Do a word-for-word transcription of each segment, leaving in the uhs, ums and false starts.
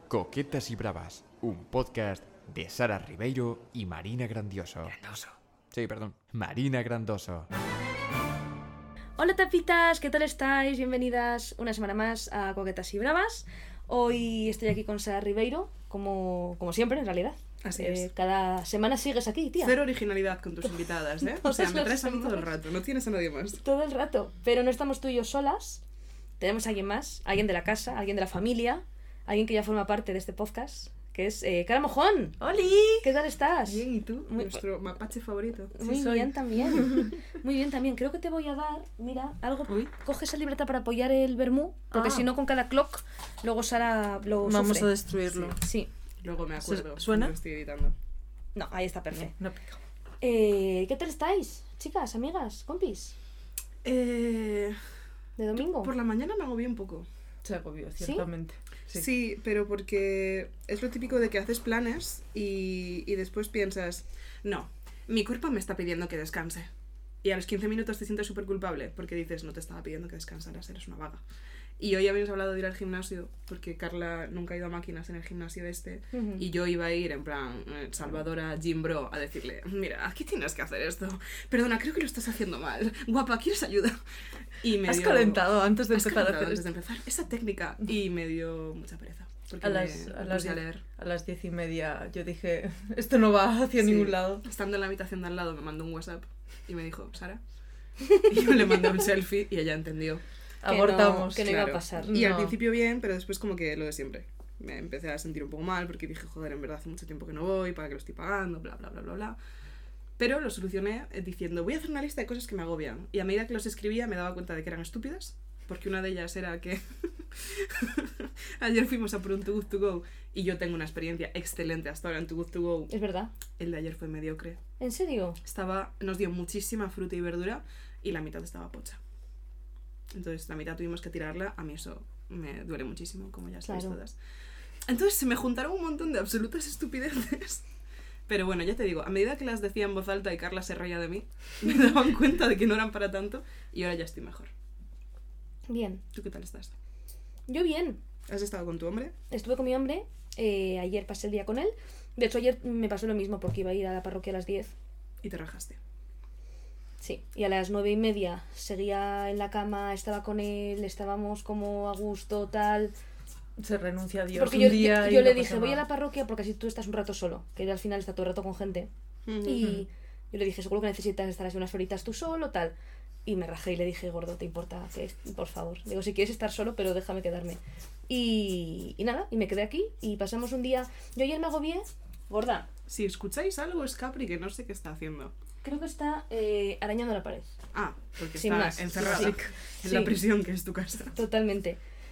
Coquetas y Bravas, un podcast de Sara Ribeiro y Marina Grandioso. Grandoso. Sí, perdón, Marina Grandoso. Hola tapitas, ¿qué tal estáis? Bienvenidas una semana más a Coquetas y Bravas. Hoy estoy aquí con Sara Ribeiro, como, como siempre en realidad. Así Eh, es. Cada semana sigues aquí, tía. Cero originalidad con tus invitadas, ¿eh? O sea, me Todas traes a las mí todo el semanas. rato, no tienes a nadie más. Todo el rato. Pero no estamos tú y yo solas. Tenemos a alguien más, alguien de la casa, alguien de la familia, alguien que ya forma parte de este podcast, que es eh, Cara Mojón. ¡Holi! ¿Qué tal estás? Bien, ¿y tú? Muy- Nuestro mapache favorito. Muy Sí, soy. bien también. Muy bien también. Creo que te voy a dar, mira, algo. Uy. Coge esa libreta para apoyar el vermú, porque Ah. si no con cada clock luego Sara lo Vamos sufre. a destruirlo. Sí. Luego me acuerdo. ¿Suena? cuando Lo estoy editando. No, ahí está perfecto. No pica. Eh, ¿Qué tal estáis, chicas, amigas, compis? Eh... ¿De domingo? Por la mañana me agobié un poco. Se agobió, ciertamente. Sí. Sí. pero porque es lo típico de que haces planes y, y después piensas, no, mi cuerpo me está pidiendo que descanse. Y a los quince minutos te sientes súper culpable porque dices, no te estaba pidiendo que descansaras, eres una vaga. Y hoy habíamos hablado de ir al gimnasio porque Carla nunca ha ido a máquinas en el gimnasio este Ujú. y yo iba a ir en plan eh, Salvadora Gym Bro a decirle, mira, aquí tienes que hacer esto. Perdona, creo que lo estás haciendo mal. Guapa, ¿quieres ayuda? Y me Has dio- calentado antes de Has empezar a calentado hacer antes de esto. empezar esa técnica y me dio mucha pereza. Porque A me- las, me a, las puse a diez, leer. a las diez y media yo dije, esto no va hacia Sí. ningún lado. Estando en la habitación de al lado me mandó un WhatsApp y me dijo, Sara. Y yo le mandé un selfie y ella entendió. Que no- Abortamos. que no iba a Claro. pasar. Y al No. principio bien, pero después como que lo de siempre. Me empecé a sentir un poco mal porque dije, joder, en verdad hace mucho tiempo que no voy, para que lo estoy pagando, bla, bla, bla, bla, bla. Pero lo solucioné eh, diciendo, voy a hacer una lista de cosas que me agobian. Y a medida que los escribía me daba cuenta de que eran estúpidas, porque una de ellas era que ayer fuimos a por un Too Good To Go y yo tengo una experiencia excelente hasta ahora en Too Good To Go. Es verdad. El de ayer fue mediocre. ¿En serio? Estaba, nos dio muchísima fruta y verdura y la mitad estaba pocha. Entonces la mitad tuvimos que tirarla. A mí eso me duele muchísimo, como ya sabéis Claro. todas. Entonces se me juntaron un montón de absolutas estupideces. Pero bueno, ya te digo, a medida que las decía en voz alta y Carla se reía de mí, me daban cuenta de que no eran para tanto y ahora ya estoy mejor. Bien. ¿Tú qué tal estás? Yo bien. ¿Has estado con tu hombre? Estuve con mi hombre. eh, ayer pasé el día con él. De hecho, ayer me pasó lo mismo porque iba a ir a la parroquia a las diez. Y te rajaste. Sí. Y a las nueve y media seguía en la cama, estaba con él, estábamos como a gusto, tal. Se renuncia a Dios Porque un yo, día yo, y yo no le pasa dije, voy a nada. la parroquia porque así tú estás un rato solo. Que él al final está todo el rato con gente. Ujú. Y yo le dije, seguro que necesitas estar así unas horitas tú solo, tal. Y me rajé y le dije, gordo, ¿te importa? Que, por favor. Digo, si quieres estar solo, pero déjame quedarme. Y, y nada, y me quedé aquí y pasamos un día. Yo ayer me agobié, gorda. Si escucháis algo es Capri que no sé qué está haciendo. Creo que está eh, arañando la pared. Ah, porque Sin está más. encerrada Sí. en Sí. la prisión que es tu casa. Totalmente.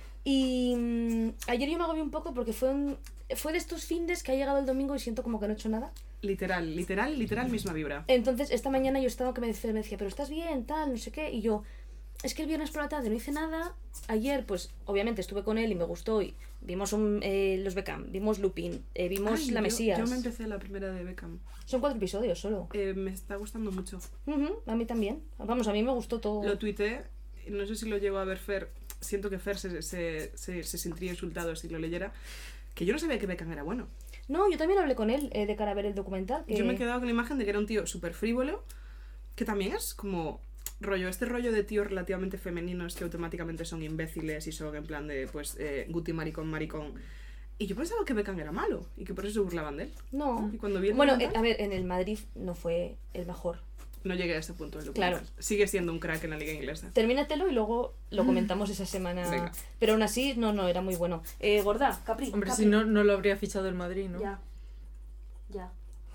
Y mm, ayer yo me agobié un poco porque fue, un, fue de estos findes que ha llegado el domingo y siento como que no he hecho nada. Literal, literal, literal misma vibra. Entonces, esta mañana yo estaba que me decía, me decía, pero estás bien, tal, no sé qué. Y yo, es que el viernes por la tarde no hice nada. Ayer, pues, obviamente estuve con él y me gustó. Y vimos un, eh, los Beckham, vimos Lupin, eh, vimos Ay, La yo- Mesías. Yo, me empecé la primera de Beckham. Son cuatro episodios solo. Eh, me está gustando mucho. Ujú, a mí también. Vamos, a mí me gustó todo. Lo tuiteé, no sé si lo llegó a ver Fer. Siento que Fer se, se, se, se sentiría insultado si lo leyera. Que yo no sabía que Beckham era bueno. No, yo también hablé con él eh, de cara a ver el documental. Que... Yo me he quedado con la imagen de que era un tío súper frívolo, que también es como rollo, este rollo de tíos relativamente femeninos que automáticamente son imbéciles y son en plan de, pues, eh, guti maricón, maricón. Y yo pensaba que Beckham era malo y que por eso se burlaban de él. No. Y cuando vi el Bueno, eh, documental, a ver, en el Madrid no fue el mejor. no llegué a ese punto del Claro. documental. Sigue siendo un crack en la liga inglesa. Termínatelo y luego lo comentamos esa semana. Venga. Pero aún así, no, no, era muy bueno. Eh, gorda, Capri. Hombre, Capri. si no, no lo habría fichado el Madrid, ¿no? Ya. Ya.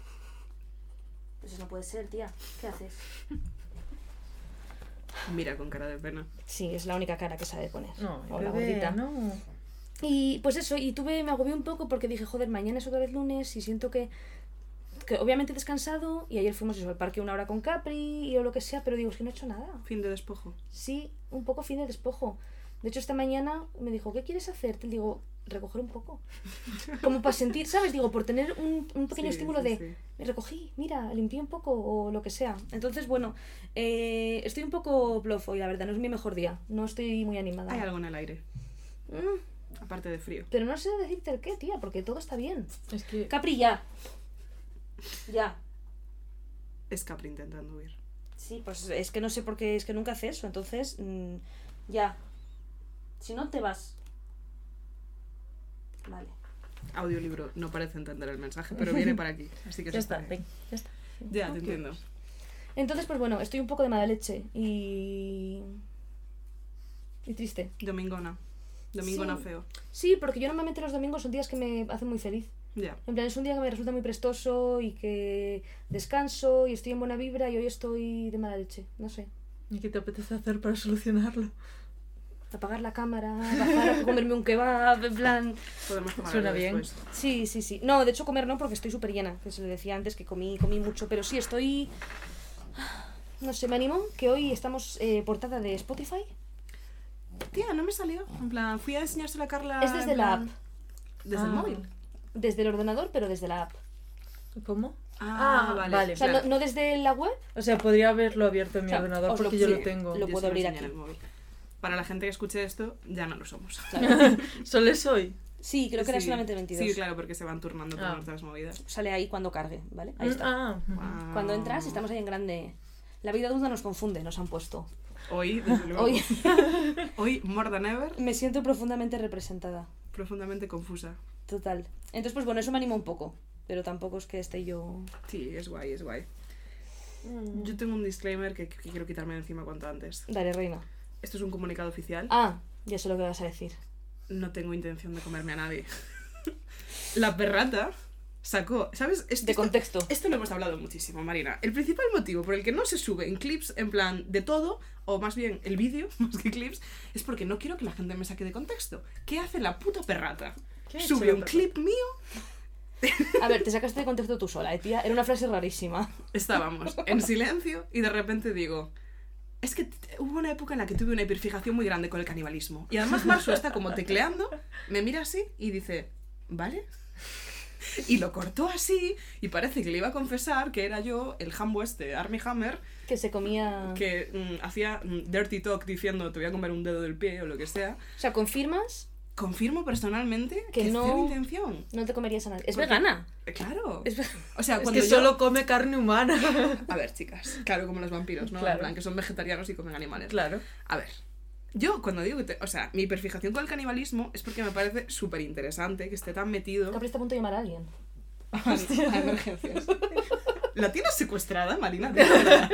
Pues eso no puede ser, tía. ¿Qué haces? Mira con cara de pena. Sí, es la única cara que sabe poner. No, Hola, bebé, gordita. no. Y pues eso, y tuve, me agobié un poco porque dije, joder, mañana es otra vez lunes y siento que, que obviamente he descansado y ayer fuimos eso, al parque una hora con Capri y o lo que sea, pero digo, es que no he hecho nada. Fin de despojo. Sí, un poco fin de despojo. De hecho, esta mañana me dijo, ¿qué quieres hacer? Te digo, recoger un poco. Como para sentir, ¿sabes? Digo, por tener un, un pequeño Sí, estímulo sí, de, sí. me recogí, mira, limpié un poco o lo que sea. Entonces, bueno, eh, estoy un poco bluff hoy, la verdad, no es mi mejor día. No estoy muy animada. Hay algo en el aire. Mm, Aparte de frío. Pero no sé decirte el qué, tía, porque todo está bien. Es que... Capri, ya. Ya. Es Capri intentando huir. Sí, pues es que no sé por qué, es que nunca hace eso, entonces, mmm, ya. Si no, te vas. Vale. Audiolibro no parece entender el mensaje, pero viene para aquí, así que Ya se está, ahí. ven, ya está. Ya, te entiendo. Entonces, pues bueno, estoy un poco de mala leche y... y triste. Domingona. Domingona Sí. feo. Sí, porque yo normalmente los domingos son días que me hacen muy feliz. Ya. En plan, es un día que me resulta muy prestoso y que descanso y estoy en buena vibra y hoy estoy de mala leche, no sé. ¿Y qué te apetece hacer para solucionarlo? Apagar la cámara, bajar a comerme un kebab, en plan... Podemos tomar Suena algo bien. después. Sí, sí, sí. No, de hecho comer no, porque estoy súper llena, que se lo decía antes, que comí, comí mucho, pero sí, estoy... No sé, me animo, que hoy estamos eh, portada de Spotify. Tía, no me salió. En plan, fui a enseñárselo a Carla. Es desde en la plan- app, Desde el Ah. móvil. desde el ordenador, pero desde la app. ¿Cómo? Ah, Ah, vale. vale. O sea, claro. no, no desde la web. O sea, podría haberlo abierto en mi O sea, ordenador os lo- porque yo sí, lo tengo. lo Yo puedo sí abrir enseñé en aquí. el móvil. Para la gente que escuche esto, ya no lo somos. ¿Solo es hoy? Sí, creo que era Sí. solamente el veintidós. Sí, claro, porque se van turnando con Ah. nuestras movidas. Sale ahí cuando cargue, ¿vale? Ahí está. Ah, Wow. Cuando entras, estamos ahí en grande. La vida adulta nos confunde, nos han puesto. Hoy, desde luego. Hoy Hoy, more than ever, me siento profundamente representada. profundamente confusa. Total. Entonces, pues bueno, eso me anima un poco. Pero tampoco es que esté yo... Sí, es guay, es guay. Mm. Yo tengo un disclaimer que, que quiero quitarme de encima cuanto antes. Dale, reina. Esto es un comunicado oficial. Ah, ya sé lo que vas a decir. No tengo intención de comerme a nadie. La perrata sacó, ¿sabes? Esto, De contexto. Esto lo hemos hablado muchísimo, Marina. El principal motivo por el que no se sube en clips, en plan de todo, o más bien el vídeo, más que clips, es porque no quiero que la gente me saque de contexto. ¿Qué hace la puta perrata? ¿Qué ha hecho Sube la un perrata? clip mío. A ver, te sacaste de contexto tú sola, eh, tía. Era una frase rarísima. Estábamos en silencio y de repente digo... Es que t- hubo una época en la que tuve una hiperfijación muy grande con el canibalismo. Y además Marsu está como tecleando, me mira así y dice, ¿vale? Y lo cortó así y parece que le iba a confesar que era yo, el jambo este, Armie Hammer, Que se comía... que mm, hacía mm, dirty talk diciendo te voy a comer un dedo del pie o lo que sea. O sea, ¿confirmas? Confirmo personalmente Que que, no- cero intención. No te comerías a nadie. Es Porque- vegana. Eh, Claro. Es ve- O sea, Es cuando que yo... solo come carne humana. A ver, chicas, claro, como los vampiros, ¿no? Claro. En plan, que son vegetarianos y comen animales. Claro. A ver, yo cuando digo que, te- o sea, mi hiperfijación con el canibalismo es porque me parece súper interesante que esté tan metido Capri está a punto de llamar a alguien. a, a emergencias. ¿La tienes secuestrada, Marina? De verdad.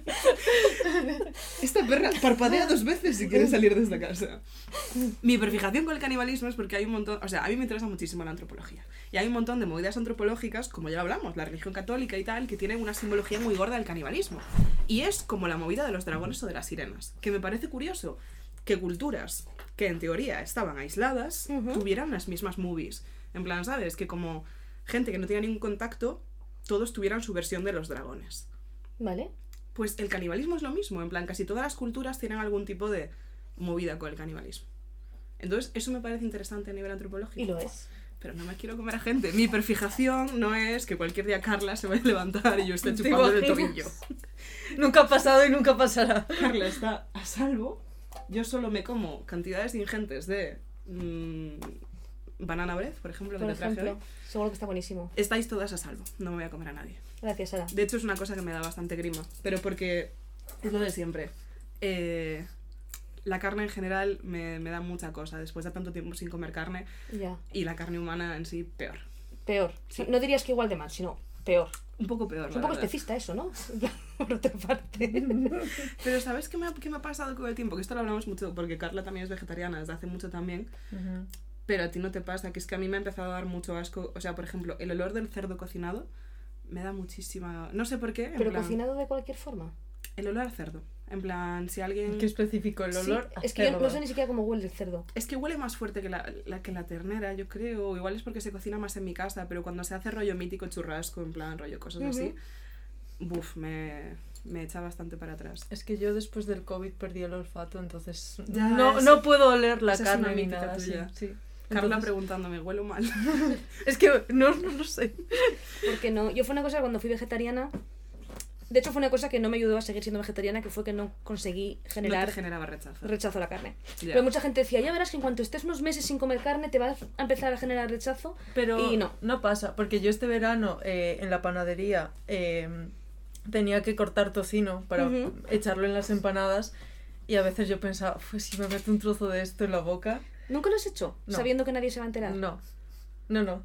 Esta perra parpadea dos veces si quiere salir de esta casa. Mi hiperfijación con el canibalismo es porque hay un montón, o sea, a mí me interesa muchísimo la antropología. Y hay un montón de movidas antropológicas, como ya hablamos, la religión católica y tal, que tienen una simbología muy gorda del canibalismo. Y es como la movida de los dragones o de las sirenas, que me parece curioso que culturas que en teoría estaban aisladas Ujú. tuvieran las mismas movies. En plan, ¿sabes? Que como gente que no tenía ningún contacto, todos tuvieran su versión de los dragones. ¿Vale? Pues el canibalismo es lo mismo, en plan, casi todas las culturas tienen algún tipo de movida con el canibalismo. Entonces, eso me parece interesante a nivel antropológico. Y lo es. Pero no me quiero comer a gente. Mi hiperfijación no es que cualquier día Carla se vaya a levantar y yo esté ¿Te chupando el imaginas? tobillo. Nunca ha pasado y nunca pasará. Carla está a salvo. Yo solo me como cantidades ingentes de mmm, banana bread, por ejemplo, que Por te traje ejemplo, hoy. seguro que está buenísimo. Estáis todas a salvo. No me voy a comer a nadie. Gracias, Sara. De hecho, es una cosa que me da bastante grima. Pero porque es lo de siempre. Eh, la carne en general me, me da mucha cosa. Después de tanto tiempo sin comer carne. Ya. Y la carne humana en sí, peor. Peor. Sí. No dirías que igual de mal, sino peor. Un poco peor, Es la un poco verdad. especista eso, ¿no? Por otra parte. Pero ¿sabes qué me, ha, qué me ha pasado con el tiempo? Que esto lo hablamos mucho, porque Carla también es vegetariana desde hace mucho también. Pero a ti no te pasa, que es que a mí me ha empezado a dar mucho asco. O sea, por ejemplo, el olor del cerdo cocinado me da muchísima... No sé por qué. en Pero plan, cocinado de cualquier forma. El olor a cerdo. En plan, si alguien... Qué específico el Sí, olor. a es que yo no cerdo. sé ni siquiera cómo huele el cerdo. Es que huele más fuerte que la, la, que la ternera, yo creo. Igual es porque se cocina más en mi casa, pero cuando se hace rollo mítico churrasco, en plan rollo cosas Ujú. así, buf, me, me echa bastante para atrás. Es que yo después del COVID perdí el olfato, entonces Ya, no, es- no puedo oler la esa es una carne ni mítica nada. Sí, tuya. sí. Carla Entonces- preguntándome, ¿huelo mal? Es que no, no lo sé. Porque no. Yo fue una cosa cuando fui vegetariana De hecho, fue una cosa que no me ayudó a seguir siendo vegetariana, que fue que no conseguí No generar te generaba rechazo. rechazo a la carne. Ya. Pero mucha gente decía, ya verás que en cuanto estés unos meses sin comer carne te vas a empezar a generar rechazo. Pero Y no. no pasa, porque yo este verano eh, en la panadería eh, tenía que cortar tocino para Ujú. echarlo en las empanadas y a veces yo pensaba, pues si me meto un trozo de esto en la boca... ¿Nunca lo has hecho? No. Sabiendo que nadie se va a enterar. No, no, no.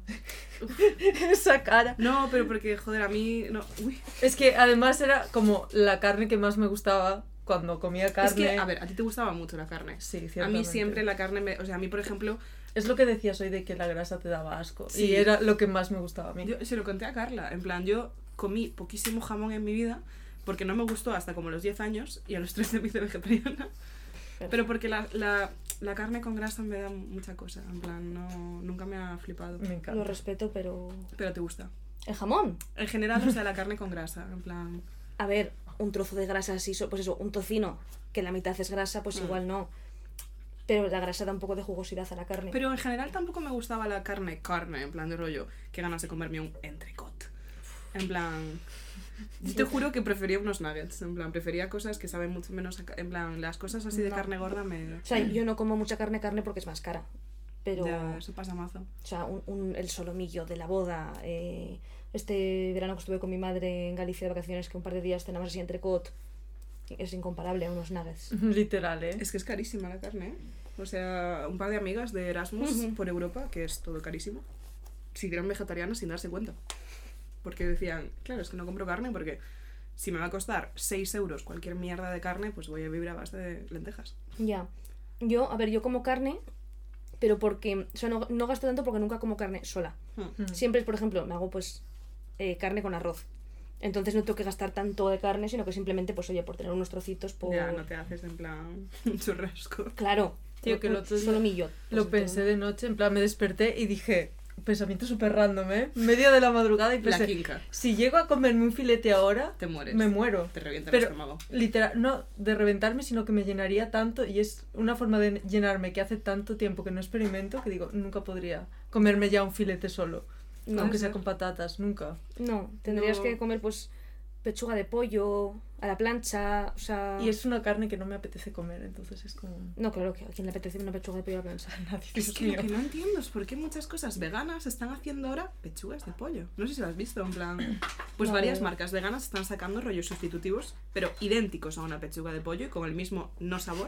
Esa cara. No, pero porque, joder, a mí... No. Uy. Es que además era como la carne que más me gustaba cuando comía carne. Es que, a ver, a ti te gustaba mucho la carne. Sí, A mí ciertamente. siempre la carne... Me... O sea, a mí, por ejemplo... Es lo que decías hoy de que la grasa te daba asco. Sí. Y era lo que más me gustaba a mí. Yo se lo conté a Carla. En plan, yo comí poquísimo jamón en mi vida porque no me gustó hasta como los diez años y a los trece me hice vegetariana. Pero porque la, la, la carne con grasa me da mucha cosa. En plan, no, nunca me ha flipado. Me encanta. Lo respeto, pero... Pero te gusta. ¿El jamón? En general, o sea, la carne con grasa. En plan... A ver, un trozo de grasa así, so- pues eso, un tocino, que la mitad es grasa, pues Mm. igual no. Pero la grasa da un poco de jugosidad a la carne. Pero en general tampoco me gustaba la carne, carne, en plan de rollo. Qué ganas de comerme un entrecot. En plan... Yo te juro que prefería unos nuggets. En plan, prefería cosas que saben mucho menos... a ca- En plan, las cosas así de No. carne gorda me... O sea, yo no como mucha carne, carne porque es más cara. Pero, Ya, eso pasa mazo. o sea, un, un- el solomillo de la boda. eh, este verano que estuve con mi madre en Galicia de vacaciones, que un par de días cenamos así entrecot, es incomparable a unos nuggets. Literal, ¿eh? Es que es carísima la carne, ¿eh? O sea, un par de amigas de Erasmus Ujú. por Europa, que es todo carísimo, siguieron vegetarianas sin darse cuenta. Porque decían, claro, es que no compro carne porque si me va a costar seis euros cualquier mierda de carne, pues voy a vivir a base de lentejas. Ya. Yo, a ver, yo como carne, pero porque, o sea, no, no gasto tanto porque nunca como carne sola. Hmm. Siempre, por ejemplo, me hago pues eh, carne con arroz. Entonces no tengo que gastar tanto de carne, sino que simplemente, pues oye, por tener unos trocitos, por... Ya, no te haces en plan un churrasco. Claro. Tío, que el un- otro día solomillo, pues, Lo de pensé todo. de noche, en plan me desperté y dije, pensamiento súper random, ¿eh? Medio de la madrugada y La pensé, quinca. si llego a comerme un filete ahora, Te mueres. me muero. Te revienta Pero- el estómago. Literal, no de reventarme, sino que me llenaría tanto y es una forma de llenarme que hace tanto tiempo que no experimento que digo, nunca podría comerme ya un filete solo, No, aunque sea ser. con patatas, nunca. No, tendrías No. que comer pues pechuga de pollo, a la plancha, o sea... Y es una carne que no me apetece comer, entonces es como... No, claro, que a quien le apetece una pechuga de pollo a la plancha. Nadie, Es Dios que lo mío. que no entiendo es por qué muchas cosas veganas están haciendo ahora pechugas de pollo. No sé si lo has visto, en plan... Pues No, varias no. marcas veganas están sacando rollos sustitutivos, pero idénticos a una pechuga de pollo y con el mismo no sabor.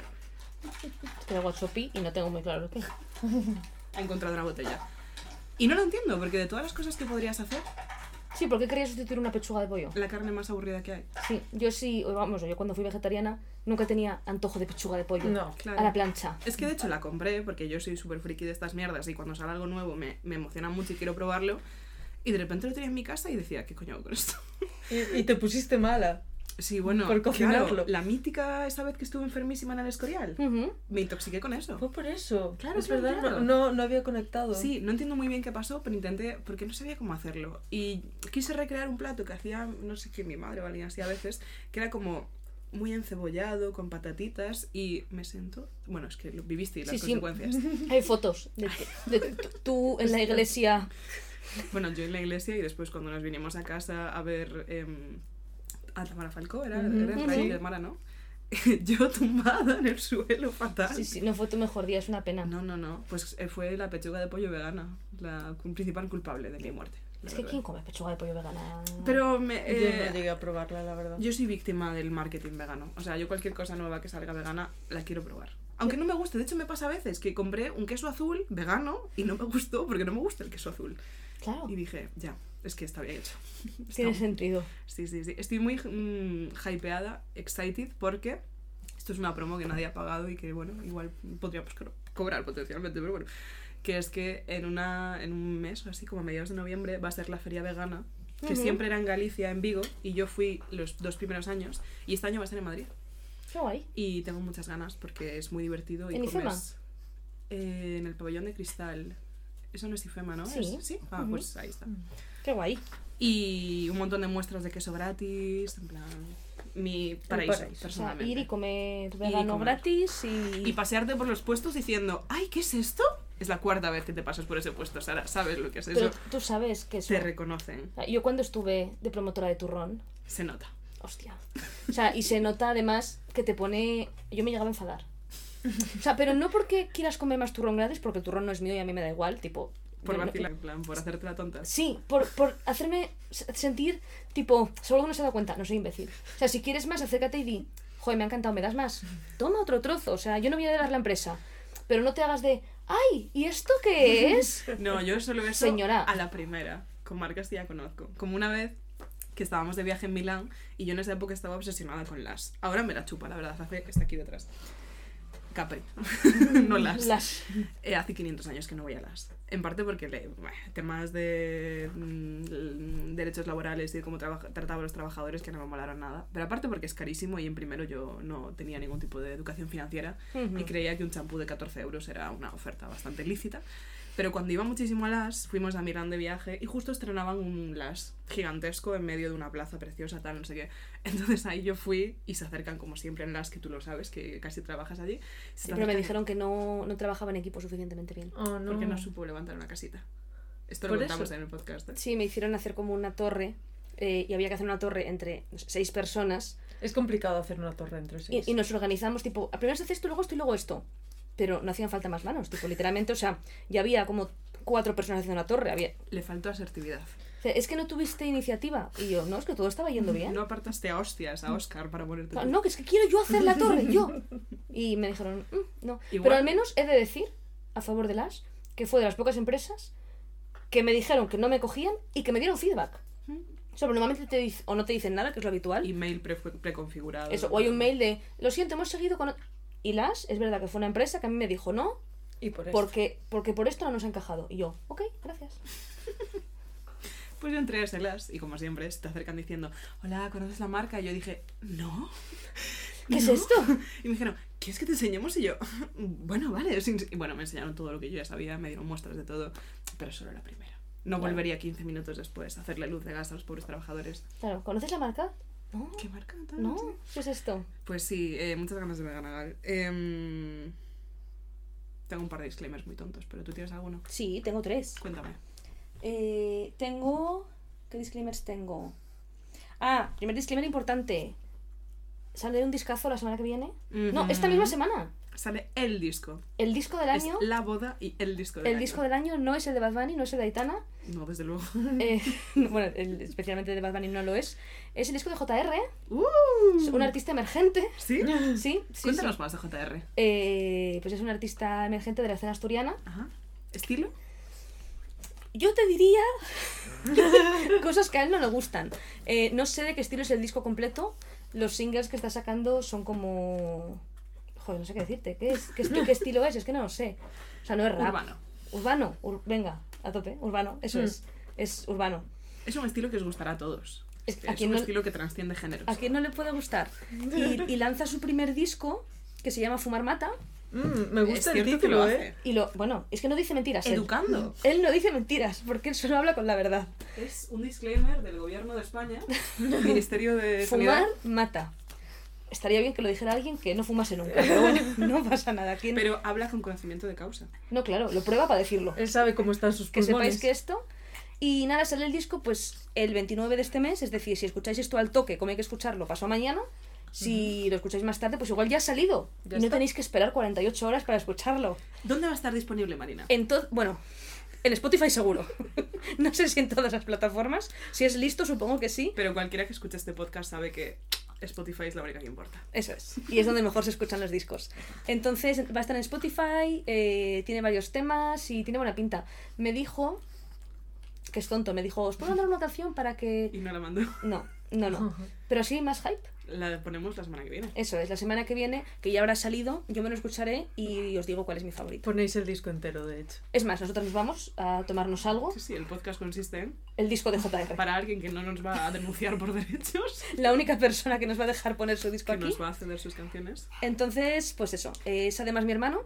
Pero WhatsApp y no tengo muy claro qué. Ha encontrado una botella. Y no lo entiendo, porque de todas las cosas que podrías hacer, Sí, ¿por qué querías sustituir una pechuga de pollo? la carne más aburrida que hay. Sí, yo sí, o vamos, yo cuando fui vegetariana nunca tenía antojo de pechuga de pollo. No. Claro. A la plancha. Es que de hecho la compré porque yo soy súper friki de estas mierdas y cuando sale algo nuevo me, me emociona mucho y quiero probarlo. Y de repente lo tenía en mi casa y decía, ¿qué coño hago con esto? Y, y te pusiste mala. Sí, bueno, Por cocinarlo. claro, la mítica esa vez que estuve enfermísima en el Escorial. Ujú. Me intoxiqué con eso. Fue por eso. Claro, es claro, verdad, claro. No, no, no había conectado. Sí, no entiendo muy bien qué pasó, pero intenté, porque no sabía cómo hacerlo. Y quise recrear un plato que hacía, no sé qué, mi madre o alguien así a veces, que era como muy encebollado, con patatitas, y me sentó... Bueno, es que lo viviste y las Sí, sí. consecuencias. Hay fotos de, de tú- tú en la iglesia. Bueno, yo en la iglesia y después cuando nos vinimos a casa a ver em, a Tamara Falcó, era, Ujú. era el rey Ujú. de Tamara, ¿no? Yo tumbada en el suelo, fatal. Sí, sí, no fue tu mejor día, es una pena. No, no, no, pues eh, fue la pechuga de pollo vegana, la principal culpable de mi muerte. la Es que verdad. ¿quién come pechuga de pollo vegana? Pero me, Yo eh, no llegué a probarla, la verdad. yo soy víctima del marketing vegano. O sea, yo cualquier cosa nueva que salga vegana la quiero probar. Aunque no me guste, de hecho me pasa a veces que compré un queso azul vegano y no me gustó porque no me gusta el queso azul. Claro, Y dije, ya, es que está bien hecho. tiene Está- sentido. Sí, sí, sí. Estoy muy mm, hypeada, excited, porque esto es una promo que nadie ha pagado y que, bueno, igual podríamos co- cobrar potencialmente, pero bueno. Que es que en, una, en un mes o así, como a mediados de noviembre, va a ser la feria vegana, que Ujú. siempre era en Galicia, en Vigo, y yo fui los dos primeros años, y este año va a ser en Madrid. Qué guay. Y tengo muchas ganas porque es muy divertido y ¿En IFEMA? comes eh, en el pabellón de cristal. Eso no es IFEMA, ¿no? Sí. ¿Es- ¿Sí? Ah, Ujú. pues ahí está. Qué guay. Y un montón de muestras de queso gratis, en plan, mi paraíso, paraíso. O sea, personalmente. ir y comer vegano comer. gratis y... Y pasearte por los puestos diciendo, ¡ay, qué es esto! Es la cuarta vez que te pasas por ese puesto, Sara, ¿sabes lo que es Pero eso? tú sabes que eso... Te reconocen, Yo cuando estuve de promotora de turrón, se nota. hostia. O sea, y se nota además que te pone... Yo me llegaba a enfadar. O sea, pero no porque quieras comer más turrón gratis, porque el turrón no es mío y a mí me da igual, tipo... Por yo- vacilar, en plan, por hacerte la tonta. Sí, por, por hacerme s- sentir, tipo, seguro que no se da cuenta, no soy imbécil. O sea, si quieres más, acércate y di, joder, me ha encantado, ¿me das más? Toma otro trozo, o sea, yo no voy a dar la empresa. Pero no te hagas de, ¡ay! ¿Y esto qué es? No, yo solo eso Señora. a la primera. Con marcas que ya conozco. Como una vez que estábamos de viaje en Milán y yo en esa época estaba obsesionada con Las. Ahora me la chupa, la verdad. Hace, está aquí detrás. Capri. No Las. Las. Eh, hace quinientos años que no voy a Las. En parte porque le, bueno, temas de mm, derechos laborales y de cómo traba- trataba a los trabajadores que no me molaron nada. Pero aparte porque es carísimo y en primero yo no tenía ningún tipo de educación financiera Ujú. y creía que un champú de catorce euros era una oferta bastante lícita. Pero cuando iba muchísimo a Las, fuimos a Milán de viaje y justo estrenaban un Las gigantesco en medio de una plaza preciosa, tal, no sé qué. Entonces ahí yo fui y se acercan como siempre en Las, que tú lo sabes, que casi trabajas allí. Se Sí, pero me acercan- dijeron que no, no trabajaba en equipo suficientemente bien. Oh, no. porque no supo levantar una casita. Esto lo Por contamos eso. en el podcast, ¿eh? Sí, me hicieron hacer como una torre eh, y había que hacer una torre entre no sé, seis personas Es complicado hacer una torre entre y, seis. y nos organizamos, tipo, primero se hace esto, luego esto y luego esto. Pero no hacían falta más manos, tipo, literalmente, o sea, ya había como cuatro personas haciendo una torre. Había... Le faltó asertividad. O sea, es que no tuviste iniciativa. Y yo, no, es que todo estaba yendo bien. No apartaste a hostias a Oscar para ponerte... Ah, tú. no, que es que quiero yo hacer la torre, yo. Y me dijeron, "Mm, no. Igual- Pero al menos he de decir, a favor de las, que fue de las pocas empresas que me dijeron que no me cogían y que me dieron feedback. O sea, pero normalmente te dic- o no te dicen nada, que es lo habitual. Email pre- preconfigurado. Eso, o hay un mail de, lo siento, hemos seguido con... o-". Y las, es verdad que fue una empresa que a mí me dijo no, Y por eso. porque, porque por esto no nos ha encajado. Y yo, ok, gracias. Pues yo entré a ese Las y como siempre te acercan diciendo, hola, ¿conoces la marca? Y yo dije, no. ¿Qué es ¿No?". esto? Y me dijeron, ¿quieres que te enseñemos? Y yo, bueno, vale. sin- Y bueno, me enseñaron todo lo que yo ya sabía, me dieron muestras de todo, pero solo la primera. No Claro. volvería quince minutos después a hacerle luz de gas a los pobres trabajadores. Claro, ¿conoces la marca? No. ¿Qué marca? Tal, No, sí. ¿qué es esto? Pues sí, eh, muchas ganas de McGonagall. Em, tengo un par de disclaimers muy tontos, pero ¿tú tienes alguno? Sí, tengo tres. Cuéntame. Eh, tengo... ¿Qué disclaimers tengo? Ah, primer disclaimer importante. ¿Sale un discazo la semana que viene? No, esta misma semana. Sale el disco. El disco del año... Es la boda y el disco del El año. disco del año no es el de Bad Bunny, no es el de Aitana. No, desde luego. Eh, bueno, el- especialmente el de Bad Bunny no lo es. Es el disco de J R, ¡Uh! es un artista emergente. ¿Sí? Sí, sí, Cuéntanos sí. más de J R. Eh, pues es un artista emergente de la escena asturiana. Ajá. ¿Estilo? Yo te diría cosas que a él no le gustan. Eh, no sé de qué estilo es el disco completo. Los singles que está sacando son como... Joder, no sé qué decirte. ¿Qué, es? ¿Qué, esti- qué estilo es? Es que no lo sé. O sea, no es rap. Urbano. Urbano. ur- venga, a tope. Urbano. Eso Mm. es. Es urbano. Es un estilo que os gustará a todos. Es- Es, ¿a quién un no- estilo que transciende géneros. ¿A quién no le puede gustar? Y, y lanza su primer disco que se llama Fumar Mata. Mm, me gusta Es el cierto que título, lo ¿eh? hace. Y lo... Bueno, es que no dice mentiras. Él. Educando. Él no dice mentiras, porque él solo habla con la verdad. Es un disclaimer del gobierno de España, Ministerio de Fumar Sanidad. mata. Estaría bien que lo dijera alguien que no fumase nunca, pero bueno, no pasa nada. ¿Quién- Pero habla con conocimiento de causa. No, claro, lo prueba para decirlo. Él sabe cómo están sus Que pulmones. sepáis que esto... Y nada, sale el disco pues el veintinueve de este mes, es decir, si escucháis esto al toque, como hay que escucharlo, pasó mañana. Si lo escucháis más tarde, pues igual ya ha salido. Ya y no está. tenéis que esperar cuarenta y ocho horas para escucharlo. ¿Dónde va a estar disponible, Marina? En todo... Bueno, en Spotify seguro. No sé si en todas las plataformas. Si es listo, supongo que sí. Pero cualquiera que escuche este podcast sabe que Spotify es la única que importa. Eso es. Y es donde mejor se escuchan los discos. Entonces va a estar en Spotify, eh, tiene varios temas y tiene buena pinta. Me dijo, que es tonto, me dijo, ¿os puedo mandar una canción para que...? Y no la mando. No, no, no. Pero sí, más hype. La ponemos la semana que viene. Eso es, la semana que viene, que ya habrá salido, yo me lo escucharé y os digo cuál es mi favorito. Ponéis el disco entero, de hecho. Es más, nosotros nos vamos a tomarnos algo, Sí, sí, el podcast consiste en... el disco de J R. Para alguien que no nos va a denunciar por derechos, La única persona que nos va a dejar poner su disco que aquí. nos va a ceder sus canciones. Entonces, pues eso, eh, es además mi hermano,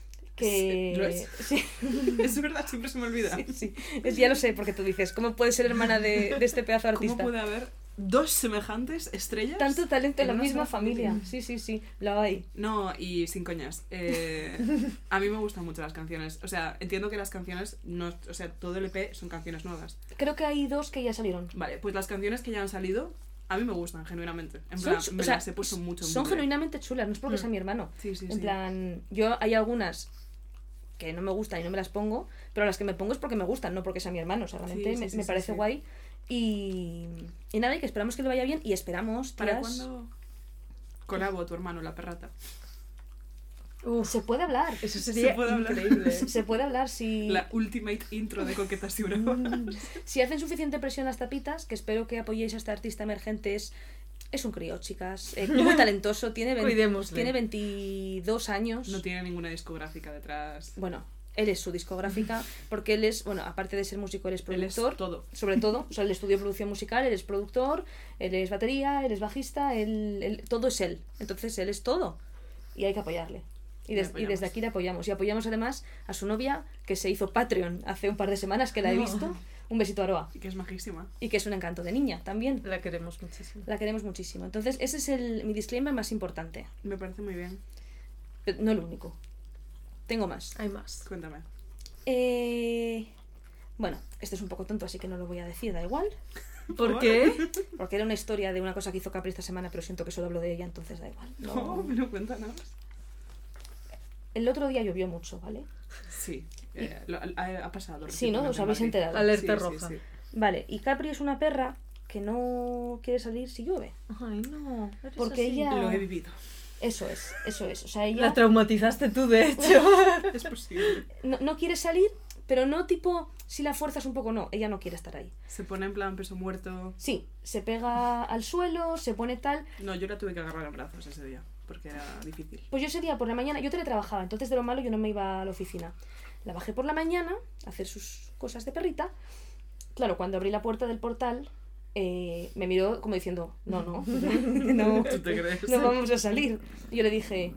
que... Sí, lo es. Sí. Es verdad, siempre se me olvida. Sí, sí. Es- ya lo sé, porque tú dices, ¿cómo puede ser hermana de, de este pedazo de ¿Cómo artista? puede haber dos semejantes estrellas? Tanto talento en la una misma sola familia. Sí, sí, sí, lo hay. No, y sin coñas. eh, a mí me gustan mucho las canciones. O sea, entiendo que las canciones, no, o sea, todo el E P son canciones nuevas. Creo que hay dos que ya salieron. Vale, pues las canciones que ya han salido A mí me gustan, genuinamente. En Son plan, chu- me o sea, las he puesto mucho en Son bucle. genuinamente chulas, no es porque Mm. sea mi hermano. Sí, sí, En sí. plan, yo hay algunas que no me gustan y no me las pongo, pero las que me pongo es porque me gustan, no porque sea mi hermano. O sea, realmente Sí, sí, me, sí, me sí, parece sí. guay. Y, y nada, y que esperamos que le vaya bien y esperamos, ¿Para tías, cuándo colabo tu hermano, la perrata? Uf, se puede hablar. eso sería puede hablar. increíble. Se, se puede hablar si, La ultimate intro de Coquetas y Bravas. si hacen suficiente presión las tapitas, que espero que apoyéis a esta artista emergente. Es, es un crío, chicas. Eh, muy talentoso, tiene, veinte Cuidémosle. tiene veintidós años. No tiene ninguna discográfica detrás. Bueno, él es su discográfica, porque él es, bueno, aparte de ser músico, él es Él es productor. todo. Sobre todo, o sea, él estudió producción musical, él es productor, él es batería, él es bajista, él, él- todo es él. Entonces, él es todo. Y hay que apoyarle. Y, Le des- y apoyamos. desde aquí le apoyamos. Y apoyamos además a su novia, que se hizo Patreon hace un par de semanas, que la he No. visto. Un besito a Aroa. Y que es majísima. Y que es un encanto de niña también. La queremos muchísimo. La queremos muchísimo. Entonces, ese es el, mi disclaimer más importante. Me parece muy bien. Pero no el único. Tengo más. Hay más. Cuéntame. Eh... Bueno, este es un poco tonto, así que no lo voy a decir, da igual. ¿Por qué? Porque era una historia de una cosa que hizo Capri esta semana, pero siento que solo hablo de ella, entonces da igual. No. No, pero cuéntanos. El otro día llovió mucho, ¿vale? Sí. Eh, lo- ha, ha pasado. Sí, ¿no? Os recientemente en habéis Madrid. enterado. Alerta Sí, sí, roja. sí. Vale, y Capri es una perra que no quiere salir si llueve. Ay, no. eres Porque así. ella- Lo he vivido. Eso es, eso es. O sea, La ella traumatizaste tú, de hecho. Es posible. no, no quiere salir, pero no tipo, si la fuerzas un poco, no, ella no quiere estar ahí. Se pone en plan peso muerto. Sí, se pega al suelo, se pone tal. No, yo la tuve que agarrar en brazos ese día. Porque era difícil. Pues yo ese día por la mañana, yo teletrabajaba, entonces de lo malo yo no me iba a la oficina. La bajé por la mañana a hacer sus cosas de perrita. Claro, cuando abrí la puerta del portal, eh, me miró como diciendo, no, no, no, ¿Tú te crees? no vamos a salir. Y yo le dije,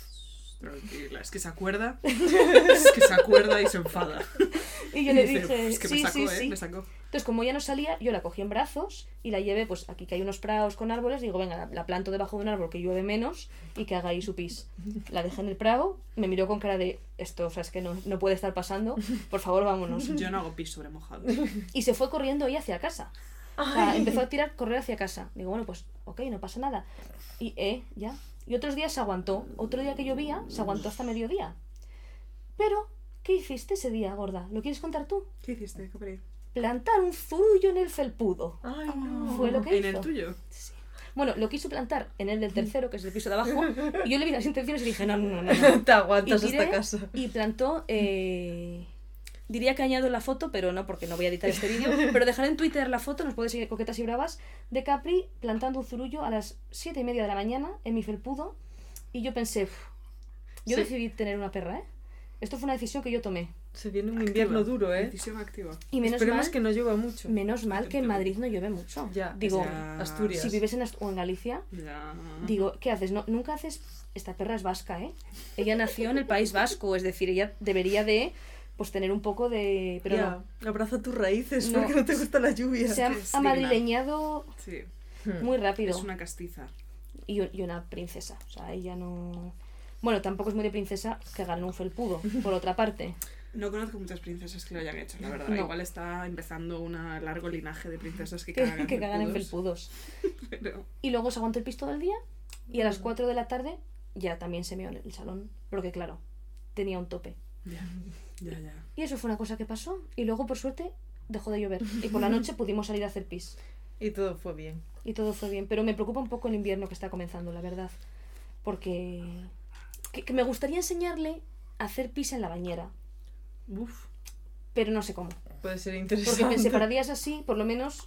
Tranquila, es que se acuerda. Es que se acuerda y se enfada. y yo le dice, dije, es que me sí, sacó, sí, ¿eh? sí. Me sacó. Entonces, como ya no salía, yo la cogí en brazos y la llevé, pues aquí que hay unos prados con árboles, digo, venga, la, la planto debajo de un árbol que llueve menos y que haga ahí su pis. La dejé en el prado, me miró con cara de, esto, o sea, es que no, no puede estar pasando, por favor, vámonos. Yo no hago pis sobre mojado. Y se fue corriendo ella hacia casa. O sea, empezó a tirar, correr hacia casa. Digo, bueno, pues, ok, no pasa nada. Y, eh, ya. Y otros días se aguantó. Otro día que llovía, se aguantó hasta mediodía. Pero, ¿qué hiciste ese día, gorda? ¿Lo quieres contar tú? ¿Qué hiciste, Capri? Plantar un zurullo en el felpudo. Ay, no. Fue lo que ¿En hizo. el tuyo? Sí. Bueno, lo quiso plantar en el del tercero, que es el piso de abajo, y yo le vi las intenciones y dije, no, no, no, no. no. Te aguantas Y tiré hasta casa. y plantó, eh, diría que añado la foto, pero no, porque no voy a editar este vídeo, pero dejaré en Twitter la foto, nos podéis seguir Coquetas y Bravas, de Capri plantando un zurullo a las siete y media de la mañana en mi felpudo, y yo pensé, "Uf, yo Sí. decidí tener una perra, ¿eh? Esto fue una decisión que yo tomé. Se viene un Activa. invierno duro, ¿eh? Decisión activa. Y menos Esperemos mal, que no llueva mucho. menos mal que en Madrid no llueve mucho. Ya, Digo, Ya. Asturias. si vives en, Ast- o en Galicia, Ya. digo, ¿qué haces? No, nunca haces... Esta perra es vasca, ¿eh? Ella nació en el País Vasco, es decir, ella debería de, pues, tener un poco de... Pero ya, abraza tus raíces No. porque no te gusta la lluvia. no. Se ha Es amadrileñado Sí. Hmm. muy rápido. Es una castiza. Y, y una princesa. O sea, ella no... Bueno, tampoco es muy de princesa que gane un felpudo, por otra parte. No conozco muchas princesas que lo hayan hecho, la verdad. No. Igual está empezando un largo linaje de princesas que Que, cagan, que cagan en felpudos, felpudos. Pero... Y luego se aguantó el pis todo el día. Y a las cuatro de la tarde ya también se meó en el salón. Porque claro, tenía un tope. Ya, ya, ya. Y eso fue una cosa que pasó. Y luego, por suerte, dejó de llover. Y por la noche pudimos salir a hacer pis. Y todo fue bien. Y todo fue bien. Pero me preocupa un poco el invierno que está comenzando, la verdad. Porque... Que, que me gustaría enseñarle a hacer pis en la bañera. Uf. Pero no sé cómo. Puede ser Porque interesante. pensé, para días así, por lo menos...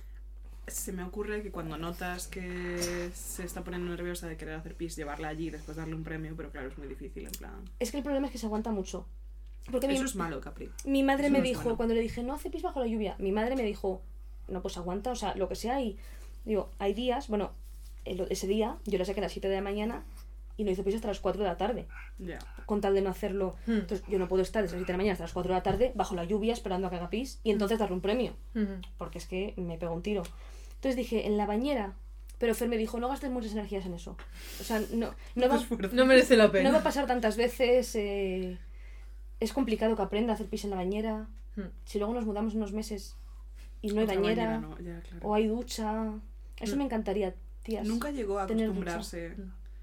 Se me ocurre que cuando notas que se está poniendo nerviosa de querer hacer pis, llevarla allí y después darle un premio, pero claro, es muy difícil, en plan... Es que el problema es que se aguanta mucho. Porque mi, Eso es malo, Capri. mi madre eso me no es dijo, bueno. cuando le dije, no hace pis bajo la lluvia, mi madre me dijo, no, pues aguanta, o sea, lo que sea. Y digo, hay días, bueno, el- ese día yo la saqué a las siete de la mañana y no hizo pis hasta las cuatro de la tarde. Ya. Con tal de no hacerlo. Hmm. Entonces yo no puedo estar desde las siete de la mañana hasta las cuatro de la tarde bajo la lluvia esperando a que haga pis y entonces darle un premio. Ujú. Porque es que me pegó un tiro. Entonces dije, en la bañera. Pero Fer me dijo, no gastes muchas energías en eso. O sea, no, no, va, No merece la pena. no va a pasar tantas veces. eh, es complicado que aprenda a hacer pis en la bañera. Hmm. Si luego nos mudamos unos meses y no hay Otra bañera, bañera, no, ya, claro. o hay ducha. Eso me encantaría, tías. Nunca llegó a tener acostumbrarse.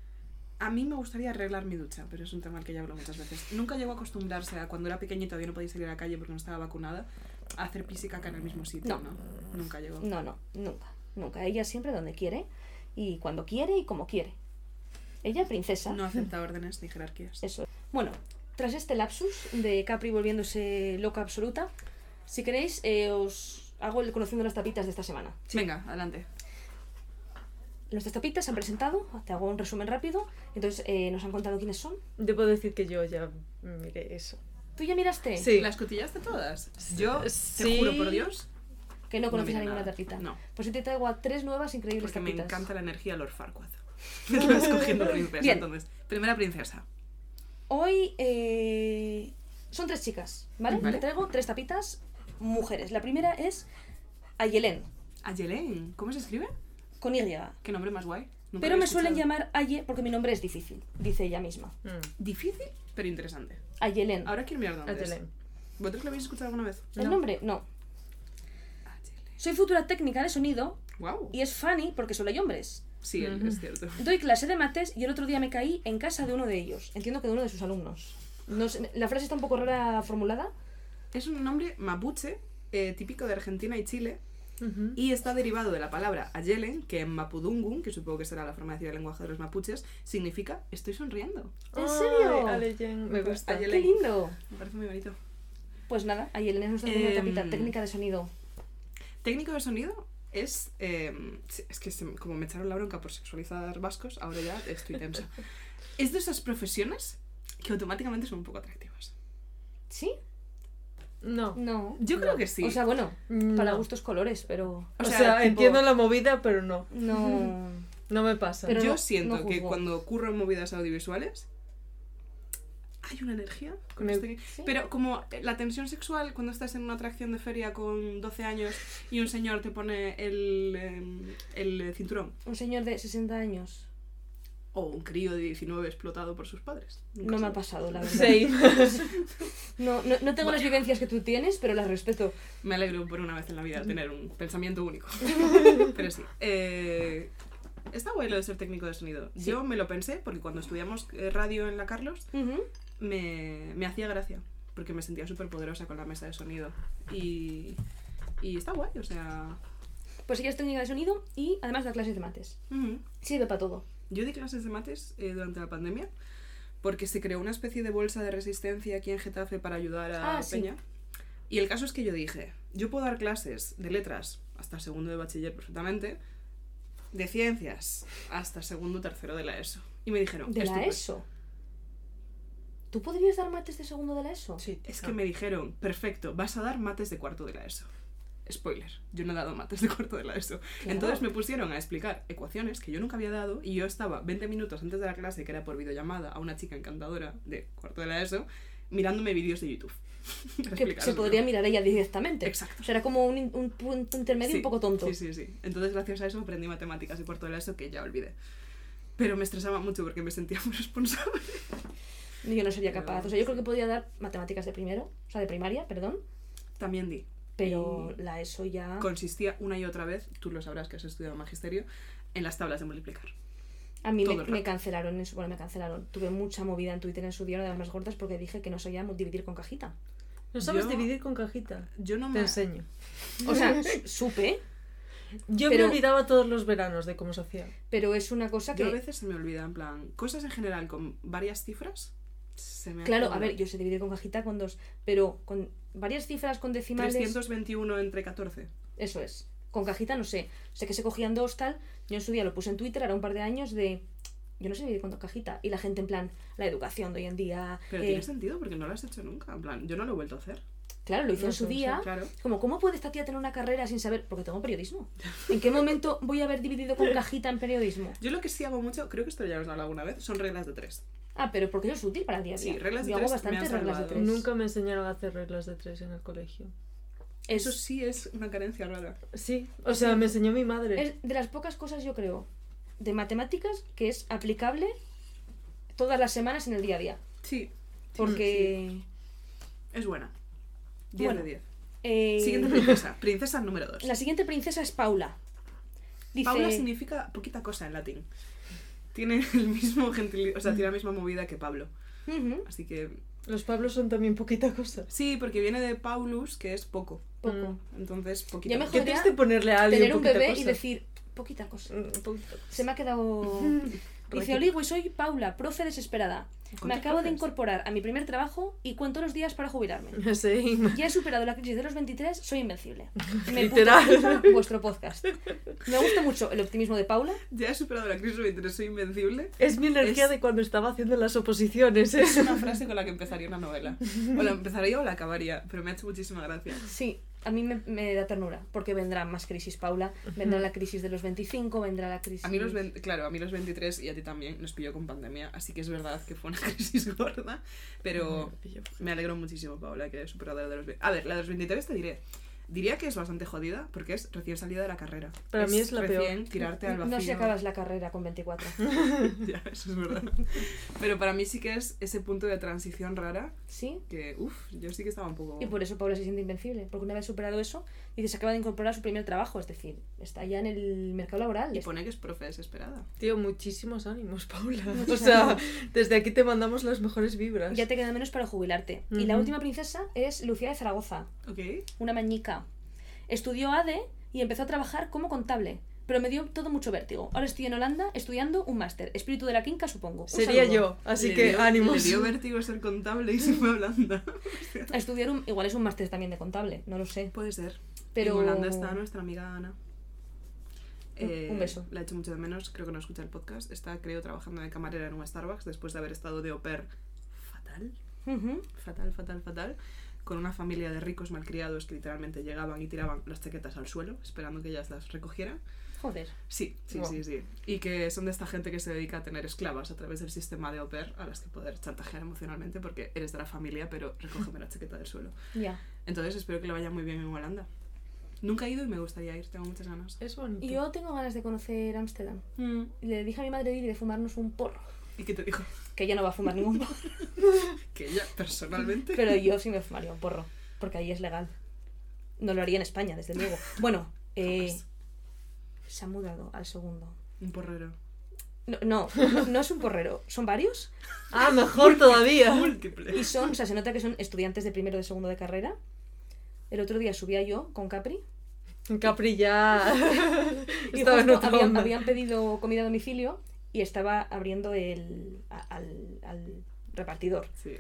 A mí me gustaría arreglar mi ducha, pero es un tema al que ya hablo muchas veces. Nunca llegó a acostumbrarse a cuando era pequeña y todavía no podía salir a la calle porque no estaba vacunada, a hacer pis y caca en el mismo sitio, No. ¿no? Nunca llegó. No, no, nunca, nunca. Ella siempre donde quiere y cuando quiere y como quiere. Ella princesa. No acepta órdenes ni jerarquías. Eso. Bueno, tras este lapsus de Capri volviéndose loca absoluta, si queréis eh, os hago el conociendo las tapitas de esta semana. Venga, adelante. Nuestras tapitas se han presentado, te hago un resumen rápido, entonces eh, nos han contado quiénes son. Debo decir que yo ya miré eso. ¿Tú ya miraste? Sí. ¿Las cotillaste todas? Yo, Sí. te juro por Dios, Que no conoces No a mira ninguna nada. tapita. No. Pues yo te traigo a tres nuevas increíbles porque me tapitas. encanta la energía Lord Farquaad. Escogiendo princesa, Bien. entonces. Primera princesa. Hoy eh, son tres chicas, ¿vale? Vale. Te traigo tres tapitas mujeres. La primera es Ayelen, Ayelen, ¿cómo se escribe? con Y. Qué nombre más guay. Nunca Pero lo me he suelen escuchado. llamar Aye porque mi nombre es difícil, dice ella misma. Mm. Difícil, pero interesante. Ayelen. Ahora quiero mirar dónde es. Ayelen. ¿Vosotros lo habéis escuchado alguna vez? ¿El No. nombre? No. Ayelen. Soy futura técnica de sonido Wow. y es funny porque solo hay hombres. Sí, Ujú. es cierto. Doy clase de mates y el otro día me caí en casa de uno de ellos. Entiendo que de uno de sus alumnos. No sé, la frase está un poco rara formulada. Es un nombre mapuche, eh, típico de Argentina y Chile, Ujú. y está derivado de la palabra Ayelen, que en mapudungun, que supongo que será la forma de decir el lenguaje de los mapuches, significa estoy sonriendo. ¿En serio? Ay, Ayelen, me gusta. Ayelen. ¡Qué lindo! Me parece muy bonito. Pues nada, Ayelen es nuestra primera Em, tapita, técnica de sonido. Técnico de sonido es... eh, es que se- como me echaron la bronca por sexualizar vascos, ahora ya estoy tensa. Es de esas profesiones que automáticamente son un poco atractivas. ¿Sí? No. No. Yo creo No. que sí. O sea, bueno, No. para gustos colores, pero... O O sea, sea, tipo- entiendo la movida, pero no. No... No me pasa. Pero Yo no- siento no que juzgo. cuando ocurro en movidas audiovisuales hay una energía con Me- este- Sí. pero como la tensión sexual cuando estás en una atracción de feria con doce años y un señor te pone el, em, el cinturón Un señor de sesenta años. o un crío de diecinueve explotado por sus padres. Nunca No me ha sabes. pasado, la verdad. Sí. No, no, no tengo las vivencias que tú tienes, pero las respeto. Me alegro por una vez en la vida tener un pensamiento único. Pero sí. eh, está guay lo de ser técnico de sonido. Sí. Yo me lo pensé porque cuando estudiamos eh, radio en la Carlos Ujú. me, me hacía gracia, porque me sentía súper poderosa con la mesa de sonido. Y, y está guay, o sea... Pues ella es técnica de sonido y además da clases de mates. ujú. Sirve para todo. Yo di clases de mates eh, durante la pandemia, porque se creó una especie de bolsa de resistencia aquí en Getafe para ayudar a Ah, sí. Peña. Y el caso es que yo dije, yo puedo dar clases de letras hasta segundo de bachiller perfectamente, de ciencias hasta segundo tercero de la ESO. Y me dijeron, De la "Estupendo". ESO. ¿Tú podrías dar mates de segundo de la ESO? Sí, Es que me dijeron, perfecto, vas a dar mates de cuarto de la ESO. Spoiler, yo no he dado mates de cuarto de la ESO. Claro. Entonces me pusieron a explicar ecuaciones que yo nunca había dado y yo estaba veinte minutos antes de la clase, que era por videollamada, a una chica encantadora de cuarto de la ESO, mirándome vídeos de YouTube. Para Que explicarles se podría lo- mirar ella directamente. Exacto. O sea, era como un, in- un punto intermedio Sí, un poco tonto. Sí, sí, sí. Entonces gracias a eso aprendí matemáticas de cuarto de la ESO que ya olvidé. Pero me estresaba mucho porque me sentía muy responsable. Yo no sería Pero- capaz. O sea, yo creo que podía dar matemáticas de primero, o sea, de primaria, perdón. También di. Pero Y la ESO ya... consistía una y otra vez, tú lo sabrás que has estudiado magisterio, en las tablas de multiplicar. A mí todo me, el me rato. cancelaron eso, bueno, me cancelaron. Tuve mucha movida en Twitter en su día, una de las más gordas, porque dije que no sabía dividir con cajita. ¿No sabes Yo- dividir con cajita? Yo no Te me... enseño. O sea, su- supe, Yo Pero- me olvidaba todos los veranos de cómo se hacía. pero es una cosa Yo a que... veces se me olvida, en plan, cosas en general con varias cifras, se me Claro, hace a ver, una- yo sé dividir con cajita con dos, pero con varias cifras con decimales... trescientos veintiuno entre catorce. Eso es. Con cajita no sé. Sé que se cogían dos, tal. Yo en su día lo puse en Twitter, ahora un par de años, de... Yo no sé dividir con cajita. Y la gente en plan, la educación de hoy en día... Pero eh, tiene sentido porque no lo has hecho nunca. En plan, yo no lo he vuelto a hacer. Claro, lo hice No en su sé, día. Claro. Como, ¿cómo puede esta tía tener una carrera sin saber? Porque tengo periodismo. ¿En qué momento voy a haber dividido con cajita en periodismo? Yo lo que sí hago mucho, creo que esto ya os lo he hablado alguna vez, son reglas de tres. Ah, pero porque eso es útil para el día a Sí, día. reglas de Yo hago tres me bastantes han reglas de salvado. tres. Nunca me enseñaron a hacer reglas de tres en el colegio. Es, Eso sí es una carencia rara. Sí, o sea, me enseñó mi madre. es de las pocas cosas, yo creo, de matemáticas que es aplicable todas las semanas en el día a día. Sí. Porque... Es buena. diez Bueno. de diez. eh, Siguiente princesa. Princesa número dos. La siguiente princesa es Paula. Dice... Paula significa poquita cosa en latín. Tiene el mismo gentilicio, o sea, tiene la misma movida que Pablo. Ujú. Así que... Los Pablos son también poquita cosa. Sí, porque viene de Paulus, que es poco. Poco. Entonces, poquita Ya me cosa. Qué Jodería triste ponerle a alguien Tener un poquita bebé cosa. y decir, poquita cosa. Mm, poquita cosa. Se me ha quedado... Dice Oligo y soy Paula, profe desesperada. Me ¿Cuántos acabo de profes? incorporar a mi primer trabajo y cuento los días para jubilarme. Sí. Ya he superado la crisis de los veintitrés, soy invencible. Me Literal. puto vuestro podcast. Me gusta mucho el optimismo de Paula. Ya he superado la crisis veintitrés, soy invencible. Es mi energía Es- de cuando estaba haciendo las oposiciones. Es ¿eh? una frase con la que empezaría una novela. O la empezaría o la acabaría, pero me ha hecho muchísima gracia. Sí, a mí me, me da ternura, porque vendrá más crisis, Paula. Vendrá la crisis de los veinticinco, vendrá la crisis... A mí los vein- claro, a mí los veintitrés y a ti también nos pilló con pandemia, así que es verdad que fue una crisis gorda, pero me alegro muchísimo, Paula, que hayas superado la de los ve- A ver, la de los veintitrés te diré. Diría que es bastante jodida porque es recién salida de la carrera. Para mí es la recién peor. tirarte al vacío. No si acabas la carrera con veinticuatro. Ya, eso es verdad. Pero para mí sí que es ese punto de transición rara ¿Sí? que, uff, yo sí que estaba un poco... Y por eso Paula se siente invencible, porque una vez superado eso, dice, se acaba de incorporar a su primer trabajo, es decir, está ya en el mercado laboral. Y pone que es profe desesperada. Tío, muchísimos ánimos, Paula. Muchos O sea, ánimos. desde aquí te mandamos las mejores vibras. Ya te queda menos para jubilarte. Y la Ujú. última princesa es Lucía de Zaragoza, Ok. una mañica. Estudió A D E y empezó a trabajar como contable, pero me dio todo mucho vértigo. Ahora estoy en Holanda estudiando un máster, espíritu de la quinca, supongo. Un Sería saludo. yo, así Le que dio- ánimos. Le dio vértigo ser contable y se fue a Holanda. A estudiar un... Igual es un máster también de contable, no lo sé. Puede ser. Pero... En Holanda está nuestra amiga Ana. Un- un beso. La he hecho mucho de menos, creo que no escucha el podcast. Está, creo, trabajando de camarera en un Starbucks después de haber estado de au pair fatal. Ujú. Fatal, fatal, fatal. Con una familia de ricos malcriados que literalmente llegaban y tiraban las chaquetas al suelo esperando que ellas las recogieran. Joder. Sí, sí, Wow. sí, sí. Y que son de esta gente que se dedica a tener esclavas a través del sistema de au pair a las que poder chantajear emocionalmente porque eres de la familia, pero recógeme la chaqueta del suelo. Ya. Entonces espero que le vaya muy bien en Holanda. Nunca he ido y me gustaría ir, tengo muchas ganas. Es bonito. Y yo tengo ganas de conocer Ámsterdam. Mm. Le dije a mi madre de ir y de fumarnos un porro. ¿Y qué te dijo? Que ella no va a fumar ningún porro. Que ella, personalmente... Pero yo sí me fumaría un porro. Porque ahí es legal. No lo haría en España, desde luego. Bueno, eh, Jamás. se ha mudado al segundo. Un porrero. No, no, no, no es un porrero. Son varios. Ah, mejor todavía. Múltiple. Y son, o sea, se nota que son estudiantes de primero o de segundo de carrera. El otro día subía yo con Capri. Capri ya Y estaba en justo otra habían, onda. habían pedido comida a domicilio y estaba abriendo el a- al, al repartidor. Sí.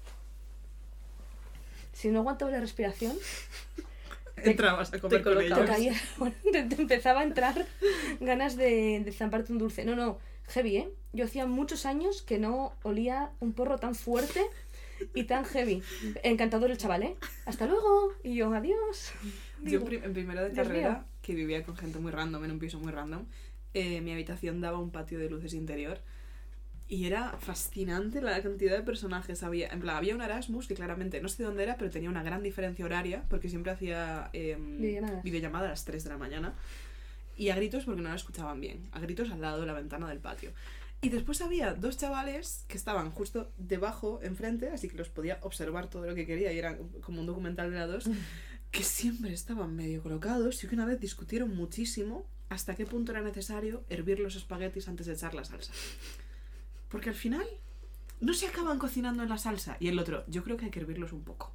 Si no aguantaba la respiración, Te- Entrabas a comer te con te, colocabas. ellos. caía, bueno, te, te empezaba a entrar ganas de, de zamparte un dulce. No, no, heavy, ¿eh? Yo hacía muchos años que no olía un porro tan fuerte y tan heavy. Encantador el chaval, ¿eh? Hasta luego. Y yo, adiós. Yo Digo, en prim- en primero de Dios carrera, mío. que vivía con gente muy random, en un piso muy random, eh, mi habitación daba un patio de luces interior y era fascinante la cantidad de personajes. Había, en plan, había un Erasmus que claramente no sé dónde era, pero tenía una gran diferencia horaria porque siempre hacía eh, Videollamadas. videollamada a las tres de la mañana y a gritos porque no la escuchaban bien, a gritos al lado de la ventana del patio. Y después había dos chavales que estaban justo debajo, enfrente, así que los podía observar todo lo que quería y era como un documental de la dos, que siempre estaban medio colocados y que una vez discutieron muchísimo hasta qué punto era necesario hervir los espaguetis antes de echar la salsa. Porque al final no se acaban cocinando en la salsa. Y el otro, yo creo que hay que hervirlos un poco.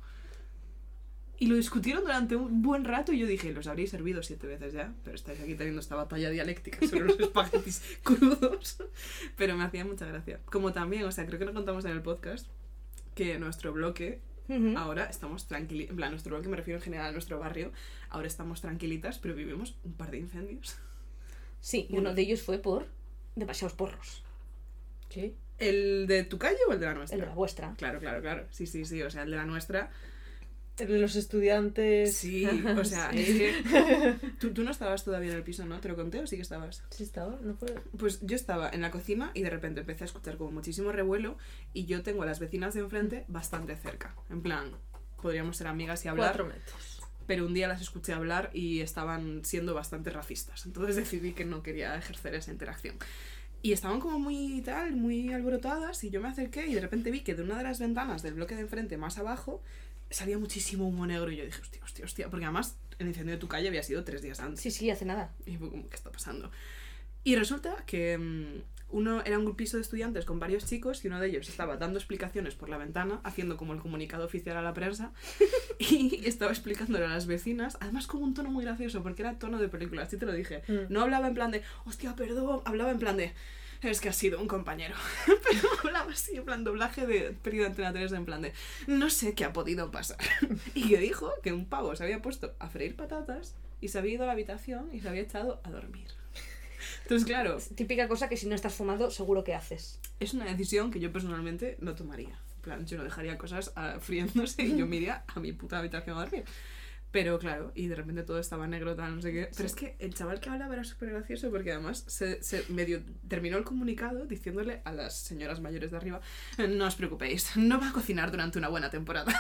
Y lo discutieron durante un buen rato y yo dije, los habréis hervido siete veces ya, pero estáis aquí teniendo esta batalla dialéctica sobre los espaguetis crudos. Pero me hacía mucha gracia. Como también, o sea, creo que no contamos en el podcast que nuestro bloque, Ujú. ahora estamos tranquilitas, en plan, nuestro bloque me refiero en general a nuestro barrio, ahora estamos tranquilitas, pero vivimos un par de incendios. Sí, y Bueno. uno de ellos fue por demasiados porros. ¿Qué? ¿El de tu calle o el de la nuestra? El de la vuestra. Claro, claro, claro. Sí, sí, sí. O sea, el de la nuestra. Los estudiantes. Sí, o sea, Sí. es que. Tú, tú no estabas todavía en el piso, ¿no? ¿Te lo conté o sí que estabas? Sí estaba, no fue. Pues yo estaba en la cocina y de repente empecé a escuchar como muchísimo revuelo y yo tengo a las vecinas de enfrente bastante cerca. En plan, podríamos ser amigas y hablar, Cuatro metros. pero un día las escuché hablar y estaban siendo bastante racistas. Entonces decidí que no quería ejercer esa interacción. Y estaban como muy tal, muy alborotadas y yo me acerqué y de repente vi que de una de las ventanas del bloque de enfrente más abajo salía muchísimo humo negro y yo dije, hostia, hostia, hostia, porque además el incendio de tu calle había sido tres días antes. Sí, sí, hace nada. Y fue como, ¿qué está pasando? Y resulta que um, uno era un piso de estudiantes con varios chicos y uno de ellos estaba dando explicaciones por la ventana, haciendo como el comunicado oficial a la prensa, y estaba explicándole a las vecinas, además con un tono muy gracioso, porque era tono de película, así te lo dije. Mm. No hablaba en plan de, hostia, perdón, hablaba en plan de, es que ha sido un compañero. Pero hablaba así, en plan doblaje de peli de Antena tres, en plan de, no sé qué ha podido pasar. Y que dijo que un pavo se había puesto a freír patatas y se había ido a la habitación y se había echado a dormir. Entonces, claro, Típica cosa que si no estás fumando, seguro que haces. es una decisión que yo personalmente no tomaría. En plan, yo no dejaría cosas uh, friéndose y yo me iría a mi puta habitación a dormir. Pero claro, y de repente todo estaba negro, tal, no sé qué. Pero es que el chaval que hablaba era súper gracioso porque además se, se medio terminó el comunicado diciéndole a las señoras mayores de arriba, no os preocupéis, no va a cocinar durante una buena temporada.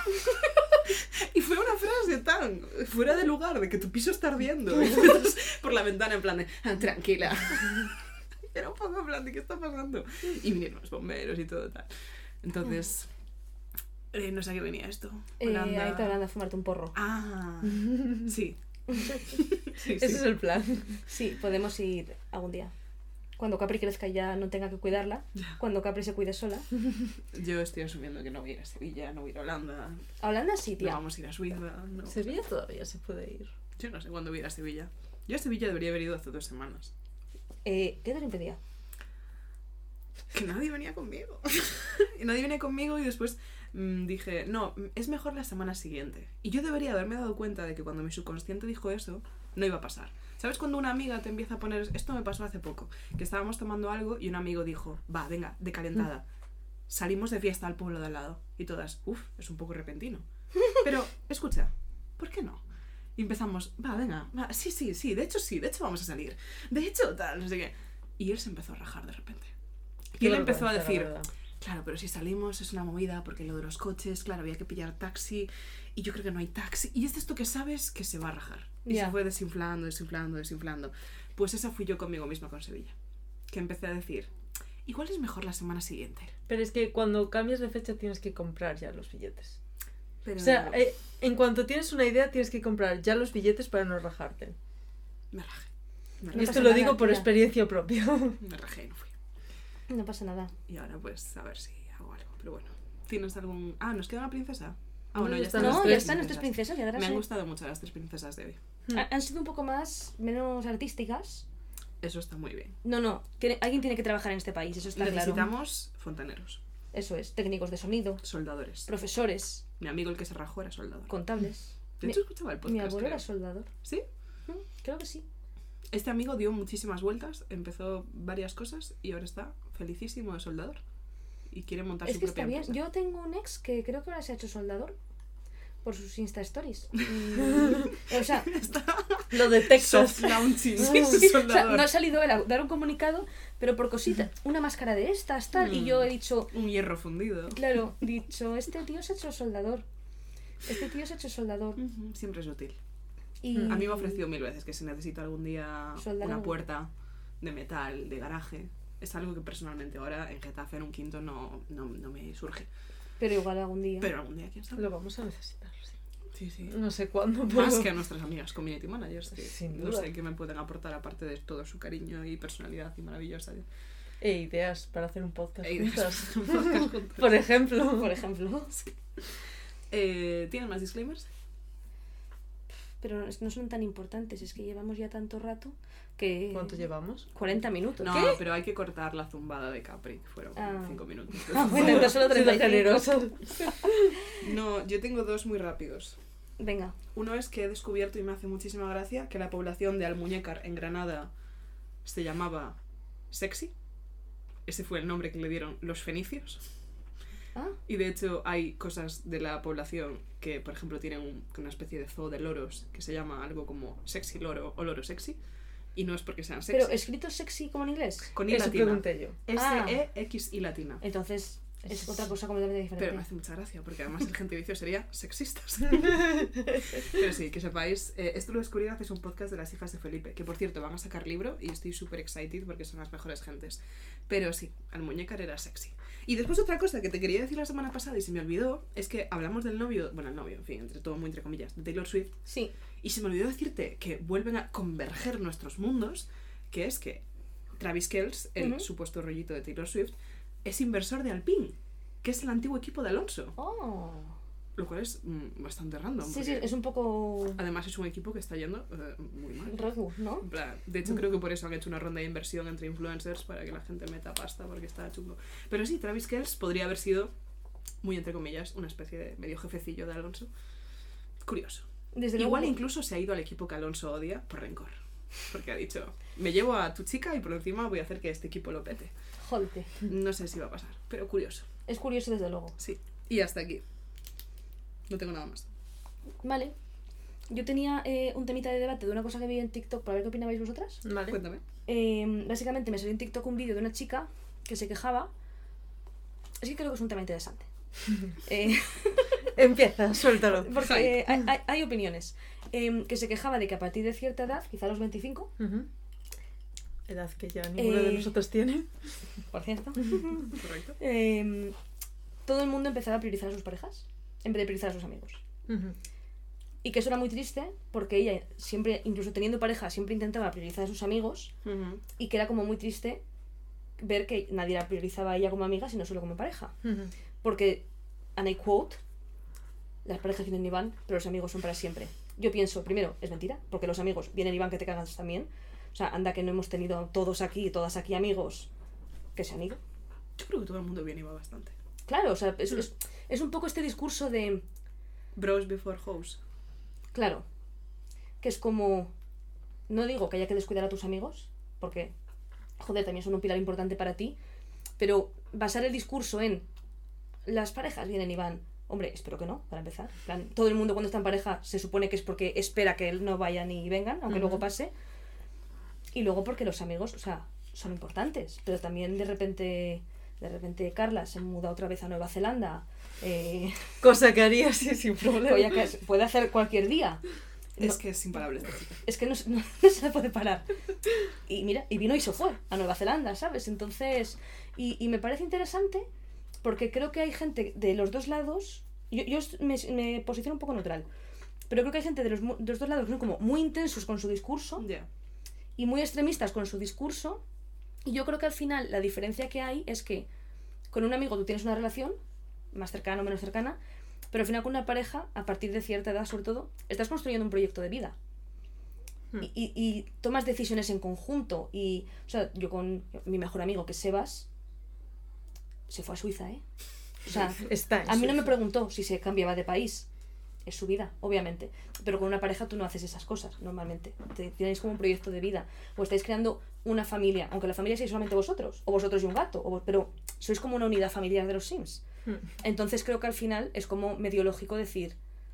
Y fue una frase tan fuera de lugar, de que tu piso está ardiendo. Y todos por la ventana en plan de, ah, tranquila. Era un poco en plan de, ¿qué está pasando? Y vinieron los bomberos y todo tal. Entonces, eh, no sé a qué venía esto. Eh, Holanda. ahí te van a fumarte un porro. Ah, sí. Sí, Ese sí. es el plan. Sí, podemos ir algún día. Cuando Capri crezca y ya no tenga que cuidarla. Cuando Capri se cuide sola. Yo estoy asumiendo que no voy a ir a Sevilla, no voy a ir a Holanda, A Holanda sí, no tía. vamos a ir a Suiza. No. Sevilla todavía se puede ir. Yo no sé cuándo voy a ir a Sevilla. Yo a Sevilla debería haber ido hace dos semanas. Eh, ¿Qué te lo impedía? Que nadie venía conmigo. Y nadie venía conmigo y después mmm, dije, no, es mejor la semana siguiente. Y yo debería haberme dado cuenta de que cuando mi subconsciente dijo eso, no iba a pasar. ¿Sabes cuando una amiga te empieza a poner... Esto me pasó hace poco, que estábamos tomando algo y un amigo dijo, va, venga, de calentada. Salimos de fiesta al pueblo de al lado. Y todas, uff, es un poco repentino. Pero, escucha, ¿por qué no? Y empezamos, va, venga, va, sí, sí, sí, de hecho sí, de hecho vamos a salir. De hecho, tal, no sé qué. Y él se empezó a rajar de repente. Y él empezó a decir, claro, pero si salimos es una movida porque lo de los coches, claro, había que pillar taxi y yo creo que no hay taxi. Y es de esto que sabes que se va a rajar. Y Ya. se fue desinflando, desinflando, desinflando. Pues esa fui yo conmigo misma con Sevilla. Que empecé a decir, igual es mejor la semana siguiente. Pero es que cuando cambias de fecha tienes que comprar ya los billetes. Pero O sea, eh, en cuanto tienes una idea tienes que comprar ya los billetes para no rajarte. me rajé. Me Y rajé, esto pasa lo nada, digo por tía. experiencia propia. me rajé y no fui. No pasa nada. Y ahora pues a ver si hago algo. Pero bueno, ¿tienes algún...? Ah, ¿nos queda una princesa? Ah, No, bueno, ya ya están están las No, las ya tres están nuestras princesas. princesas, ya verás. Me han eh. gustado mucho las tres princesas de hoy. Ha- Han sido un poco más, menos artísticas. Eso está muy bien. No, no, tiene- alguien tiene que trabajar en este país, eso está claro. Necesitamos fontaneros, Eso es, técnicos de sonido, soldadores. profesores, Mi amigo el que se rajó era soldador. contables. De Mi, hecho, escuchaba el podcast. mi abuelo creo. era soldador. ¿Sí? Mm, Creo que sí. Este amigo dio muchísimas vueltas, empezó varias cosas y ahora está felicísimo de soldador. Y quiere montar Es su que propia está bien. empresa. Yo tengo un ex que creo que ahora se ha hecho soldador por sus Insta Stories. Mm, o sea, Lo de Texas. Soft launching. sí, sí, o sea, soldador. no ha salido él a dar un comunicado, pero por cositas, una máscara de estas, tal, y yo he dicho, Un hierro fundido. claro, dicho, este tío se ha hecho soldador. Este tío se ha hecho soldador. Ujú, siempre es útil. Y... A mí me ha ofrecido mil veces que si necesito algún día Soldar una algo. puerta de metal, de garaje, es algo que personalmente ahora en Getafe, en un quinto, no, no, no me surge. Pero igual algún día. Pero algún día, quién sabe. Lo vamos a necesitar, sí. Sí, sí. No sé cuándo, pero... Más que a nuestras amigas community managers, que Sin no duda. sé qué me pueden aportar aparte de todo su cariño y personalidad y maravillosa. E ideas para hacer un podcast E ideas juntas. para un podcast juntas. Por ejemplo. Por ejemplo. Eh, ¿Tienen más disclaimers? Pero es- no son tan importantes, es que llevamos ya tanto rato que... ¿Cuánto llevamos? cuarenta minutos. No, ¿Qué? pero hay que cortar la zumbada de Capri, que fueron Ah. cinco minutos. Ah, bueno, entonces solo Siendo treinta y cinco. generoso. No, yo tengo dos muy rápidos. Venga. Uno es que he descubierto y me hace muchísima gracia que la población de Almuñécar en Granada se llamaba Sexy. Ese fue el nombre que le dieron los fenicios. Ah, Y de hecho hay cosas de la población que, por ejemplo, tienen un- una especie de zoo de loros que se llama algo como Sexy Loro o Loro Sexy. Y no es porque sean sexy. pero escrito sexy como en inglés. Con I Eso latina. pregunté yo. S E X I latina. Entonces, Es otra cosa completamente diferente. Pero me hace mucha gracia, porque además el gentilicio sería sexistas. Pero sí, que sepáis, eh, esto lo descubrí gracias a un podcast de las hijas de Felipe, que por cierto van a sacar libro y estoy súper excited porque son las mejores gentes. Pero sí, Almuñécar era sexy. Y después otra cosa que te quería decir la semana pasada y se me olvidó, es que hablamos del novio, bueno, el novio, en fin, entre todo muy entre comillas, de Taylor Swift. Sí. Y se me olvidó decirte que vuelven a converger nuestros mundos, que es que Travis Kelce, el Uh-huh. supuesto rollito de Taylor Swift, es inversor de Alpine, que es el antiguo equipo de Alonso. Oh. Lo cual es mm, bastante random. Sí, sí, porque es un poco además es un equipo que está yendo eh, muy mal. Red Bull, ¿no? En plan, de hecho, creo que por eso han hecho una ronda de inversión entre influencers para que la gente meta pasta porque está chungo. Pero sí, Travis Kelce podría haber sido, muy entre comillas, una especie de medio jefecillo de Alonso. Curioso. Desde Igual luego, incluso se ha ido al equipo que Alonso odia por rencor. Porque ha dicho, me llevo a tu chica y por encima voy a hacer que este equipo lo pete. Jódete. No sé si va a pasar, pero curioso. Es curioso desde luego. Sí. Y hasta aquí. No tengo nada más. Vale. Yo tenía eh, un temita de debate de una cosa que vi en TikTok para ver qué opinabais vosotras. Vale. Cuéntame. Eh, básicamente me salió en TikTok un vídeo de una chica que se quejaba. Es que creo que es un tema interesante. eh, Empieza, suéltalo. porque Hype. eh, hay, hay- hay opiniones. Eh, que se quejaba de que a partir de cierta edad, quizá a los veinticinco, Ujú. Edad que ya ninguno de Eh, nosotros tiene. por cierto, Correcto. eh, todo el mundo empezaba a priorizar a sus parejas en vez de priorizar a sus amigos. Ujú. Y que eso era muy triste porque ella siempre, incluso teniendo pareja, siempre intentaba priorizar a sus amigos Ujú. y que era como muy triste ver que nadie la priorizaba a ella como amiga, sino solo como pareja. Ujú. Porque, and I quote, las parejas vienen y van, pero los amigos son para siempre. Yo pienso, primero, es mentira, porque los amigos vienen y van que te cagas también. O sea, anda que no hemos tenido todos aquí, todas aquí amigos que se han ido. Yo creo que todo el mundo bien iba bastante. Claro, o sea, es, es, es un poco este discurso de, Bros before hoes. claro, que es como, no digo que haya que descuidar a tus amigos, porque, joder, también son un pilar importante para ti, pero basar el discurso en las parejas vienen y van, hombre, espero que no, para empezar. En plan, todo el mundo cuando está en pareja se supone que es porque espera que no vayan y vengan, aunque Ujú. luego pase. Y luego porque los amigos, o sea, son importantes, pero también de repente, de repente Carla se muda otra vez a Nueva Zelanda, eh, Cosa que haría así sin problema. oye, que puede hacer cualquier día. Es No, que es imparable esta chica. es que no, se- no- no se la puede parar. Y mira, y vino y se fue a Nueva Zelanda, ¿sabes? Entonces, y, y me parece interesante porque creo que hay gente de los dos lados, yo, yo me, me posiciono un poco neutral, pero creo que hay gente de los, mu- de los dos lados que son como muy intensos con su discurso Ya. y muy extremistas con su discurso, y yo creo que al final la diferencia que hay es que con un amigo tú tienes una relación, más cercana o menos cercana, pero al final con una pareja, a partir de cierta edad sobre todo, estás construyendo un proyecto de vida. Hmm. Y, y- y tomas decisiones en conjunto. Y, o sea, yo con mi mejor amigo, que es Sebas, se fue a Suiza, ¿eh? O sea, Está en a mí no me Suiza. preguntó si se cambiaba de país. Es su vida, obviamente. Pero con una pareja tú no haces esas cosas, normalmente. Te, tenéis como un proyecto de vida. O estáis creando una familia, aunque la familia seáis solamente vosotros. O vosotros y un gato. O, pero sois como una unidad familiar de los Sims. Mm. Entonces creo que al final es como medio lógico decir,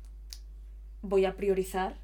voy a priorizar,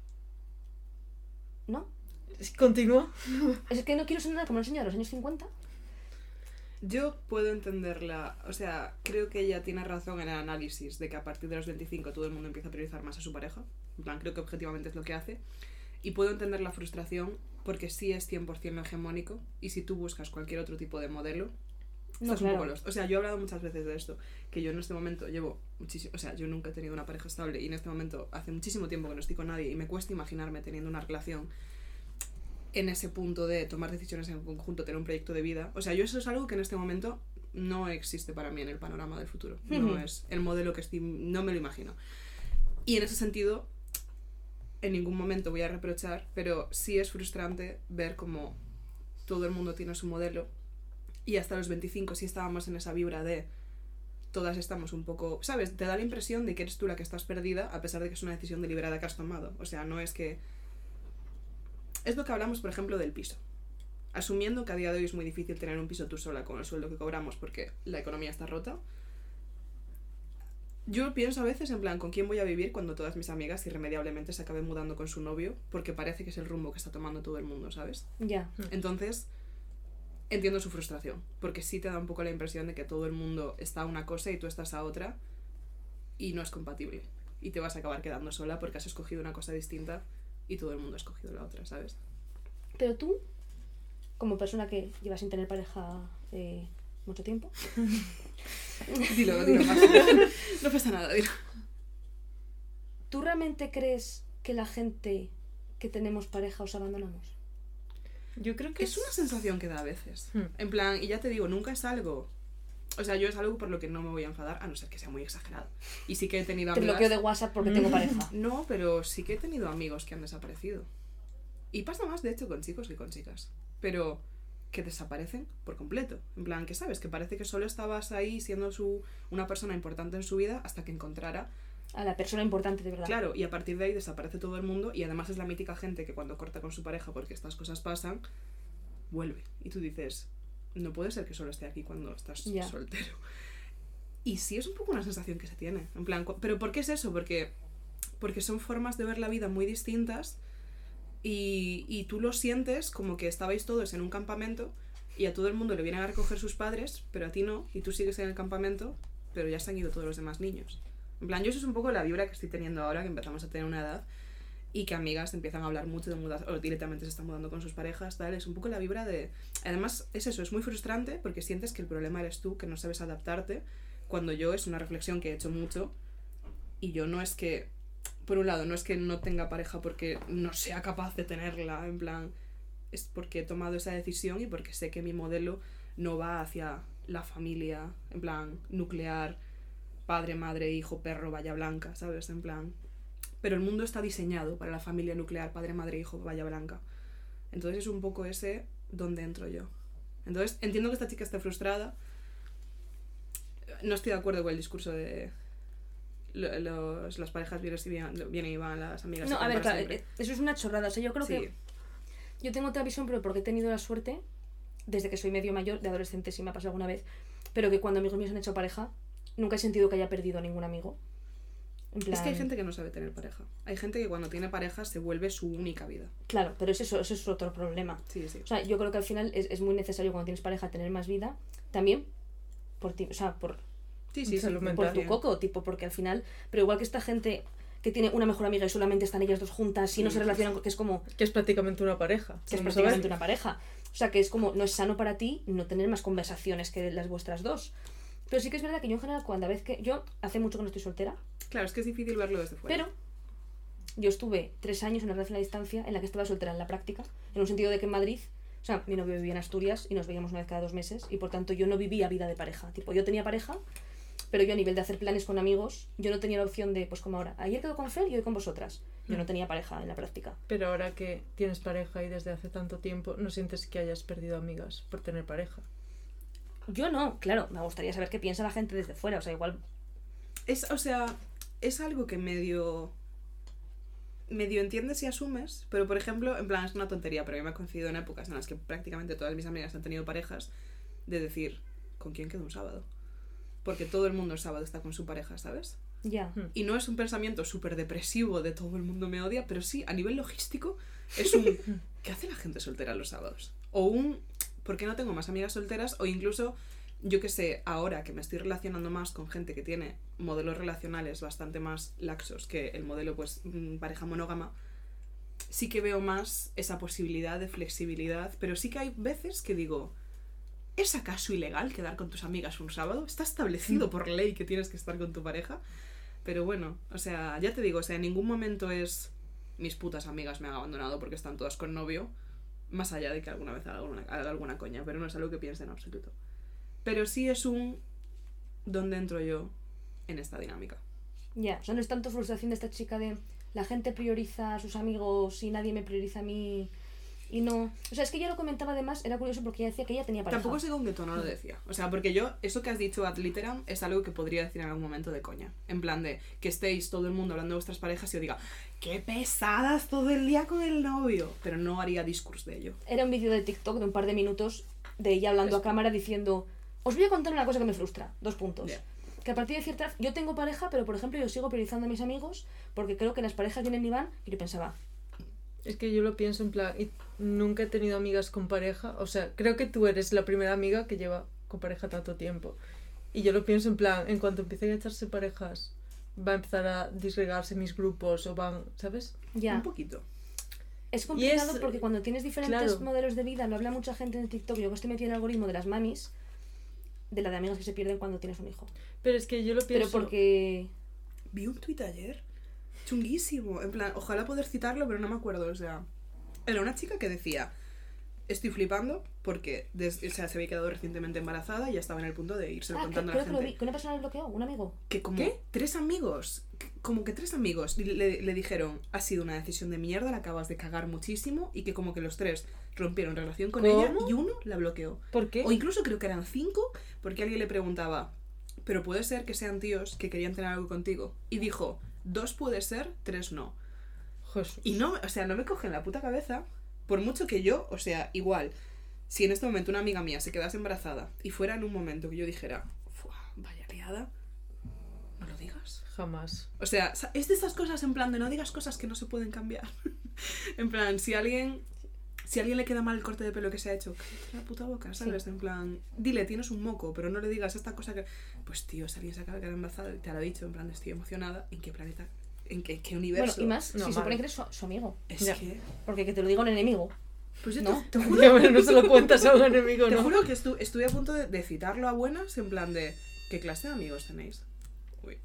¿no? Continúa. Es que no quiero ser nada como una señora de los años cincuenta. Yo puedo entenderla, o sea, creo que ella tiene razón en el análisis de que a partir de los veinticinco todo el mundo empieza a priorizar más a su pareja. En plan, creo que objetivamente es lo que hace. Y puedo entender la frustración porque sí es cien por ciento lo hegemónico y si tú buscas cualquier otro tipo de modelo, No, estás un claro. poco lost. O sea, yo he hablado muchas veces de esto, que yo en este momento llevo muchísimo, o sea, yo nunca he tenido una pareja estable y en este momento hace muchísimo tiempo que no estoy con nadie y me cuesta imaginarme teniendo una relación en ese punto de tomar decisiones en conjunto, tener un proyecto de vida. O sea, yo eso es algo que en este momento no existe para mí en el panorama del futuro. No Ujú. es el modelo que estoy, no me lo imagino. Y en ese sentido, en ningún momento voy a reprochar, pero sí es frustrante ver cómo todo el mundo tiene su modelo y hasta los veinticinco sí estábamos en esa vibra de todas estamos un poco, ¿sabes? Te da la impresión de que eres tú la que estás perdida a pesar de que es una decisión deliberada que has tomado. O sea, no es que... Es lo que hablamos, por ejemplo, del piso. Asumiendo que a día de hoy es muy difícil tener un piso tú sola con el sueldo que cobramos porque la economía está rota. Yo pienso a veces en plan, ¿con quién voy a vivir cuando todas mis amigas irremediablemente se acaben mudando con su novio? Porque parece que es el rumbo que está tomando todo el mundo, ¿sabes? Ya. Entonces, entiendo su frustración, porque sí te da un poco la impresión de que todo el mundo está a una cosa y tú estás a otra y no es compatible. Y te vas a acabar quedando sola porque has escogido una cosa distinta y todo el mundo ha escogido la otra, ¿sabes? Pero tú, como persona que lleva sin tener pareja eh, mucho tiempo... Dilo, dilo más. No pasa nada, dilo. ¿Tú realmente crees que la gente que tenemos pareja os abandonamos? Yo creo que Es una sensación que da a veces. Hmm. En plan, y ya te digo, nunca es algo... O sea, yo es algo por lo que no me voy a enfadar, a no ser que sea muy exagerado. Y sí que he tenido Te amigas... bloqueo de WhatsApp porque tengo pareja. No, pero sí que he tenido amigos que han desaparecido. Y pasa más, de hecho, con chicos que con chicas. Pero que desaparecen por completo. En plan, que sabes, que parece que solo estabas ahí siendo su, una persona importante en su vida hasta que encontrara... A la persona importante de verdad. Claro, y a partir de ahí desaparece todo el mundo y además es la mítica gente que cuando corta con su pareja porque estas cosas pasan, vuelve. Y tú dices, no puede ser que solo esté aquí cuando estás Ya. soltero. Y sí es un poco una sensación que se tiene. En plan, cu- ¿pero por qué es eso? Porque, porque son formas de ver la vida muy distintas y, y tú lo sientes como que estabais todos en un campamento y a todo el mundo le vienen a recoger sus padres, pero a ti no, y tú sigues en el campamento, pero ya se han ido todos los demás niños. En plan, yo eso es un poco la vibra que estoy teniendo ahora, que empezamos a tener una edad y que amigas empiezan a hablar mucho de mudarse, o directamente se están mudando con sus parejas, tal. Es un poco la vibra de... Además, es eso, es muy frustrante porque sientes que el problema eres tú, que no sabes adaptarte, cuando yo es una reflexión que he hecho mucho y yo no es que... Por un lado, no es que no tenga pareja porque no sea capaz de tenerla, en plan... Es porque he tomado esa decisión y porque sé que mi modelo no va hacia la familia, en plan, nuclear... padre, madre, hijo, perro, valla blanca, ¿sabes? En plan... Pero el mundo está diseñado para la familia nuclear, padre, madre, hijo, valla blanca. Entonces es un poco ese donde entro yo. Entonces entiendo que esta chica esté frustrada. No estoy de acuerdo con el discurso de... lo- Los, las parejas vienen y, van, vienen y van, las amigas No, se a ver, quedan para claro, siempre. eh, eso es una chorrada. O sea, yo creo Sí. que yo tengo otra visión, pero porque he tenido la suerte, desde que soy medio mayor, de adolescente sí me ha pasado alguna vez, pero que cuando amigos míos han hecho pareja, nunca he sentido que haya perdido a ningún amigo. En plan... Es que hay gente que no sabe tener pareja. Hay gente que cuando tiene pareja se vuelve su única vida. Claro, pero es eso, eso es otro problema. Sí, sí. O sea, yo creo que al final es, es muy necesario cuando tienes pareja tener más vida, también por ti, o sea, por, Sí, sí, sí. Salud por mental. tu coco, tipo, porque al final, pero igual que esta gente que tiene una mejor amiga y solamente están ellas dos juntas y no Sí, se sí, relacionan, que es como, que es prácticamente una pareja. que es vamos a prácticamente ver. una pareja. O sea, que es como, no es sano para ti no tener más conversaciones que las vuestras dos. Pero sí que es verdad que yo en general, cuando a vez que, yo hace mucho que no estoy soltera, Claro, es que es difícil verlo desde fuera. pero yo estuve tres años en una relación a distancia en la que estaba soltera en la práctica, en un sentido de que en Madrid, o sea, mi novio vivía en Asturias y nos veíamos una vez cada dos meses y por tanto yo no vivía vida de pareja. Tipo, yo tenía pareja, pero yo a nivel de hacer planes con amigos, yo no tenía la opción de, pues como ahora, ayer quedo con Fer y hoy con vosotras. Yo no tenía pareja en la práctica. Pero ahora que tienes pareja y desde hace tanto tiempo, ¿no sientes que hayas perdido amigas por tener pareja? Yo no, claro, me gustaría saber qué piensa la gente desde fuera, o sea, igual... Es, o sea, es algo que medio... medio entiendes y asumes, pero por ejemplo, en plan, es una tontería, pero a mí me ha coincidido en épocas en las que prácticamente todas mis amigas han tenido parejas, de decir, ¿con quién quedo un sábado? Porque todo el mundo el sábado está con su pareja, ¿sabes? Ya. Hmm. Y no es un pensamiento súper depresivo de todo el mundo me odia, pero sí, a nivel logístico, es un ¿qué hace la gente soltera los sábados? O un ¿por qué no tengo más amigas solteras? O incluso, yo que sé, ahora que me estoy relacionando más con gente que tiene modelos relacionales bastante más laxos que el modelo, pues, mm, pareja monógama, sí que veo más esa posibilidad de flexibilidad, pero sí que hay veces que digo, ¿es acaso ilegal quedar con tus amigas un sábado? ¿Está establecido por ley que tienes que estar con tu pareja? Pero bueno, o sea, ya te digo, o sea, en ningún momento es mis putas amigas me han abandonado porque están todas con novio, más allá de que alguna vez haga alguna, haga alguna coña, pero no es algo que piense en absoluto. Pero sí es un ¿dónde entro yo en esta dinámica? Ya, o sea, no es tanto frustración de esta chica de la gente prioriza a sus amigos y nadie me prioriza a mí y no... O sea, es que ella lo comentaba además, era curioso porque ella decía que ella tenía pareja. Tampoco sé con qué tono lo decía. O sea, porque yo, eso que has dicho ad literam es algo que podría decir en algún momento de coña. En plan de que estéis todo el mundo hablando de vuestras parejas y yo diga, ¡qué pesadas todo el día con el novio! Pero no haría discurso de ello. Era un vídeo de TikTok de un par de minutos de ella hablando Es- a cámara diciendo, os voy a contar una cosa que me frustra, dos puntos. Ya. Que a partir de cierta... Yo tengo pareja, pero por ejemplo yo sigo priorizando a mis amigos porque creo que las parejas vienen y van y yo pensaba, Es que yo lo pienso en plan, y nunca he tenido amigas con pareja, o sea, creo que tú eres la primera amiga que lleva con pareja tanto tiempo. Y yo lo pienso en plan, en cuanto empiecen a echarse parejas, va a empezar a disgregarse mis grupos o van, ¿sabes? Ya. Un poquito. Es complicado es- porque cuando tienes diferentes claro. modelos de vida, lo habla mucha gente en TikTok, yo que estoy metida en el algoritmo de las mamis, de la de amigas que se pierden cuando tienes un hijo. Pero es que yo lo pienso... Pero porque... Vi un tuit ayer, chunguísimo, en plan, ojalá poder citarlo, pero no me acuerdo, o sea, era una chica que decía, estoy flipando porque des- o sea, se había quedado recientemente embarazada y ya estaba en el punto de irse Ah, que, contando a creo la que lo vi, gente. que una persona lo bloqueó, un amigo. Que como ¿Qué? tres amigos, que- como que tres amigos le, le dijeron, ha sido una decisión de mierda, la acabas de cagar muchísimo, y que como que los tres rompieron relación con ¿Cómo? ella y uno la bloqueó. ¿Por qué? O incluso creo que eran cinco, porque alguien le preguntaba, pero puede ser que sean tíos que querían tener algo contigo. Y dijo, dos puede ser, tres no. Jesús. Y no, o sea, no me cogen la puta cabeza, por mucho que yo, o sea, igual, si en este momento una amiga mía se quedase embarazada y fuera en un momento que yo dijera, "Fua, vaya liada", no lo digas. Jamás. O sea, sa- es de esas cosas en plan de no digas cosas que no se pueden cambiar. En plan, si alguien si a alguien le queda mal el corte de pelo que se ha hecho, cállate la puta boca, ¿sabes? En plan, dile, tienes un moco, pero no le digas esta cosa que... Pues tío, si alguien se acaba de quedar embarazada y te lo ha dicho, en plan, estoy emocionada, ¿en qué planeta? ¿En qué, qué universo? Bueno, y más, No, si se supone vale. que eres su, su amigo. Es Ya. que... Porque que te lo diga un enemigo. Pues yo ¿No? te, te juro, Ya, bueno, no se lo cuentas a un enemigo, te ¿no? juro que estu- estuve a punto de, de citarlo a buenas, en plan de... ¿Qué clase de amigos tenéis? Uy.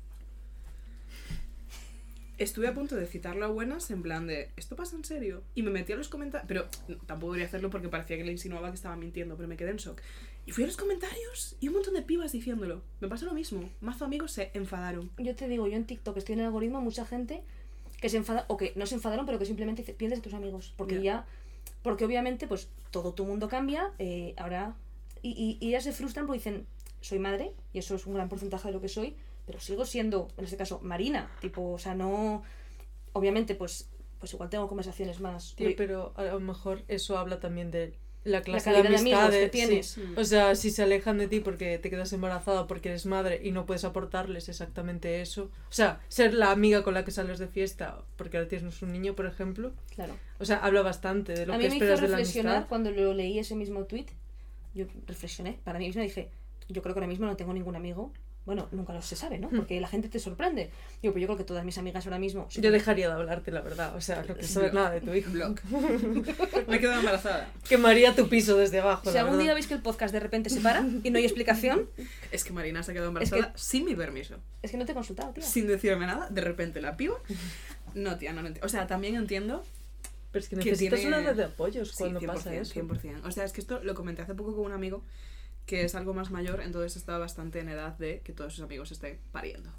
Estuve a punto de citarlo a buenas, en plan de... ¿Esto pasa en serio? Y me metí a los comentarios... Pero no, tampoco quería hacerlo porque parecía que le insinuaba que estaba mintiendo, pero me quedé en shock. Y fui a los comentarios y un montón de pibas diciéndolo. Me pasó lo mismo. Mazo amigos se enfadaron. Yo te digo, yo en TikTok estoy en el algoritmo, mucha gente que se enfada, o que no se enfadaron, pero que simplemente dice, pierdes a tus amigos. Porque Ya. ya, porque obviamente, pues todo tu mundo cambia, eh, ahora. Y, y, y ellas se frustran porque dicen, soy madre, y eso es un gran porcentaje de lo que soy, pero sigo siendo, en este caso, Marina. Tipo, o sea, no. Obviamente, pues, pues igual tengo conversaciones más. Tío, pero a lo mejor eso habla también de la clase calidad de de amigos amistades que tienes. sí. Mm. O sea, si se alejan de ti porque te quedas embarazada porque eres madre y no puedes aportarles exactamente eso. O sea, ser la amiga con la que sales de fiesta porque ahora tienes un niño, por ejemplo. Claro. O sea, habla bastante de lo A mí que me hizo esperas de la reflexionar amistad. cuando lo leí ese mismo tweet. Yo reflexioné para mí misma y dije, yo creo que ahora mismo no tengo ningún amigo. Bueno, nunca lo se sabe, ¿no? Porque la gente te sorprende. Digo, pues yo creo que todas mis amigas ahora mismo... sí, Yo dejaría de hablarte, la verdad. O sea, no quiero saber nada de tu hijo. Block. Me he quedado embarazada. Quemaría tu piso desde abajo, Si la algún verdad. día veis que el podcast de repente se para y no hay explicación, Es que Marina se ha quedado embarazada Es sin mi permiso. es que no te he consultado, tío. Sin decirme nada, de repente la piba. No, tía, no lo entiendo. O sea, también entiendo... Pero es que que necesitas tiene- una red de apoyos Sí, cuando cien por pasa cien, eso. cien por cien. O sea, es que esto lo comenté hace poco con un amigo que es algo más mayor, entonces estaba bastante en edad de que todos sus amigos estén pariendo.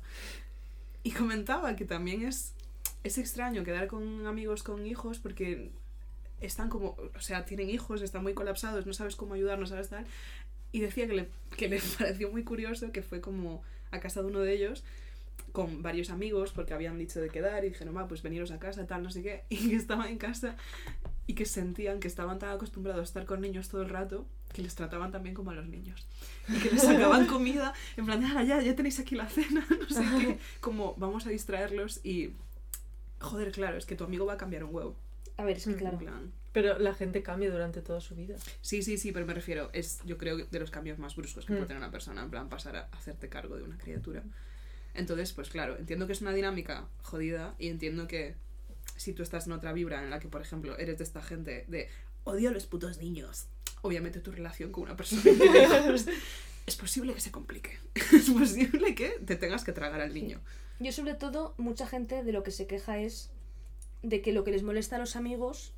Y comentaba que también es, es extraño quedar con amigos con hijos porque están como, o sea, tienen hijos, están muy colapsados, no sabes cómo ayudar, no sabes tal. Y decía que le, que le pareció muy curioso que fue como a casa de uno de ellos con varios amigos porque habían dicho de quedar y dijeron, va, pues veniros a casa, tal, no sé qué, y que estaban en casa y que sentían que estaban tan acostumbrados a estar con niños todo el rato que les trataban también como a los niños y que les sacaban comida en plan, ah, ya, ya tenéis aquí la cena, no sé qué, como vamos a distraerlos y joder, claro, es que tu amigo va a cambiar un huevo. A ver, es que Mm, claro. En plan, Pero la gente cambia durante toda su vida. sí, sí, sí, pero me refiero, es yo creo de los cambios más bruscos que Mm. puede tener una persona, en plan pasar a hacerte cargo de una criatura. Entonces, pues claro, entiendo que es una dinámica jodida y entiendo que si tú estás en otra vibra en la que, por ejemplo, eres de esta gente de odio a los putos niños, obviamente tu relación con una persona que tiene hijos, es posible que se complique. Es posible que te tengas que tragar al niño. Yo sobre todo, mucha gente de lo que se queja es de que lo que les molesta a los amigos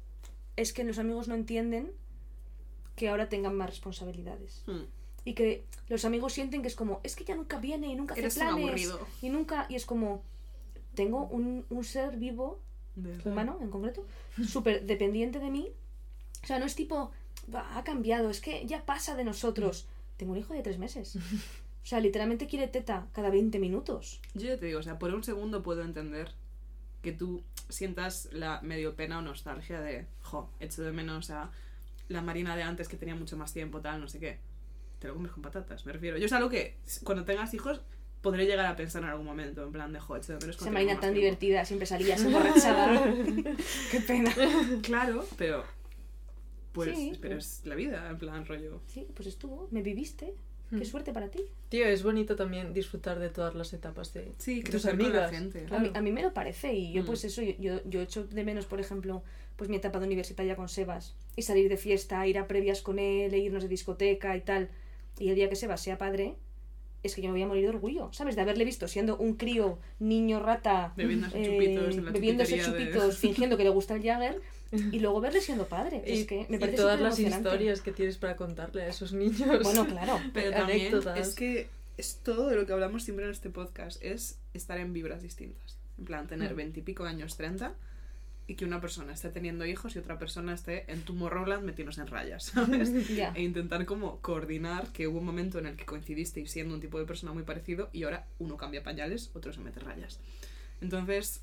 es que los amigos no entienden que ahora tengan más responsabilidades. Hmm. Y que los amigos sienten que es como, es que ya nunca viene y nunca hace Eres un planes. aburrido. Y nunca, y es como, tengo un, un ser vivo, De- humano en concreto, súper dependiente de mí. O sea, no es tipo, "Bah, ha cambiado, es que ya pasa de nosotros. Tengo un hijo de tres meses. O sea, literalmente quiere teta cada veinte minutos. Yo ya te digo, o sea, por un segundo puedo entender que tú sientas la medio pena o nostalgia de, jo, echo de menos a la Marina de antes que tenía mucho más tiempo, tal, no sé qué. Te lo comes con patatas, me refiero. Yo es algo que cuando tengas hijos podré llegar a pensar en algún momento, en plan de joder, de menos Esa Marina tan divertida, siempre salías emborrachada. Qué pena. Claro, pero pues, Sí, pero pues- es la vida, en plan rollo. Sí, pues estuvo, me viviste. Qué Mm. suerte para ti. Tío, es bonito también disfrutar de todas las etapas de Sí, tus crecer con la amigas. gente. A, mí, a mí me lo parece y yo Mm. pues eso, yo, yo, yo echo de menos, por ejemplo, pues mi etapa de universitaria con Sebas y salir de fiesta, ir a previas con él, e irnos de discoteca y tal. Y el día que Sebas sea padre, es que yo me voy a morir de orgullo, ¿sabes? De haberle visto siendo un crío, niño rata, Bebiéndose eh, chupitos en la bebiéndose chupitería de- chupitos, fingiendo que le gusta el Jagger y luego verle siendo padre. Y, es que me y parece todas las superemocionante. historias que tienes para contarle a esos niños. Bueno, claro. Pero también anécdotas. es que es todo de lo que hablamos siempre en este podcast, es estar en vibras distintas. En plan, tener Mm. veintipico años, treinta, y que una persona esté teniendo hijos y otra persona esté en Tomorrowland metiéndose en rayas, ¿sabes? Ya. E intentar como coordinar que hubo un momento en el que coincidisteis siendo un tipo de persona muy parecido y ahora uno cambia pañales, otro se mete rayas. Entonces,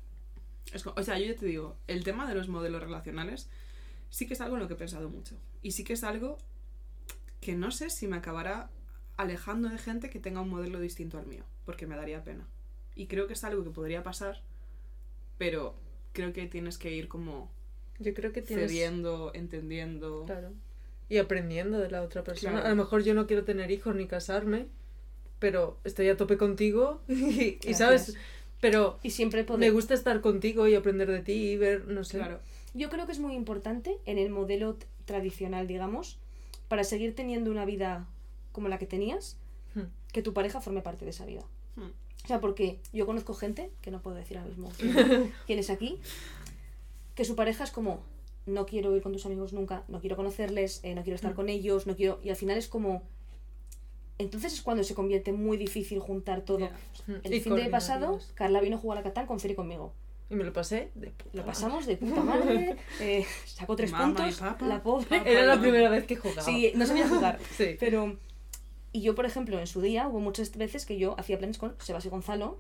es co- o sea, yo ya te digo, el tema de los modelos relacionales sí que es algo en lo que he pensado mucho. Y sí que es algo que no sé si me acabará alejando de gente que tenga un modelo distinto al mío, porque me daría pena. Y creo que es algo que podría pasar, pero creo que tienes que ir como Yo creo que tienes... cediendo, entendiendo. Claro. Y aprendiendo de la otra persona. Claro. A lo mejor yo no quiero tener hijos ni casarme, pero estoy a tope contigo y, y, Gracias. sabes, pero Y siempre me poder... gusta estar contigo y aprender de ti y ver, no sé. Claro. Yo creo que es muy importante en el modelo t- tradicional, digamos, para seguir teniendo una vida como la que tenías, Hmm. que tu pareja forme parte de esa vida. Hmm. O sea, porque yo conozco gente, que no puedo decir ahora mismo quién, quién es aquí, que su pareja es como, no quiero ir con tus amigos nunca, no quiero conocerles, eh, no quiero estar Mm. con ellos, no quiero... Y al final es como... Entonces es cuando se convierte muy difícil juntar todo. Ya. Hmm. El Y fin de pasado, coordinarlos. Carla vino a jugar a Catán con Fer y conmigo. Y me lo pasé de puta Lo madre. pasamos de puta madre, eh, sacó tres Mamá y puntos, papá. la pobre. Era la primera vez que jugaba. Sí, no sabía jugar. Sí. Pero, y yo, por ejemplo, en su día hubo muchas veces que yo hacía planes con Sebas y Gonzalo,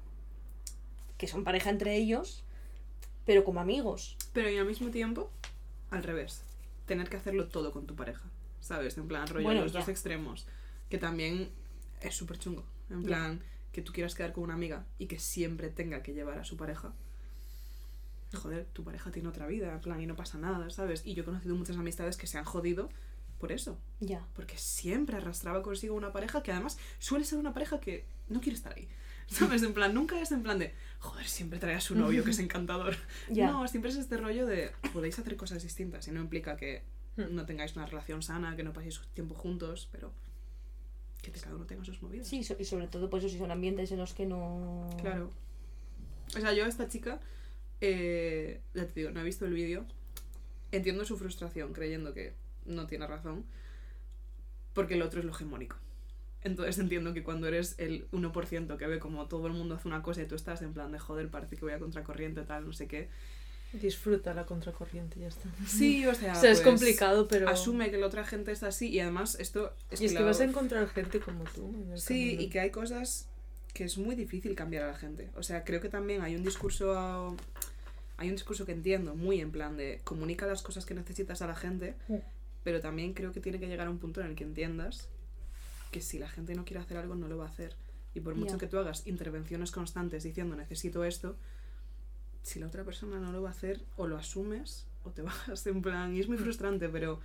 que son pareja entre ellos, pero como amigos. Pero y al mismo tiempo, al revés. Tener que hacerlo todo con tu pareja. ¿Sabes? En plan, rollo, Bueno, los ya. dos extremos. Que también es súper chungo. En Ya. plan, que tú quieras quedar con una amiga y que siempre tenga que llevar a su pareja. Joder, tu pareja tiene otra vida, en plan, y no pasa nada, ¿sabes? Y yo he conocido muchas amistades que se han jodido por eso. Ya. Porque siempre arrastraba consigo una pareja que además suele ser una pareja que no quiere estar ahí. ¿Sabes? En plan, nunca es en plan de, joder, siempre trae a su novio que es encantador. Ya. No, siempre es este rollo de, podéis hacer cosas distintas y no implica que Hmm. no tengáis una relación sana, que no paséis tiempo juntos, pero que cada uno tenga sus movidas. Sí, so- y sobre todo, pues eso, si son ambientes en los que no... Claro. O sea, yo a esta chica, eh, ya te digo, no he visto el vídeo. Entiendo su frustración creyendo que no tiene razón, porque el otro es lo hegemónico. Entonces entiendo que cuando eres el uno por ciento que ve como todo el mundo hace una cosa y tú estás en plan de joder, parece que voy a contracorriente, tal, no sé qué. Disfruta la contracorriente, ya está. Sí, o sea, O sea, es pues, complicado, pero... asume que la otra gente es así y además esto... Y es que la- vas a encontrar gente como tú en el Sí, camino. y que hay cosas que es muy difícil cambiar a la gente. O sea, creo que también hay un discurso... Hay un discurso que entiendo muy en plan de comunica las cosas que necesitas a la gente, Sí. pero también creo que tiene que llegar a un punto en el que entiendas que si la gente no quiere hacer algo, no lo va a hacer. Y por mucho Ya. que tú hagas intervenciones constantes diciendo necesito esto, si la otra persona no lo va a hacer, o lo asumes o te vas en plan... Y es muy frustrante, pero...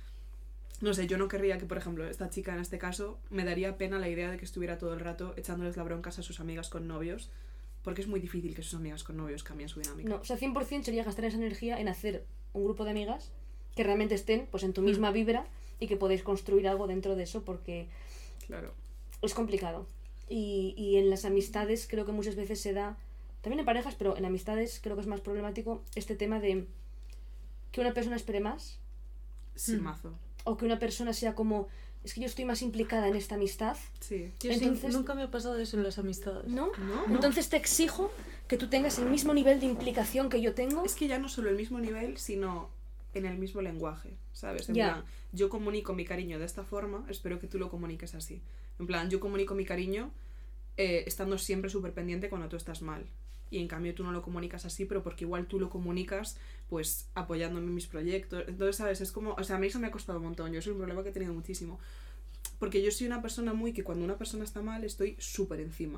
No sé, yo no querría que, por ejemplo, esta chica en este caso, me daría pena la idea de que estuviera todo el rato echándoles la bronca a sus amigas con novios, porque es muy difícil que sus amigas con novios cambien su dinámica. No, o sea, cien por ciento sería gastar esa energía en hacer un grupo de amigas que realmente estén pues en tu Mm. misma vibra y que podéis construir algo dentro de eso, porque Claro. es complicado. Y, y en las amistades creo que muchas veces se da, también en parejas, pero en amistades creo que es más problemático este tema de que una persona espere más Sí, Mm. mazo. o que una persona sea como, es que yo estoy más implicada en esta amistad, Sí. Tío, sí, Entonces- nunca me ha pasado eso en las amistades. ¿no? ¿No? Entonces te exijo que tú tengas el mismo nivel de implicación que yo tengo. Es que ya no solo el mismo nivel, sino en el mismo lenguaje, ¿sabes? En Ya. plan, yo comunico mi cariño de esta forma, espero que tú lo comuniques así. En plan, yo comunico mi cariño eh, estando siempre súper pendiente cuando tú estás mal. Y en cambio tú no lo comunicas así, pero porque igual tú lo comunicas, pues, apoyándome en mis proyectos. Entonces, ¿sabes? Es como... O sea, a mí eso me ha costado un montón. Yo es un problema que he tenido muchísimo. Porque yo soy una persona muy que cuando una persona está mal estoy súper encima.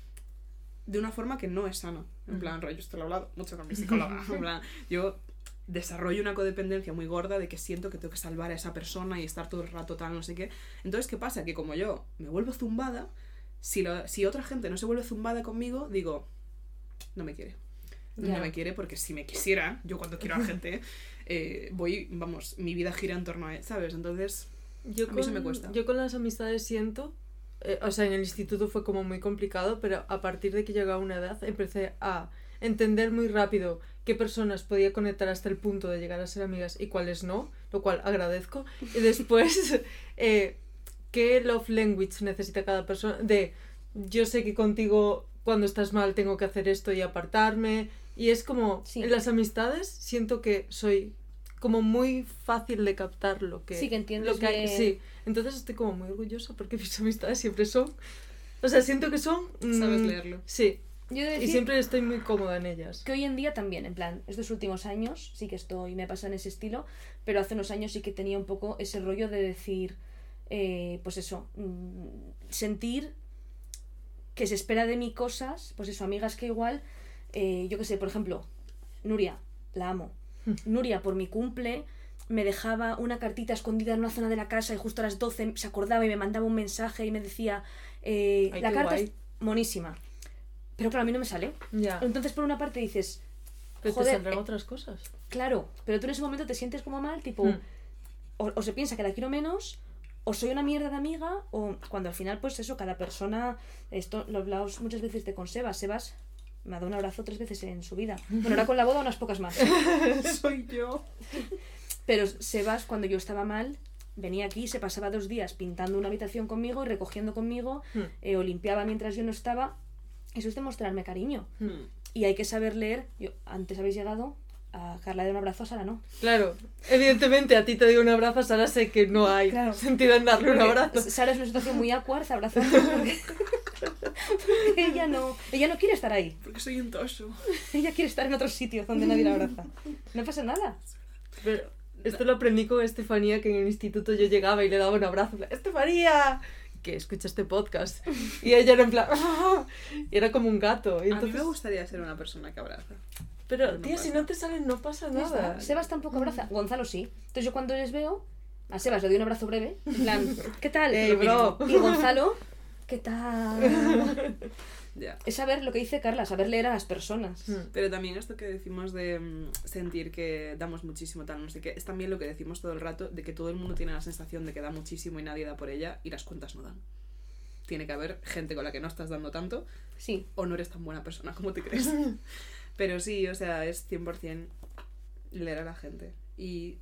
De una forma que no es sana. En plan, rollo, esto lo he hablado mucho con mi psicóloga. En plan, yo desarrollo una codependencia muy gorda de que siento que tengo que salvar a esa persona y estar todo el rato tal, no sé qué. Entonces, ¿qué pasa? Que como yo me vuelvo zumbada, si, lo, si otra gente no se vuelve zumbada conmigo, digo, no me quiere. No Ya. me quiere porque si me quisiera, yo cuando quiero a la gente, eh, voy, vamos, mi vida gira en torno a él, ¿sabes? Entonces, Yo a mí con, eso me cuesta. Yo con las amistades siento, eh, o sea, en el instituto fue como muy complicado, pero a partir de que llegué a una edad empecé a entender muy rápido qué personas podía conectar hasta el punto de llegar a ser amigas y cuáles no, lo cual agradezco. Y después, eh, qué love language necesita cada persona. De, yo sé que contigo cuando estás mal tengo que hacer esto y apartarme. Y es como, Sí. en las amistades siento que soy como muy fácil de captar lo que... Sí, que entiendes lo que hay- que- Sí, entonces estoy como muy orgullosa porque mis amistades siempre son... O sea, siento que son... mm, sabes leerlo. Sí, Yo he de y decir siempre estoy muy cómoda en ellas. que hoy en día también, en plan, estos últimos años sí que estoy, me pasa en ese estilo, pero hace unos años sí que tenía un poco ese rollo de decir, eh, pues eso, mm, sentir que se espera de mí cosas, pues eso, amigas que igual, eh, yo qué sé, por ejemplo, Nuria, la amo. Nuria, por mi cumple, me dejaba una cartita escondida en una zona de la casa y justo a las doce se acordaba y me mandaba un mensaje y me decía, eh, Ay, la qué carta guay. es monísima. Pero claro, a mí no me sale. Ya, Entonces, por una parte dices, pero joder, te saldrán eh, otras cosas. claro, pero tú en ese momento te sientes como mal, tipo, Mm. o, o se piensa que la quiero menos, o soy una mierda de amiga, o cuando al final, pues eso, cada persona, esto lo hablamos muchas veces de con Sebas, Sebas me ha dado un abrazo tres veces en su vida. Bueno, ahora con la boda unas pocas más. Soy yo. Pero Sebas, cuando yo estaba mal, venía aquí, se pasaba dos días pintando una habitación conmigo y recogiendo conmigo, Mm. eh, o limpiaba mientras yo no estaba. Eso es demostrarme cariño. Mm. Y hay que saber leer. Yo, antes habéis llegado, a Carla de un abrazo, a Sara no. Claro, evidentemente a ti te doy un abrazo, a Sara sé que no hay Claro. sentido en darle un Porque abrazo. Sara es una situación muy awkward, abrazando, porque, porque ella no, ella no quiere estar ahí. Porque soy un toso. Ella quiere estar en otro sitio donde nadie la abraza. No pasa nada. Pero esto lo aprendí con Estefanía, que en el instituto yo llegaba y le daba un abrazo. En plan, ¡Estefanía! Que escucha este podcast. Y ella era en plan... ¡ah! Y era como un gato. Y A mí entonces... me gustaría ser una persona que abraza. Pero, no tía, pasa. si no te salen, no pasa Ya nada. está. Sebas tampoco abraza. Gonzalo sí. Entonces yo cuando les veo, a Sebas le doy un abrazo breve. En plan, ¿qué tal? Ey, Lo bro. mínimo. Y Gonzalo, ¿qué tal? Ya. Es saber lo que dice Carla, saber leer a las personas. Mm. Pero también esto que decimos de mm, sentir que damos muchísimo, tal, no sé qué, es también lo que decimos todo el rato de que todo el mundo tiene la sensación de que da muchísimo y nadie da por ella y las cuentas no dan. Tiene que haber gente con la que no estás dando tanto Sí. o no eres tan buena persona como te crees. Pero sí, o sea, es cien por ciento leer a la gente. Y,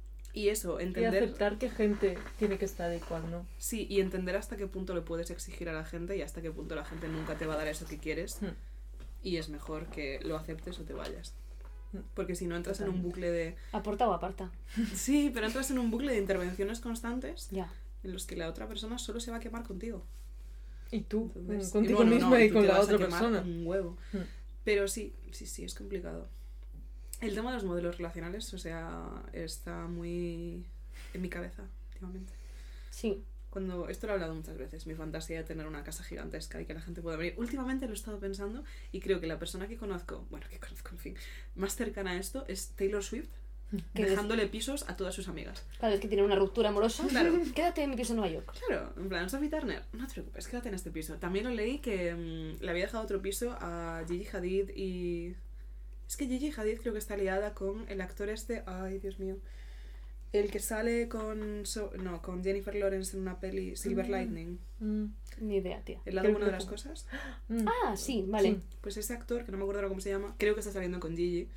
y eso, Y entender... aceptar que gente tiene que estar y cual no. Sí, y entender hasta qué punto le puedes exigir a la gente y hasta qué punto la gente nunca te va a dar eso que quieres. Mm. Y es mejor que lo aceptes o te vayas. Mm. Porque si no entras en un bucle de... ¿Aporta o aparta? Sí, pero entras en un bucle de intervenciones constantes Ya. en los que la otra persona solo se va a quemar contigo. Y tú, Entonces, contigo bueno, misma no, y tú con te la vas a otra quemar persona. un huevo. Mm. Pero sí, sí, sí, es complicado. El tema de los modelos relacionales, o sea, está muy en mi cabeza últimamente. Sí. Cuando, esto lo he hablado muchas veces, mi fantasía de tener una casa gigantesca y que la gente pueda venir. Últimamente lo he estado pensando y creo que la persona que conozco, bueno, que conozco, en fin, más cercana a esto es Taylor Swift, Que dejándole pisos a todas sus amigas. Cada vez que tiene una ruptura amorosa, Claro. quédate en mi piso en Nueva York. Claro, en plan, Sophie Turner, no te preocupes, quédate en este piso. También lo leí que mm, le había dejado otro piso a Gigi Hadid y... Es que Gigi Hadid creo que está liada con el actor este, ay Dios mío, el que sale con, so- no, con Jennifer Lawrence en una peli, Silver Mm. Lightning. Mm. Ni idea, tía. El lado Creo bueno de que- las cosas. Mm. Ah, sí, vale. Sí. Pues ese actor, que no me acuerdo ahora cómo se llama, creo que está saliendo con Gigi.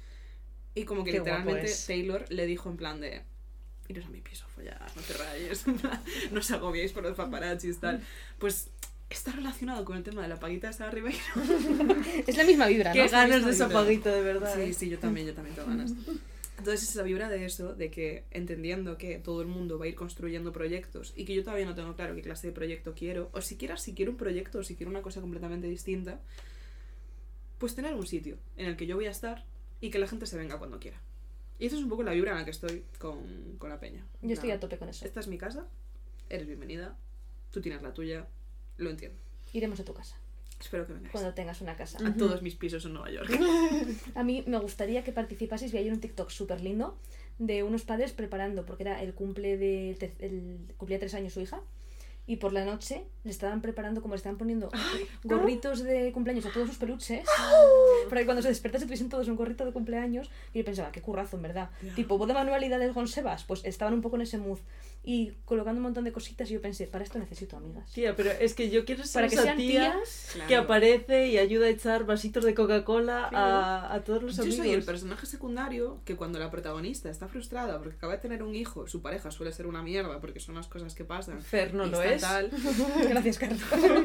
Y como que Qué guapo literalmente es. Taylor le dijo en plan de... Iros a mi piso, follar, no te rayes, en plan, no os agobiéis por los paparazzis, tal. Pues está relacionado con el tema de la paguita de Sara Ribeiro. Es la misma vibra, Qué ¿no? ganas de misma esa vibra. paguita, de verdad. Sí, ¿eh? sí, yo también, yo también tengo ganas. Entonces esa vibra de eso, de que entendiendo que todo el mundo va a ir construyendo proyectos y que yo todavía no tengo claro qué clase de proyecto quiero, o siquiera si quiero un proyecto o si quiero una cosa completamente distinta, pues tener un sitio en el que yo voy a estar y que la gente se venga cuando quiera. Y eso es un poco la vibra en la que estoy con, con la peña. Yo estoy Nada, a tope con eso. Esta es mi casa, eres bienvenida, tú tienes la tuya, lo entiendo. Iremos a tu casa, Espero que vengáis. cuando tengas una casa. A todos mis pisos en Nueva York. A mí me gustaría que participaseis, vi ayer un TikTok súper lindo de unos padres preparando, porque era el cumple de el, el cumplía tres años su hija, y por la noche le estaban preparando, como le estaban poniendo gorritos de cumpleaños a todos sus peluches, para que cuando se despertase tuviesen todos un gorrito de cumpleaños. Y yo pensaba, qué currazo, en verdad. Ya. Tipo, voz de manualidades con Sebas, pues estaban un poco en ese mood. Y colocando un montón de cositas, y yo pensé, para esto necesito amigas. Tía, pero es que yo quiero ser Para que esa sean tía tías. Claro. que aparece y ayuda a echar vasitos de Coca-Cola a, a todos los Yo amigos. soy el personaje secundario que cuando la protagonista está frustrada porque acaba de tener un hijo, su pareja suele ser una mierda porque son las cosas que pasan. Fer no y lo está es. tal. Gracias, Carlos.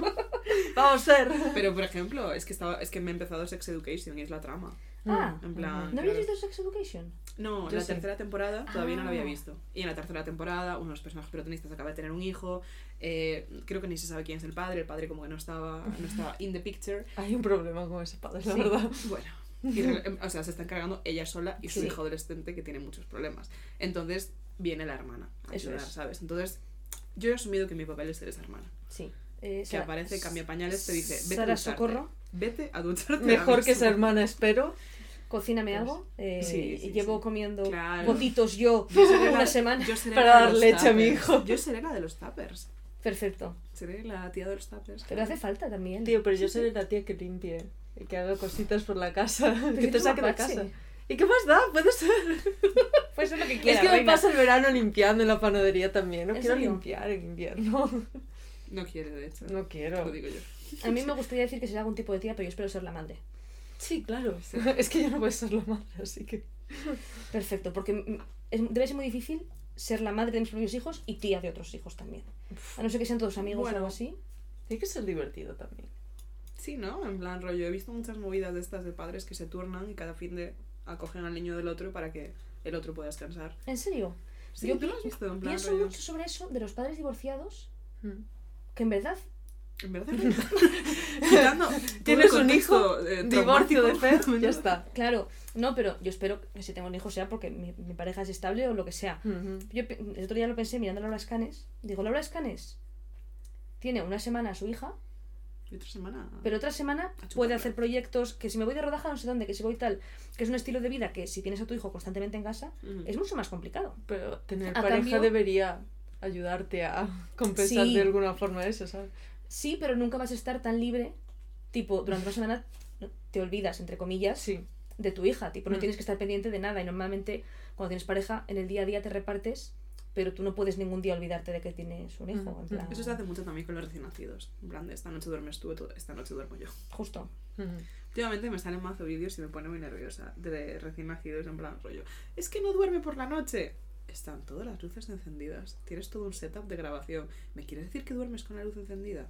Vamos, Fer. Pero por ejemplo, es que estaba, es que me he empezado Sex Education y es la trama. Ah, En plan, ¿no habéis claro. visto Sex Education? No, Yo la sí. tercera temporada todavía no la había Ah. visto. Y en la tercera temporada, uno de los personajes protagonistas acaba de tener un hijo. eh, creo que ni se sabe quién es el padre. El padre como que no estaba, no estaba in the picture. Hay un problema con ese padre, la Sí. verdad. Bueno, y re- o sea, se está encargando ella sola y su Sí. hijo adolescente que tiene muchos problemas. Entonces viene la hermana a Eso ayudar, es. ¿sabes? Entonces yo he asumido que mi papel es ser esa hermana. Sí. Eh, Que Sara- aparece, cambia pañales, te dice, vete Sara a ducharte. Socorro, Vete a ducharte. Mejor ahora que esa mismo". hermana, espero. cocíname Pues, algo. Eh, sí, sí, llevo sí. comiendo Claro. gotitos yo Yo seré una la- semana. yo seré para la de dar los leche a mi tuppers. hijo. Yo seré la de los tuppers. Perfecto. Seré la tía de los tuppers. Pero hace falta también. Tío, pero yo seré la tía que limpie y que haga cositas por la casa, que que te tú saque de mapache. casa. ¿Y qué más da? Puede ser. Pues es lo que Es quieras, que me reina. paso el verano limpiando en la panadería también. No ¿En quiero serio? limpiar en invierno. No quiere, de hecho. No quiero. Lo digo yo. A mí me gustaría decir que será algún tipo de tía, pero yo espero ser la madre. Sí, claro. Es que yo no voy a ser la madre, así que... Perfecto, porque mm, es- debe ser muy difícil ser la madre de mis propios hijos y tía de otros hijos también. A no ser que sean todos amigos Bueno. o algo así. Tiene que ser divertido también. Sí, ¿no? En plan rollo. He visto muchas movidas de estas de padres que se turnan y cada fin de acogen al niño del otro para que el otro pueda descansar. ¿En serio? Sí, Yo ¿tú lo pi- has visto? En plan Pienso rollo. mucho sobre eso de los padres divorciados, Mm. que en verdad En verdad. Quitando todo Tienes el un hijo, contexto, eh, divorcio de Fer, traumático. ya está. claro, no, pero yo espero que si tengo un hijo sea porque mi, mi pareja es estable o lo que sea. Ujú. Yo pe- el otro día lo pensé mirando a Laura Escanes. Digo, Laura Escanes tiene una semana a su hija, Y otra semana. pero otra semana A chuparla. puede hacer proyectos que si me voy de rodaje a no sé dónde, que si voy tal, que es un estilo de vida que si tienes a tu hijo constantemente en casa, Ujú. es mucho más complicado. Pero tener A pareja cambio- debería ayudarte a compensar Sí. de alguna forma eso, ¿sabes? Sí, pero nunca vas a estar tan libre, tipo, durante una semana no- te olvidas, entre comillas, Sí. de tu hija, tipo, no Mm. tienes que estar pendiente de nada y normalmente cuando tienes pareja en el día a día te repartes, pero tú no puedes ningún día olvidarte de que tienes un hijo, Mm, en plan, Eso se hace mucho también con los recién nacidos. En plan de esta noche duermes tú, to- esta noche duermo yo. justo. Ujú. Últimamente me salen mazo vídeos y me pone muy nerviosa de recién nacidos en plan rollo. Es que no duerme por la noche. Están todas las luces encendidas. Tienes todo un setup de grabación. ¿Me quieres decir que duermes con la luz encendida?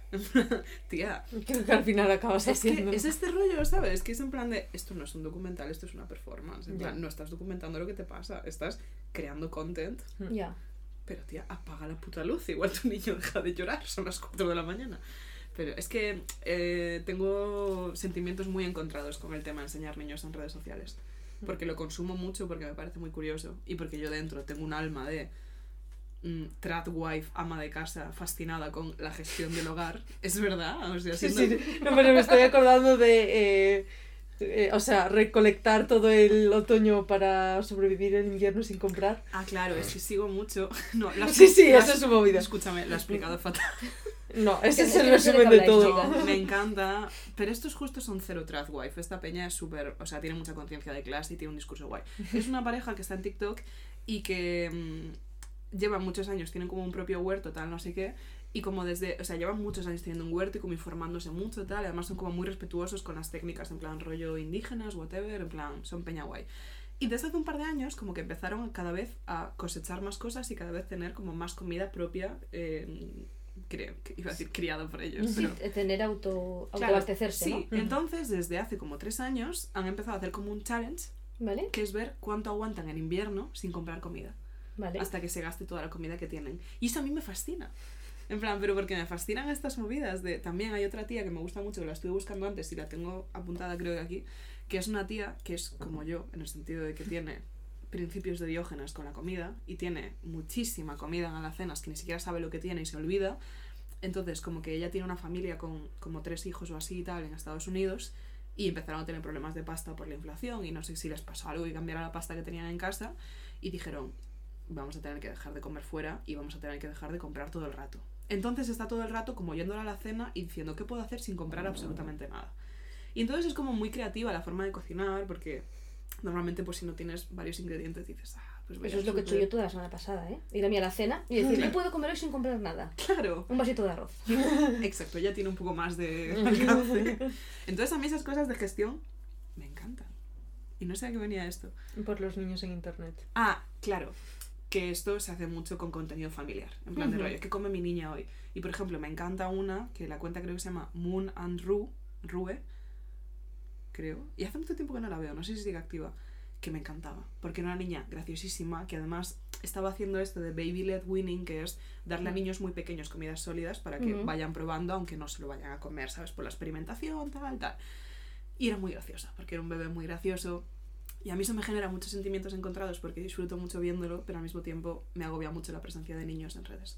Tía, Creo que al final acabas es que haciendo. es este rollo, ¿sabes? Que es en plan de, esto no es un documental, esto es una performance. En Ya. plan, no estás documentando lo que te pasa, estás creando content. Mm. Ya. Pero tía, apaga la puta luz, igual tu niño deja de llorar, son las cuatro de la mañana. Pero es que eh, tengo sentimientos muy encontrados con el tema de enseñar niños en redes sociales. Porque lo consumo mucho, porque me parece muy curioso. Y porque yo dentro tengo un alma de mm, trad wife, ama de casa, fascinada con la gestión del hogar. Es verdad, o sea, Sí, siendo- sí, no, pero me estoy acordando de, eh, eh, o sea, recolectar todo el otoño para sobrevivir el invierno sin comprar. Ah, claro, es que sigo mucho. No, la- Sí, sí, la- esa es su movida. Escúchame, lo he explicado fatal. No, ese Es es que el no sé de resumen qué de habláis, todo. chicas. Me encanta, pero estos justos son cero trad wife. Esta peña es súper, o sea, tiene mucha conciencia de clase y tiene un discurso guay. Es una pareja que está en TikTok y que mm, llevan muchos años, tienen como un propio huerto, tal, no sé qué, y como desde, o sea, llevan muchos años teniendo un huerto y como informándose mucho, tal, y además son como muy respetuosos con las técnicas, en plan rollo indígenas, whatever, en plan, son peña guay. Y desde hace un par de años como que empezaron cada vez a cosechar más cosas y cada vez tener como más comida propia, eh, creo, que iba a decir criada por ellos, Sí, pero... tener auto, Claro, autoabastecerse, sí, ¿no? entonces desde hace como tres años han empezado a hacer como un challenge ¿Vale? que es ver cuánto aguantan en invierno sin comprar comida Vale. hasta que se gaste toda la comida que tienen. Y eso a mí me fascina. En plan, pero porque me fascinan estas movidas de... También hay otra tía que me gusta mucho, que la estuve buscando antes y la tengo apuntada creo que aquí, que es una tía que es como yo, en el sentido de que tiene principios de Diógenes con la comida y tiene muchísima comida en alacenas que ni siquiera sabe lo que tiene y se olvida. Entonces, como que ella tiene una familia con como tres hijos o así y tal en Estados Unidos y empezaron a tener problemas de pasta por la inflación y no sé si les pasó algo y cambiaron la pasta que tenían en casa y dijeron, vamos a tener que dejar de comer fuera y vamos a tener que dejar de comprar todo el rato. Entonces está todo el rato como yendo a la cena y diciendo, ¿qué puedo hacer sin comprar absolutamente nada? Y entonces es como muy creativa la forma de cocinar porque normalmente pues si no tienes varios ingredientes dices, ah, pues voy Eso a es lo que he hecho súper. yo toda la semana pasada, ¿eh? Ir a mí a la cena y decir, ¿qué puedo comer hoy sin comprar nada? Claro. Un vasito de arroz. Exacto, ella tiene un poco más de alcance. Entonces a mí esas cosas de gestión me encantan. Y no sé a qué venía esto. Por los niños en internet. Ah, claro, que esto se hace mucho con contenido familiar. En plan de Ujú. rollo, ¿qué come mi niña hoy? Y por ejemplo, me encanta una que la cuenta creo que se llama Moon and Rue, Rue, creo. Y hace mucho tiempo que no la veo, no sé si sigue activa. Que me encantaba, porque era una niña graciosísima que además estaba haciendo esto de baby led winning, que es darle a niños muy pequeños comidas sólidas para que Ujú. vayan probando aunque no se lo vayan a comer, ¿sabes? Por la experimentación, tal, tal. Y era muy graciosa, porque era un bebé muy gracioso y a mí eso me genera muchos sentimientos encontrados porque disfruto mucho viéndolo, pero al mismo tiempo me agobia mucho la presencia de niños en redes.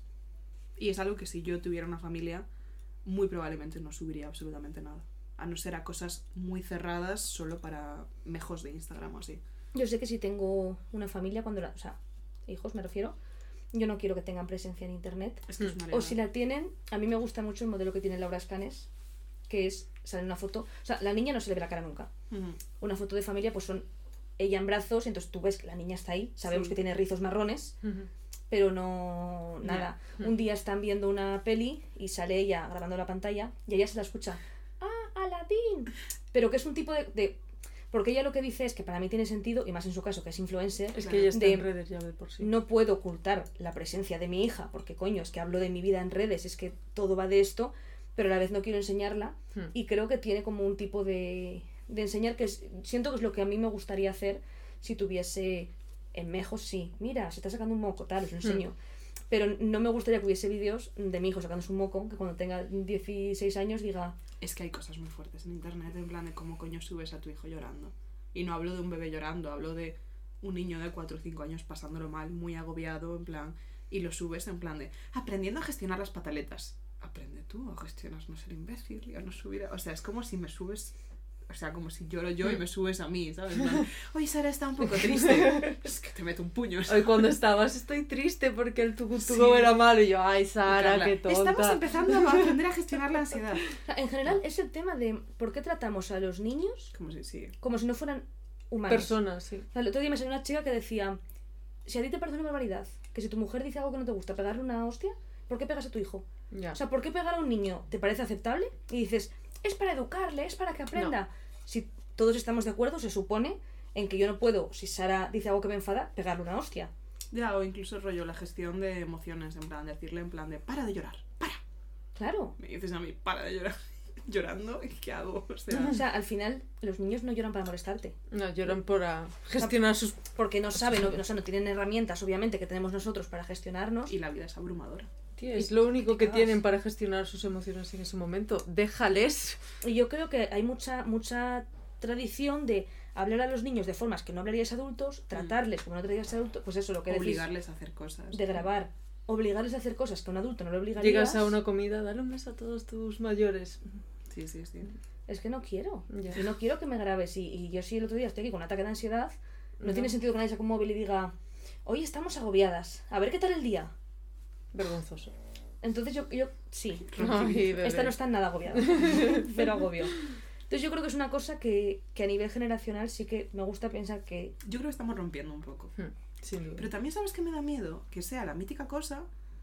Y es algo que si yo tuviera una familia, muy probablemente no subiría absolutamente nada, a no ser a cosas muy cerradas solo para mejos de Instagram o así. Yo sé que si tengo una familia, cuando la, o sea, hijos me refiero, yo no quiero que tengan presencia en internet. Es que es una O liada. si la tienen, a mí me gusta mucho el modelo que tiene Laura Escanes, que es, sale una foto, o sea, la niña no se le ve la cara nunca. Ujú. Una foto de familia, pues son ella en brazos, entonces tú ves que la niña está ahí, sabemos Sí. que tiene rizos marrones, pero no, nada. Ya. Un día están viendo una peli y sale ella grabando la pantalla y ella se la escucha, ¡ah, Aladdin! Pero que es un tipo de, de... Porque ella lo que dice es que para mí tiene sentido, y más en su caso que es influencer, Es Claro. que ella está De- en redes ya de por sí. no puedo ocultar la presencia de mi hija, porque coño, es que hablo de mi vida en redes, es que todo va de esto, pero a la vez no quiero enseñarla Hmm. y creo que tiene como un tipo de, de enseñar que es- siento que es lo que a mí me gustaría hacer si tuviese en Mejos, sí, mira, se está sacando un moco, tal, os lo enseño. Pero no me gustaría que hubiese vídeos de mi hijo sacándose un moco, que cuando tenga dieciséis años diga, Es que hay cosas muy fuertes en internet, en plan de cómo coño subes a tu hijo llorando. Y no hablo de un bebé llorando, hablo de un niño de cuatro o cinco años pasándolo mal, muy agobiado, en plan, y lo subes en plan de aprendiendo a gestionar las pataletas. Aprende tú a gestionar, no ser imbécil y a no subir a... O sea, es como si me subes... O sea, como si lloro yo y me subes a mí, ¿sabes? En plan, oye, Sara está un poco triste. Es que te meto un puño. Hoy cuando estabas, estoy triste porque el tucu Sí. tucu era malo. Y yo, ay, Sara, Carla, qué tonta. estamos empezando a aprender a gestionar la ansiedad. o sea, en general es el tema de por qué tratamos a los niños Como si, sí. como si no fueran humanos. Personas, sí. O sea, el otro día me salió una chica que decía, si a ti te parece una barbaridad, que si tu mujer dice algo que no te gusta, pegarle una hostia, ¿por qué pegas a tu hijo? Ya. O sea, ¿por qué pegar a un niño te parece aceptable? Y dices, es para educarle, es para que aprenda. Si todos estamos de acuerdo, se supone en que yo no puedo, si Sara dice algo que me enfada, pegarle una hostia. Ya, o incluso rollo, la gestión de emociones, en plan, decirle en plan de para de llorar, para. Claro. Me dices a mí, para de llorar, llorando, ¿y qué hago? O sea, O sea, al final, los niños no lloran para molestarte. No, lloran por ah, gestionar sus... Porque no saben, no, o sea, no tienen herramientas, obviamente, que tenemos nosotros para gestionarnos. y la vida es abrumadora. Tía, es lo único que cagas. tienen para gestionar sus emociones en ese momento. Déjales. Y yo creo que hay mucha, mucha tradición de hablar a los niños de formas que no hablarías a adultos, tratarles como no tratarías a adultos, pues eso, lo que decís, Obligarles a hacer cosas. de grabar, obligarles a hacer cosas que a un adulto no le obligarías. Llegas a una comida, dale un beso a todos tus mayores. Sí, sí, sí. Es que no quiero. Ya. Y no quiero que me grabes. Y, y yo sí el otro día estoy aquí con un ataque de ansiedad. No, No. tiene sentido que nadie saque un móvil y diga, hoy estamos agobiadas, a ver qué tal el día. Vergonzoso. Entonces yo, yo sí, Ay, bebé. esta no está nada agobiada, pero agobio. Entonces yo creo que es una cosa que, que a nivel generacional sí que me gusta pensar que... Yo creo que estamos rompiendo un poco. Hmm, Sin duda. Pero también sabes que me da miedo que sea la mítica cosa,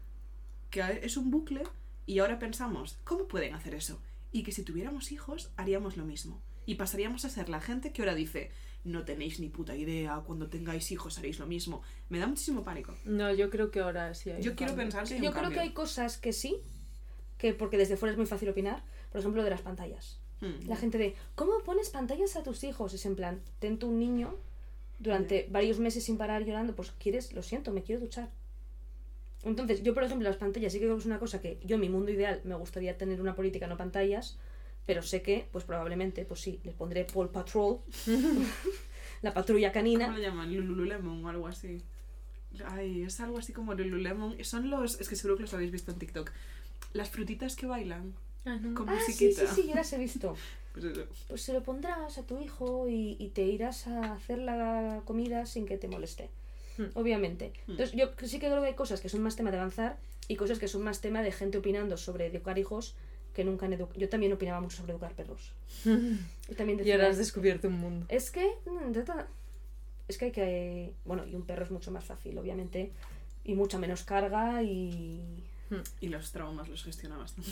que es un bucle, y ahora pensamos, ¿cómo pueden hacer eso? Y que si tuviéramos hijos, haríamos lo mismo. Y pasaríamos a ser la gente que ahora dice, no tenéis ni puta idea, cuando tengáis hijos haréis lo mismo. Me da muchísimo pánico. No, yo creo que ahora sí hay Yo un quiero cambio. pensar que hay Yo un creo cambio. que hay cosas que sí, que porque desde fuera es muy fácil opinar. Por ejemplo, de las pantallas. Hmm. La gente de, ¿cómo pones pantallas a tus hijos? Es en plan, ten tu niño durante varios meses sin parar llorando, pues quieres, lo siento, me quiero duchar. Entonces, yo por ejemplo, las pantallas sí que creo que es una cosa que yo, en mi mundo ideal, me gustaría tener una política no pantallas, pero sé que, pues probablemente, pues sí, les pondré Paw Patrol, la patrulla canina. ¿Cómo lo llaman? Lululemon o algo así. Ay, es algo así como Lululemon. Son los... Es que seguro que los habéis visto en TikTok. Las frutitas que bailan. Ah, no. Con Ah, sí, musiquita. sí, sí, yo las he visto. Pues eso. Pues se lo pondrás a tu hijo y, y te irás a hacer la comida sin que te moleste. Hmm. Obviamente. Entonces, yo sí que creo que hay cosas que son más tema de avanzar y cosas que son más tema de gente opinando sobre educar hijos que nunca han educado. Yo también opinaba mucho sobre educar perros. Y también Y decía, ahora has descubierto un mundo. es que... mm, ta, ta, es que hay que... Bueno, y un perro es mucho más fácil, obviamente. Y mucha menos carga y... Y los traumas los gestiona bastante.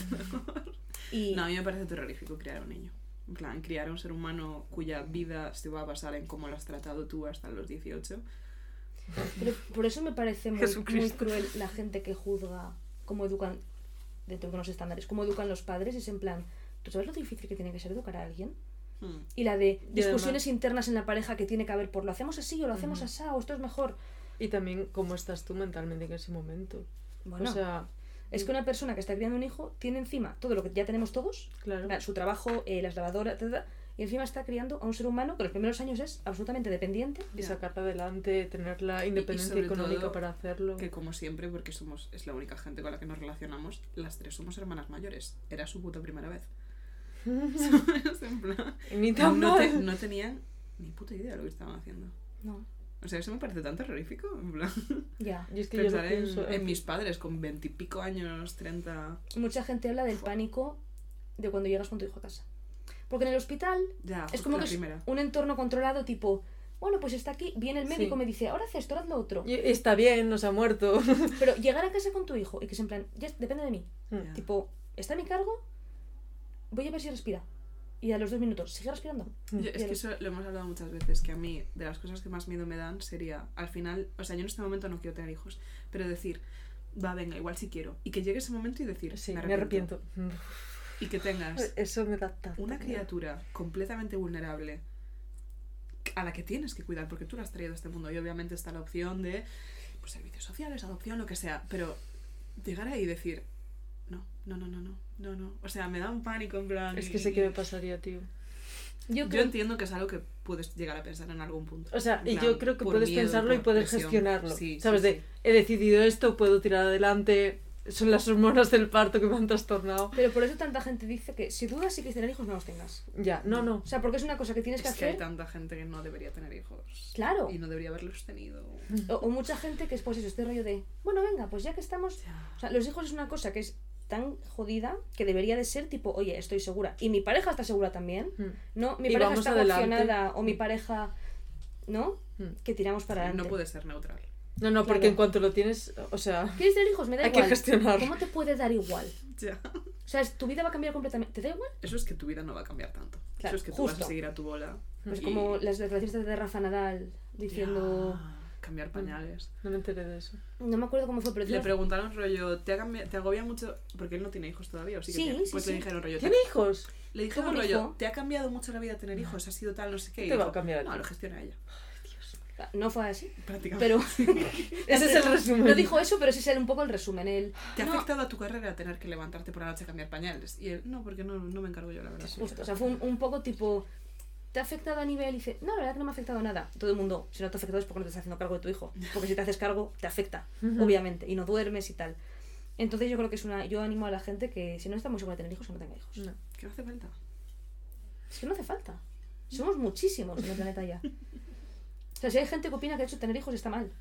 y No, a mí me parece terrorífico criar a un niño. En plan, criar a un ser humano cuya vida se va a basar en cómo lo has tratado tú hasta los dieciocho. Pero por eso me parece muy, muy Jesucristo. cruel la gente que juzga cómo educan, dentro de unos estándares, cómo educan los padres. Es en plan, ¿tú sabes lo difícil que tiene que ser educar a alguien? Hmm. Y la de Y discusiones además- internas en la pareja que tiene que haber por lo hacemos así o lo hacemos Ujú. así o esto es mejor. Y también cómo estás tú mentalmente en ese momento. Bueno, O sea, es que una persona que está criando un hijo tiene encima todo lo que ya tenemos todos, claro. la- su trabajo, eh, las lavadoras, ta, ta, ta, y encima está criando a un ser humano que los primeros años es absolutamente dependiente. Y Ya. sacarla adelante, tener la independencia sobre económica todo para hacerlo. Que como siempre, porque somos es la única gente con la que nos relacionamos, las tres somos hermanas mayores. Era su puta primera vez. ¿Sabes? En plan, Ni tan no, te- mal. no tenían ni puta idea de lo que estaban haciendo. No, O sea, eso me parece tan terrorífico. En plan, ya. Y es que yo lo pensar en, pienso. en mis padres con veintipico años, treinta... Mucha gente habla del pánico de cuando llegas con tu hijo a casa. Porque en el hospital Ya, es justo como la que es primera. un entorno controlado tipo, bueno, pues está aquí, viene el médico, Sí. me dice, ahora haz esto, haz lo otro. Y está bien, no se ha muerto. Pero llegar a casa con tu hijo y que es en plan, ya depende de mí. Ya. Tipo, ¿está a mi cargo? Voy a ver si respira. Y a los dos minutos, ¿sigue respirando? Yo- es que eso lo hemos hablado muchas veces, que a mí de las cosas que más miedo me dan sería, al final, o sea, yo en este momento no quiero tener hijos, pero decir, va, venga, igual sí quiero. Y que llegue ese momento y decir, Sí, me me arrepiento. arrepiento. Y que tengas Eso me da tanta una miedo. criatura completamente vulnerable a la que tienes que cuidar, porque tú la has traído a este mundo y obviamente está la opción de pues, servicios sociales, adopción, lo que sea, pero llegar ahí y decir, no, no, no, no, no, no, no. O sea, me da un pánico en plan... Es que sé que me pasaría, tío. Yo Yo creo entiendo que es algo que puedes llegar a pensar en algún punto. O sea, En y plan, yo creo que por puedes miedo, pensarlo y por puedes presión. gestionarlo. Sí, ¿Sabes? sí, De, sí. he decidido esto, puedo tirar adelante. Son las hormonas del parto que me han trastornado. Pero por eso tanta gente dice que si dudas si quieres tener hijos, no los tengas. Ya, no, no. O sea, porque es una cosa que tienes que Es que hay hacer. tanta gente que no debería tener hijos. Claro. Y no debería haberlos tenido. O, o mucha gente que es pues eso, este rollo de, bueno, venga, pues ya que estamos... O sea, los hijos es una cosa que es tan jodida que debería de ser tipo, oye, estoy segura. Y mi pareja está segura también. Mm. No, mi Y pareja vamos está adelante. emocionada o mi pareja... ¿No? Mm. Que tiramos para adelante. No puede ser neutral. No, no, porque Claro. en cuanto lo tienes, o sea, ¿Quieres tener hijos? Me da hay que igual. gestionarlo. ¿Cómo te puede dar igual? Ya. O sea, es- tu vida va a cambiar completamente. ¿Te da igual? Eso es que tu vida no va a cambiar tanto. Claro, Eso es que tú vas justo. a seguir a tu bola. Pues y- como las declaraciones de Rafa Nadal diciendo... Ya, cambiar pañales. no me enteré de eso. No me acuerdo cómo fue, pero... Le preguntaron rollo, ¿te, ha cambi- ¿te agobia mucho? Porque él no tiene hijos todavía, ¿o sí que Sí, tiene? sí, Pues sí. le dijeron rollo, ¿Tiene hijos? le dijeron Tuvo un rollo, hijo. ¿te ha cambiado mucho la vida tener hijos? ¿Ha sido tal, no sé qué? ¿Qué Y te va dijo, a cambiar a ti? No, lo gestiona ella. No fue así. Prácticamente. Pero... Ese es el resumen. No dijo eso, pero ese es un poco el resumen. El... ¿Te ha no, afectado a tu carrera tener que levantarte por la noche a cambiar pañales? Y él, no, porque no, no me encargo yo, la verdad. Justo, o sea, fue un, un poco tipo... ¿Te ha afectado a nivel? Y dice, no, la verdad que no me ha afectado nada. Todo el mundo, si no te ha afectado es porque no te estás haciendo cargo de tu hijo. Porque si te haces cargo, te afecta, Ujú. obviamente, y no duermes y tal. Entonces yo creo que es una... Yo animo a la gente que si no está muy segura de tener hijos, que no tenga hijos. No. Que no hace falta. Es que no hace falta. Somos muchísimos en el planeta ya. O sea, si hay gente que opina que de hecho tener hijos está mal.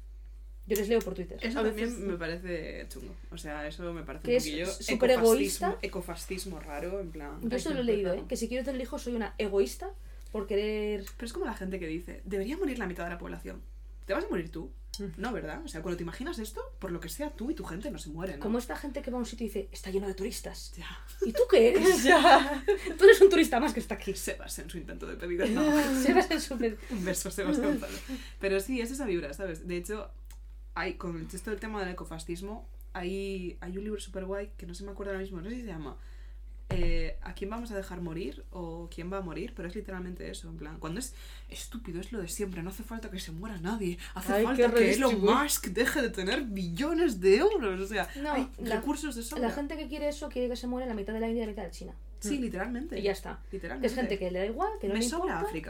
Yo les leo por Twitter. Eso A también veces- me parece chungo. O sea, eso me parece Que un es poquillo súper ecofascismo- egoísta. Ecofascismo raro, en plan... Yo eso lo he leído, ¿eh? Que si quiero tener hijos soy una egoísta por querer... Pero es como la gente que dice, debería morir la mitad de la población. ¿Te vas a morir tú? No, ¿verdad? O sea, cuando te imaginas esto, por lo que sea, tú y tu gente no se mueren, ¿no? Como esta gente que va a un sitio y dice, está lleno de turistas. Ya. ¿Y tú qué eres? Ya. Tú eres un turista más que está aquí. Sebas en su intento de pedir no. Se va en su... Un beso, Sebas Gonzalo. Pero sí, es esa vibra, ¿sabes? De hecho, hay, con el texto del tema del ecofascismo, hay, hay un libro súper guay que no se me acuerda ahora mismo, no sé si se llama eh, ¿A quién vamos a dejar morir? O ¿quién va a morir? Pero es literalmente eso, en plan, cuando es estúpido, es lo de siempre, no hace falta que se muera nadie, hace Ay, falta qué que Elon redistribu- Musk deje de tener billones de euros, o sea, No, hay la- recursos de sobra. La gente que quiere eso quiere que se muera la mitad de la India y la mitad de China. Sí, literalmente. Y ya está. Literalmente. Es gente que le da igual, que no Me le sobra importa. África.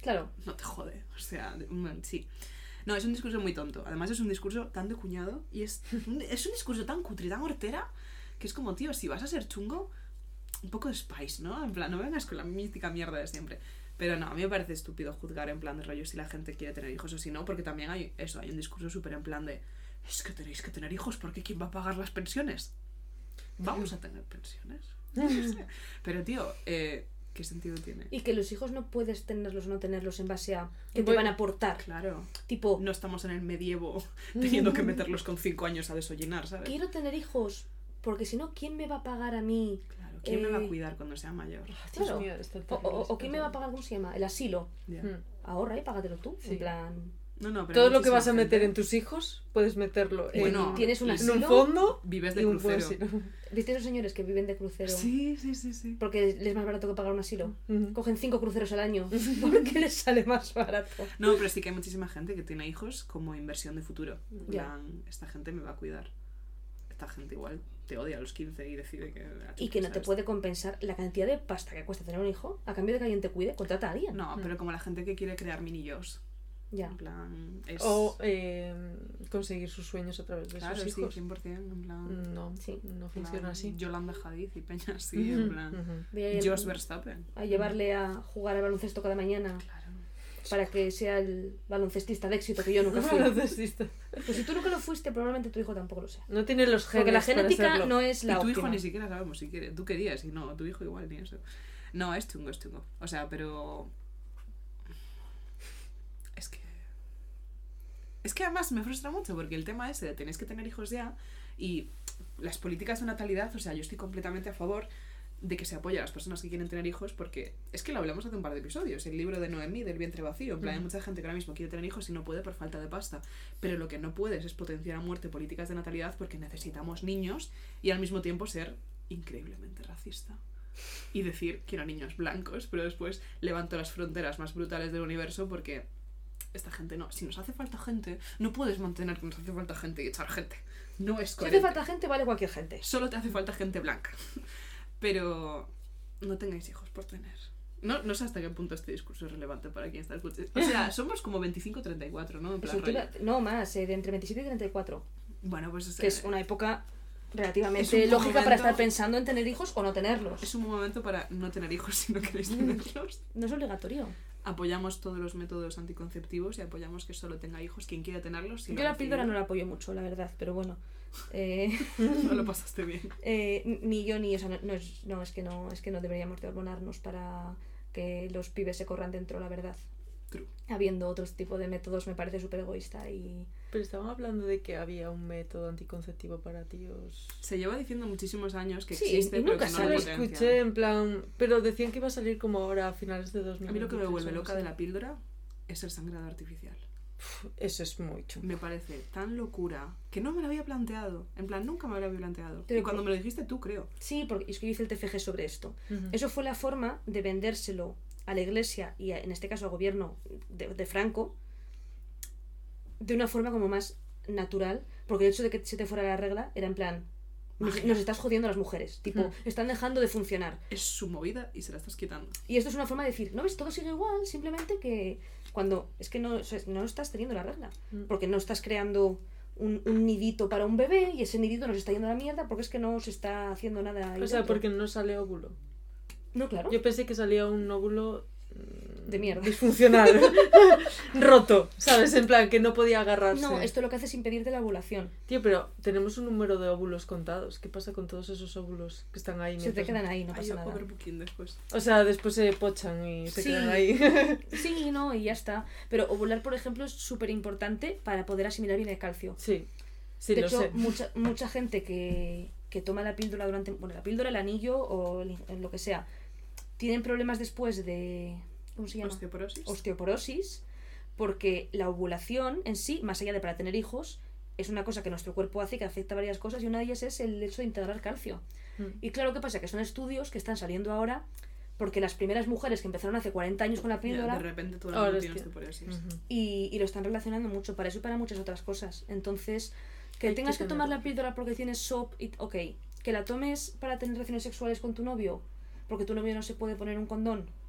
Claro. no te jode. O sea, de- bueno, sí. No, es un discurso muy tonto. Además es un discurso tan de cuñado y es un, es un discurso tan cutre y tan hortera que es como, tío, si vas a ser chungo, un poco de spice, ¿no? En plan, no vengas con la mística mierda de siempre. Pero no, a mí me parece estúpido juzgar en plan de rollo si la gente quiere tener hijos o si no, porque también hay eso, hay un discurso súper en plan de es que tenéis que tener hijos porque ¿quién va a pagar las pensiones? Vamos a tener pensiones. Pero tío, eh, ¿qué sentido tiene? Y que los hijos no puedes tenerlos o no tenerlos en base a que te Bueno, van a aportar. Claro, Tipo, no estamos en el medievo teniendo que meterlos con cinco años a desollinar, ¿sabes? quiero tener hijos, porque si no, ¿quién me va a pagar a mí? Claro, ¿quién me va a Eh, cuidar cuando sea mayor? Dios Claro. mío, está O, terrible o- ese o quién me va a pensamiento. pagar, ¿cómo se llama? El asilo. Ya. Mm. Ahorra y págatelo tú. Sí. En plan, No, no, pero Todo hay lo que vas a muchísima meter en gente- tus hijos, puedes meterlo en, Bueno, tienes un y- en asilo. un fondo Vives y de un buen crucero. asilo. ¿Viste esos señores que viven de crucero? Sí, sí, sí, sí. Porque les es más barato que pagar un asilo. Ujú. Cogen cinco cruceros al año. Porque les sale más barato. No, pero sí que hay muchísima gente que tiene hijos como inversión de futuro. En Ya. plan, esta gente me va a cuidar. Esta gente igual te odia a los quince y decide que... Y que no te puede compensar la cantidad de pasta que cuesta tener un hijo a cambio de que alguien te cuide, contrata a alguien. No, pero como la gente que quiere crear mini yos. Ya. En plan, es... O eh, conseguir sus sueños a través de claro, sus sí, hijos. cien por ciento. En plan... No, Sí. no en funciona plan, así. Yolanda Hadid y Peña así, en plan... Ujú. Voy a, ir Jos Verstappen. a llevarle a jugar al baloncesto cada mañana Claro. para que sea el baloncestista de éxito que yo nunca fui. Baloncestista. Pues si tú nunca lo fuiste, probablemente tu hijo tampoco lo sea. No tiene los genes Porque la para genética serlo. no es la Y tu hijo óptima. ni siquiera sabemos si quiere. Tú querías y no, tu hijo igual ni eso. No, es chungo, es chungo. O sea, pero... Es que... Es que además me frustra mucho porque el tema ese de tenéis que tener hijos ya y las políticas de natalidad, o sea, yo estoy completamente a favor de que se apoye a las personas que quieren tener hijos porque es que lo hablamos hace un par de episodios, el libro de Noemí del vientre vacío, en plan, hay mucha gente que ahora mismo quiere tener hijos y no puede por falta de pasta, pero lo que no puedes es potenciar a muerte políticas de natalidad porque necesitamos niños y al mismo tiempo ser increíblemente racista y decir quiero niños blancos, pero después levanto las fronteras más brutales del universo porque esta gente no, si nos hace falta gente no puedes mantener que nos hace falta gente y echar gente, no es Si coherente. hace falta gente, vale cualquier gente. Solo te hace falta gente blanca. Pero no tengáis hijos por tener. No, no sé hasta qué punto este discurso es relevante para quien está escuchando. O sea, somos como veinticinco treinta y cuatro, ¿no? En plan Eso te rollo. iba- no, más, eh, de entre veintisiete y treinta y cuatro. Bueno, pues es, Que es una época Es relativamente un buen lógica para momento. estar pensando en tener hijos o no tenerlos. es un buen momento para no tener hijos si no queréis Mm. tenerlos. No es obligatorio. Apoyamos todos los métodos anticonceptivos y apoyamos que solo tenga hijos quien quiera tenerlos. Si Yo lo la ha píldora no decidido. la apoyo mucho, la verdad, pero bueno. Eh, No lo pasaste bien. eh, ni yo ni, o sea, no, no es, no, es que no, es que no deberíamos de hormonarnos para que los pibes se corran dentro, la verdad. True. Habiendo otro tipo de métodos me parece súper egoísta y... Pero estaban hablando de que había un método anticonceptivo para tíos. Se lleva diciendo muchísimos años que Sí, existe, y pero nunca que no sale. lo Lo potencian. escuché en plan, pero decían que iba a salir como ahora a finales de dos mil A mí lo que me veintitrés vuelve o algo loca de así. la píldora es el sangrado artificial. Eso es muy chungo. Me parece tan locura que no me lo había planteado. En plan, nunca me lo había planteado. Pero y cuando por- me lo dijiste tú, creo. Sí, porque es que yo hice el T F G sobre esto. Ujú. Eso fue la forma de vendérselo a la iglesia y a- en este caso al gobierno de, de Franco de una forma como más natural, porque el hecho de que se te fuera la regla era en plan, nos, Magia. nos estás jodiendo a las mujeres, tipo, Mm. están dejando de funcionar. Es su movida y se la estás quitando. Y esto es una forma de decir, no ves, todo sigue igual, simplemente que cuando es que no, o sea, no estás teniendo la regla, Mm. porque no estás creando un, un nidito para un bebé y ese nidito nos está yendo a la mierda porque es que no se está haciendo nada. ahí O sea, dentro. porque no sale óvulo. No, claro. Yo pensé que salía un óvulo mm, De mierda. disfuncional, roto, ¿sabes? En plan, que no podía agarrarse. No, esto lo que hace es impedirte la ovulación. Tío, pero tenemos un número de óvulos contados. ¿Qué pasa con todos esos óvulos que están ahí? Se te mientras- quedan ahí, no Hay pasa nada. overbooking después. O sea, después se pochan y se Sí. quedan ahí. Sí, no, y ya está. Pero ovular, por ejemplo, es súper importante para poder asimilar bien el calcio. Sí, sí, de lo hecho, sé. mucha, mucha gente que, que toma la píldora durante... Bueno, la píldora, el anillo o el- lo que sea, tienen problemas después de... ¿Cómo se llama? Osteoporosis. Osteoporosis, porque la ovulación en sí, más allá de para tener hijos, es una cosa que nuestro cuerpo hace que afecta a varias cosas y una de ellas es el hecho de integrar calcio. Mm. Y claro, ¿qué pasa? Que son estudios que están saliendo ahora porque las primeras mujeres que empezaron hace cuarenta años con la Ya, píldora de repente todo el Ahora mundo es tiene que- osteoporosis. Ujú. y, y lo están relacionando mucho para eso y para muchas otras cosas. Entonces, que Hay que tengas que, tomar tenerlo. la píldora porque tienes S O P, y, ok. Que la tomes para tener relaciones sexuales con tu novio porque tu novio no se puede poner un condón.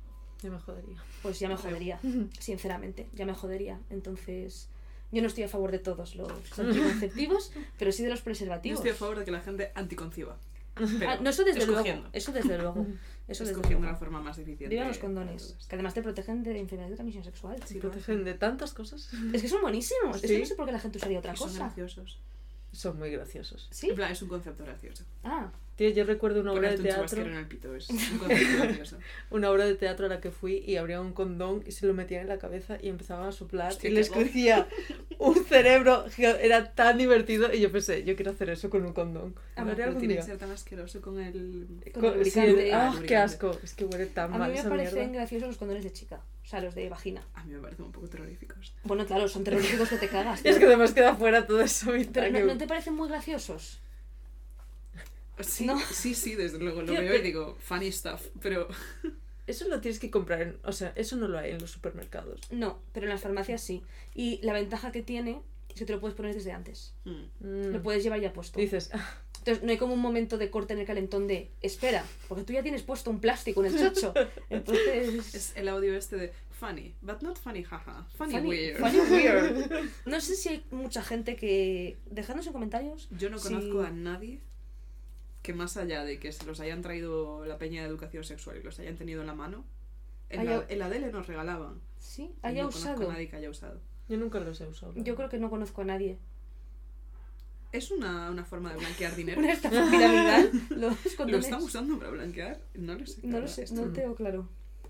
Ya me jodería. Pues ya me jodería, sinceramente, ya me jodería. Entonces, yo no estoy a favor de todos los anticonceptivos, pero sí de los Yo preservativos. estoy a favor de que la gente anticonciba. Pero Ah, no, eso desde escogiendo. luego. Eso desde luego. Eso desde Escogiendo luego. la forma más eficiente. Vivan los de condones, todas. que además te protegen de enfermedades de transmisión sexual. Sí, Se protegen de tantas cosas. Es que son buenísimos. Es Sí. que no sé por qué la gente usaría otra Y son cosa. graciosos. Son muy graciosos. ¿Sí? En plan, es un concepto gracioso. Ah, Tío, yo recuerdo una obra de Ponerte un teatro, chubasquero en el pito es un concepto gracioso. una obra de teatro a la que fui y abrían un condón y se lo metían en la cabeza y empezaban a soplar Hostia, y qué les guay. crecía un cerebro, era tan divertido y yo pensé, yo quiero hacer eso con un condón. Ah, ¿Lo haré Pero algún tiene día? que ser tan asqueroso con el... Con Co- el sí, lubricante. ah, Ah, qué lubricante. asco, es que huele tan a mal mí me esa parecen mierda. graciosos los condones de chica. O sea, los de vagina. A mí me parecen un poco terroríficos. Bueno, claro, son terroríficos que te cagas. Y es que además queda fuera todo eso. y Pero tal, ¿no, que- ¿no te parecen muy graciosos? Sí, No. sí, sí, desde luego. Lo Tío, veo y pero- digo, funny stuff. Pero Eso lo tienes que comprar, en, o sea, eso no lo hay en los supermercados. No, pero en las farmacias sí. Y la ventaja que tiene es que te lo puedes poner desde antes. mm, Mm. Lo puedes llevar ya puesto. Dices, ah, Entonces no hay como un momento de corte en el calentón de espera, porque tú ya tienes puesto un plástico en el chocho. Entonces... es el audio este de funny, but not funny, jaja. Funny, Funny- weird. funny weird. No sé si hay mucha gente que... Dejadnos en comentarios. Yo no si- conozco a nadie que más allá de que se los hayan traído la peña de educación sexual y los hayan tenido en la mano, en, Haya- la, en la D L nos regalaban. Sí, Y haya no conozco usado. a nadie que haya usado. yo nunca los he usado. Yo creo que no conozco a nadie. Es una, una forma de blanquear dinero. Una estafa piramidal. Los ¿Lo condones. están usando para blanquear? No lo sé. No lo claro, sé, esto- no lo tengo claro.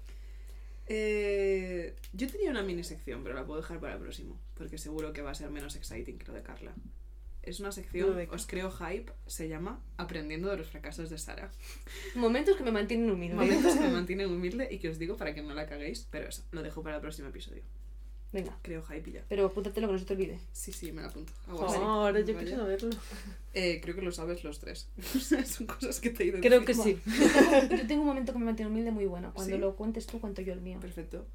Eh, yo tenía una mini sección, pero la puedo dejar para el próximo, porque seguro que va a ser menos exciting que lo de Carla. Es una Lo sección, de- os creo hype, se llama Aprendiendo de los fracasos de Sara. Momentos que me mantienen humilde. Momentos que me mantienen humilde y que os digo para que no la caguéis, pero eso, lo dejo para el próximo episodio. Venga, Creo hype y ya. pero apúntatelo que no se te olvide. Sí, sí, me la apunto. Oh, Hago así. ahora yo Vaya. quiero saberlo. Eh, creo que lo sabes los tres. Son cosas que te he ido Creo que diciendo. sí. Yo tengo un momento que me mantiene humilde muy bueno. Cuando ¿Sí? lo cuentes tú, cuento yo el mío. Perfecto.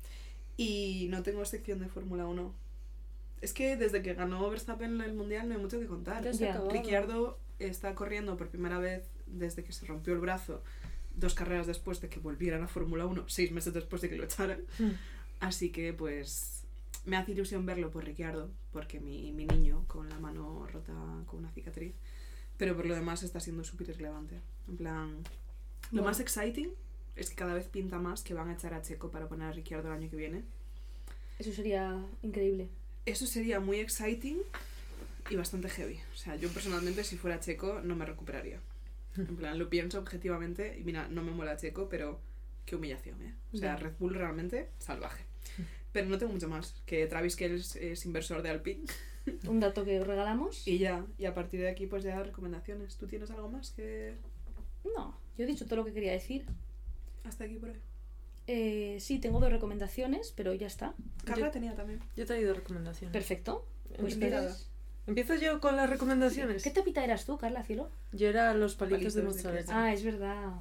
Y no tengo sección de Fórmula uno. Es que desde que ganó Verstappen el Mundial no hay mucho que contar. Ya se Ya. ha acabado. Ricciardo está corriendo por primera vez desde que se rompió el brazo, dos carreras después de que volviera a la Fórmula uno, seis meses después de que lo echaran. Mm. Así que pues me hace ilusión verlo por Ricciardo, porque mi, mi niño con la mano rota con una cicatriz, pero por lo demás está siendo súper irrelevante. En plan, lo Bueno. más exciting es que cada vez pinta más que van a echar a Checo para poner a Ricciardo el año que viene. Eso sería increíble. Eso sería muy exciting y bastante heavy. O sea, yo personalmente si fuera Checo no me recuperaría. En plan, lo pienso objetivamente y mira, no me mola Checo, pero qué humillación, ¿eh? O sea, Ya. Red Bull realmente salvaje. Pero no tengo mucho más. Que Travis Kelce es, es inversor de Alpine Un dato que os regalamos. y ya. Y a partir de aquí pues ya recomendaciones. ¿Tú tienes algo más que No, yo he dicho todo lo que quería decir. hasta aquí por hoy? Eh, sí, tengo dos recomendaciones, pero ya está. Carla Yo- tenía también. Yo he traído recomendaciones. Perfecto. Pues Inspirada. eres- Empiezo yo con las recomendaciones. ¿Qué tapita eras tú, Carla, cielo? Yo era los palitos, Palitos de de mozzarella. queso. Ah, es verdad.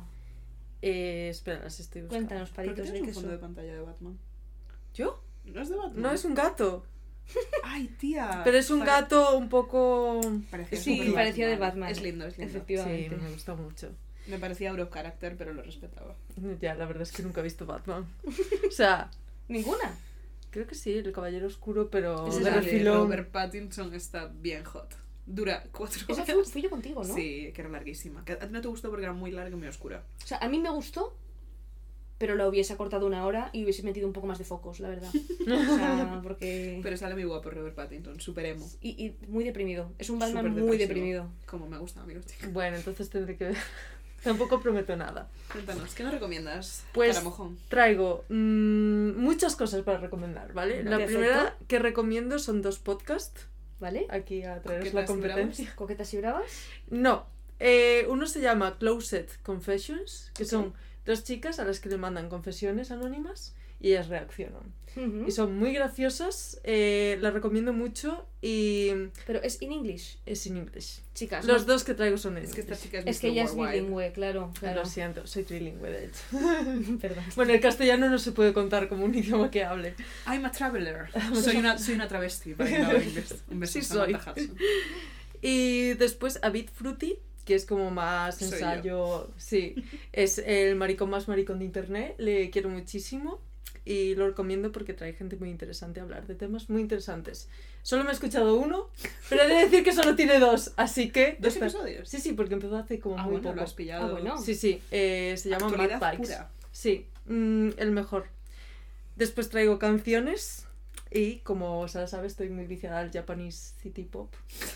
Eh, espera, las estoy buscando. Cuéntanos, ¿Por qué palitos de tienes un queso. fondo de pantalla de Batman? ¿Yo? ¿No es de Batman? No, es un gato. ¡Ay, tía! Pero es un Pare- gato un poco... parecía Sí, súper parecía de Batman. Es lindo, es lindo. Sí, Efectivamente. me gusta mucho. Me parecía out of character, pero lo respetaba. Ya, la verdad es que nunca he visto Batman. O sea, ¿Ninguna? creo que sí, el Caballero Oscuro, pero Esa es de la de refilón. Robert Pattinson está bien hot. Dura cuatro Esa horas. fue, fui yo contigo, ¿no? Sí, que era larguísima. Que a ti no te gustó porque era muy larga y muy oscura. O sea, a mí me gustó, pero la hubiese cortado una hora y hubiese metido un poco más de focos, la verdad. O sea, porque... Pero sale muy guapo Robert Pattinson, súper emo. Y, y muy deprimido. Es un Batman Súper muy depresivo. deprimido. Como me gustan, amigos, chicos. Bueno, entonces tendré que ver. Tampoco prometo nada. Cuéntanos, ¿qué nos recomiendas? Pues- Para mojón. Traigo mm, muchas cosas para recomendar, ¿vale? La Perfecto. primera que recomiendo son dos podcasts. ¿Vale? Aquí a traeros ¿Coquetas la y competencia. ¿Coquetas y bravas? No. Eh, uno se llama Closet Confessions, que Ok. son dos chicas a las que le mandan confesiones anónimas y ellas reaccionan. Ujú. Y son muy graciosas, eh, las recomiendo mucho y Pero es in English, es en inglés. chicas. Los no- dos que traigo son en Es que esta inglés. chica es, Es que mister ella es Worldwide. bilingüe, claro. claro. Lo siento, soy trilingüe de hecho. Perdón. Bueno, el castellano no se puede contar como un idioma que hable. I'm a traveler. soy, una, soy una travesti, para que no hable inglés. Un beso Sí a Samantha soy. Hudson. Y después A Bit Fruity, que es como más Soy ensayo. Sí, es el maricón más maricón de internet, le quiero muchísimo. y lo recomiendo porque trae gente muy interesante a hablar de temas muy interesantes. Solo me he escuchado uno, pero he de decir que solo tiene dos, así que... ¿Dos está- episodios? Sí, sí, porque empezó hace como Ah, muy bueno, poco. lo has pillado. Ah, bueno. Sí, sí, eh, se llama Mad Actualidad Bikes. pura. Sí, mm, el mejor. Después traigo canciones y como Sara sabe estoy muy viciada al Japanese City Pop.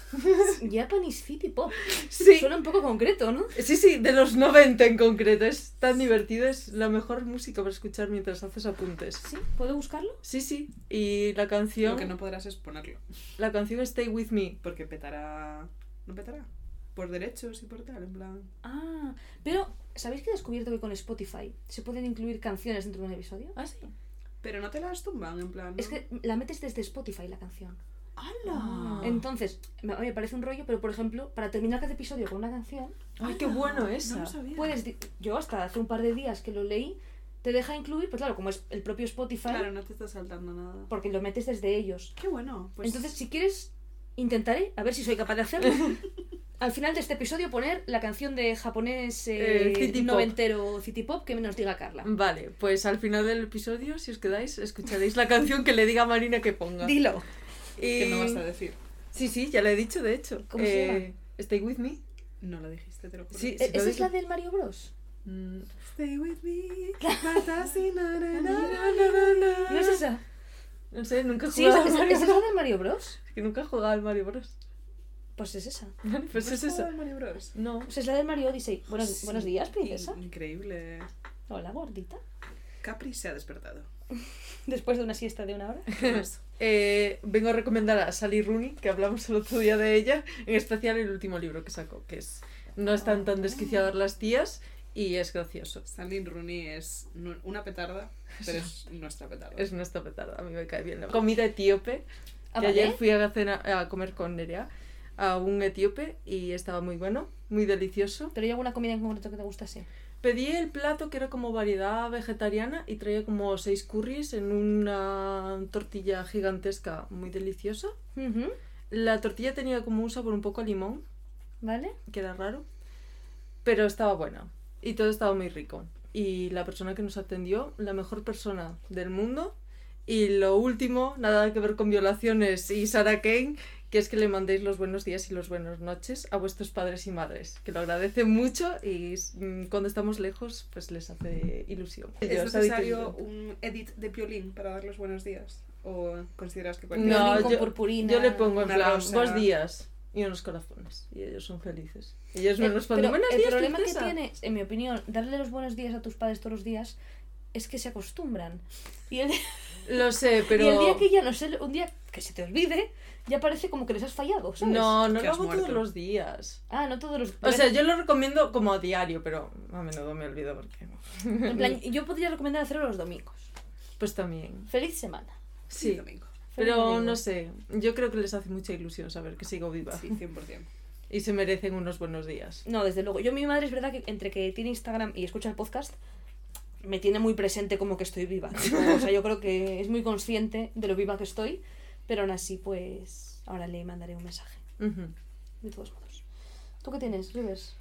Japanese City Pop. Sí, Suena un poco concreto, ¿no? sí, sí, de los noventa en concreto. Es tan divertido, es la mejor música para escuchar mientras haces apuntes. Sí, ¿puedo buscarlo? Sí, sí, y la canción, Lo que no podrás es ponerlo. la canción es Stay With Me. Porque petará... ¿No petará? Por derechos y por tal, en plan... Ah, pero ¿sabéis que he descubierto que con Spotify se pueden incluir canciones dentro de un episodio? Ah, sí. Pero no te las tumban, en plan... ¿no? Es que la metes desde Spotify la canción. ¡Hala! Ah. Entonces, me, me parece un rollo, pero por ejemplo, para terminar cada episodio con una canción, Ay, qué bueno No esa. lo sabía. puedes, di- yo hasta hace un par de días que lo leí, te deja incluir, pues claro, como es el propio Spotify, Claro, no te estás saltando nada. porque lo metes desde ellos. Qué bueno. Pues... Entonces, si quieres, intentaré, a ver si soy capaz de hacerlo. Al final de este episodio poner la canción de japonés eh, Eh, City Pop. noventero City Pop que nos diga Carla. Vale, pues al final del episodio, si os quedáis, escucharéis la canción que le diga a Marina que ponga. Dilo. Y... ¿Qué no vas a decir? Sí, sí, ya la he dicho, de hecho. ¿Cómo se llama? Eh, Stay With Me. No lo dijiste, te lo juro. Sí, ¿E- lo ¿Esa es dije. la del Mario Bros? Mm, Stay with me. Watashi na na na ¿No es esa? No sé, nunca he Sí, jugado ¿esa, al esa- Mario esa es la Bros. del Mario Bros? Es que nunca he jugado al Mario Bros. Pues es esa. Vale, pues ¿No es has jugado eso. al Mario Bros? No. Pues es la del Mario Odyssey. Buenos, Sí. buenos días, princesa. In- Increíble. Hola, gordita. Capri se ha despertado. Después de una siesta de una hora. ¿Qué más? Eh, vengo a recomendar a Sally Rooney, que hablamos el otro día de ella, en especial el último libro que sacó, que es No están tan desquiciadas las tías y es gracioso. Stanley Rooney es nu- una petarda, pero es nuestra petarda. Es nuestra petarda, a mí me cae bien. La comida etíope, Ah, que ¿vale? ayer fui a, cenar, a comer con Nerea a un etíope y estaba muy bueno, muy delicioso. ¿Pero hay alguna comida en concreto que te gustase? Pedí el plato que era como variedad vegetariana y traía como seis curries en una tortilla gigantesca muy deliciosa. Ujú. La tortilla tenía como un sabor un poco a limón, ¿Vale? que era raro, pero estaba buena y todo estaba muy rico. Y la persona que nos atendió, la mejor persona del mundo. Y lo último, nada que ver con violaciones y Sarah Kane, que es que le mandéis los buenos días y los buenas noches a vuestros padres y madres, que lo agradecen mucho y mm, cuando estamos lejos pues les hace ilusión. ¿Es Ellos necesario habiten- un edit de Piolín para dar los buenos días? ¿O consideras que cualquier... No, Violín con yo, purpurina. yo le pongo en una plan, rosa. buenos días y unos corazones y ellos son felices. Y ellos me Eh, responden, pero buenos el días, problema princesa". que tiene, en mi opinión, darle los buenos días a tus padres todos los días es que se acostumbran. Y el, Lo sé, pero... y el día que ya no sé, un día que se te olvide, ya parece como que les has fallado, ¿sabes? No, no Que lo has hago todos muerto. los días. Ah, no todos los... O sea, yo lo recomiendo como a diario, pero a menudo me olvido porque... En plan, yo podría recomendar hacerlo los domingos. Pues también. Feliz semana. Sí, domingo. Feliz pero domingo. no sé, yo creo que les hace mucha ilusión saber que sigo viva. Sí, cien por ciento. Y se merecen unos buenos días. No, desde luego. Yo, mi madre, es verdad que entre que tiene Instagram y escucha el podcast, me tiene muy presente como que estoy viva. Tipo, o sea, yo creo que es muy consciente de lo viva que estoy, pero aún así, pues, ahora le mandaré un mensaje. Ujú. De todos modos. ¿Tú qué tienes, Rivers?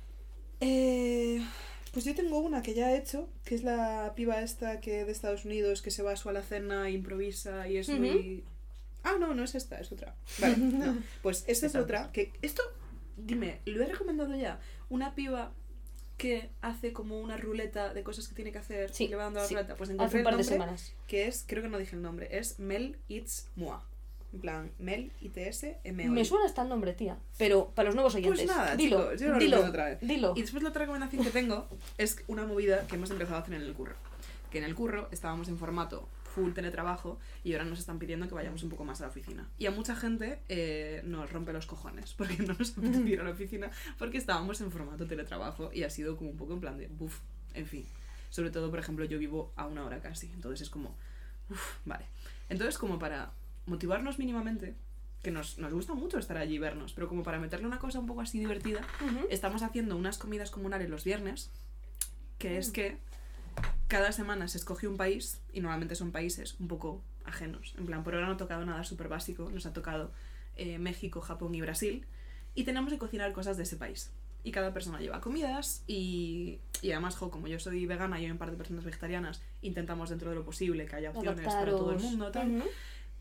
Eh, pues yo tengo una que ya he hecho, que es la piba esta que de Estados Unidos que se va a su alacena, improvisa y es Ujú. muy... Ah, no, no es esta, es otra. Vale, no. Pues esta es Esa. otra, que esto, dime, ¿lo he recomendado ya? Una piba que hace como una ruleta de cosas que tiene que hacer Sí, y le va dando la sí. ruleta. Pues Hace encontré un el par de nombre, semanas. que es, creo que no dije el nombre, es Mel Eats Moi. En plan, Mel I T S M O I. Me suena hasta el nombre, tía. Pero para los nuevos oyentes. Pues nada, dilo, chicos, yo lo dilo, recomiendo otra vez. dilo. Y después la otra recomendación que tengo es una movida que hemos empezado a hacer en el curro. Que en el curro estábamos en formato full teletrabajo y ahora nos están pidiendo que vayamos un poco más a la oficina. Y a mucha gente eh, nos rompe los cojones porque no nos apetece ir a la oficina porque estábamos en formato teletrabajo y ha sido como un poco en plan de buf, en fin. Sobre todo, por ejemplo, yo vivo a una hora casi, entonces es como, uff, vale. Entonces, como para motivarnos mínimamente, que nos, nos gusta mucho estar allí y vernos, pero como para meterle una cosa un poco así divertida, Ujú. estamos haciendo unas comidas comunales los viernes, que es que cada semana se escoge un país y normalmente son países un poco ajenos. En plan, por ahora no ha tocado nada súper básico, nos ha tocado eh, México, Japón y Brasil y tenemos que cocinar cosas de ese país. y cada persona lleva comidas y, y además, jo, como yo soy vegana y hay un par de personas vegetarianas, intentamos dentro de lo posible que haya opciones para todo el mundo, tal. Ujú.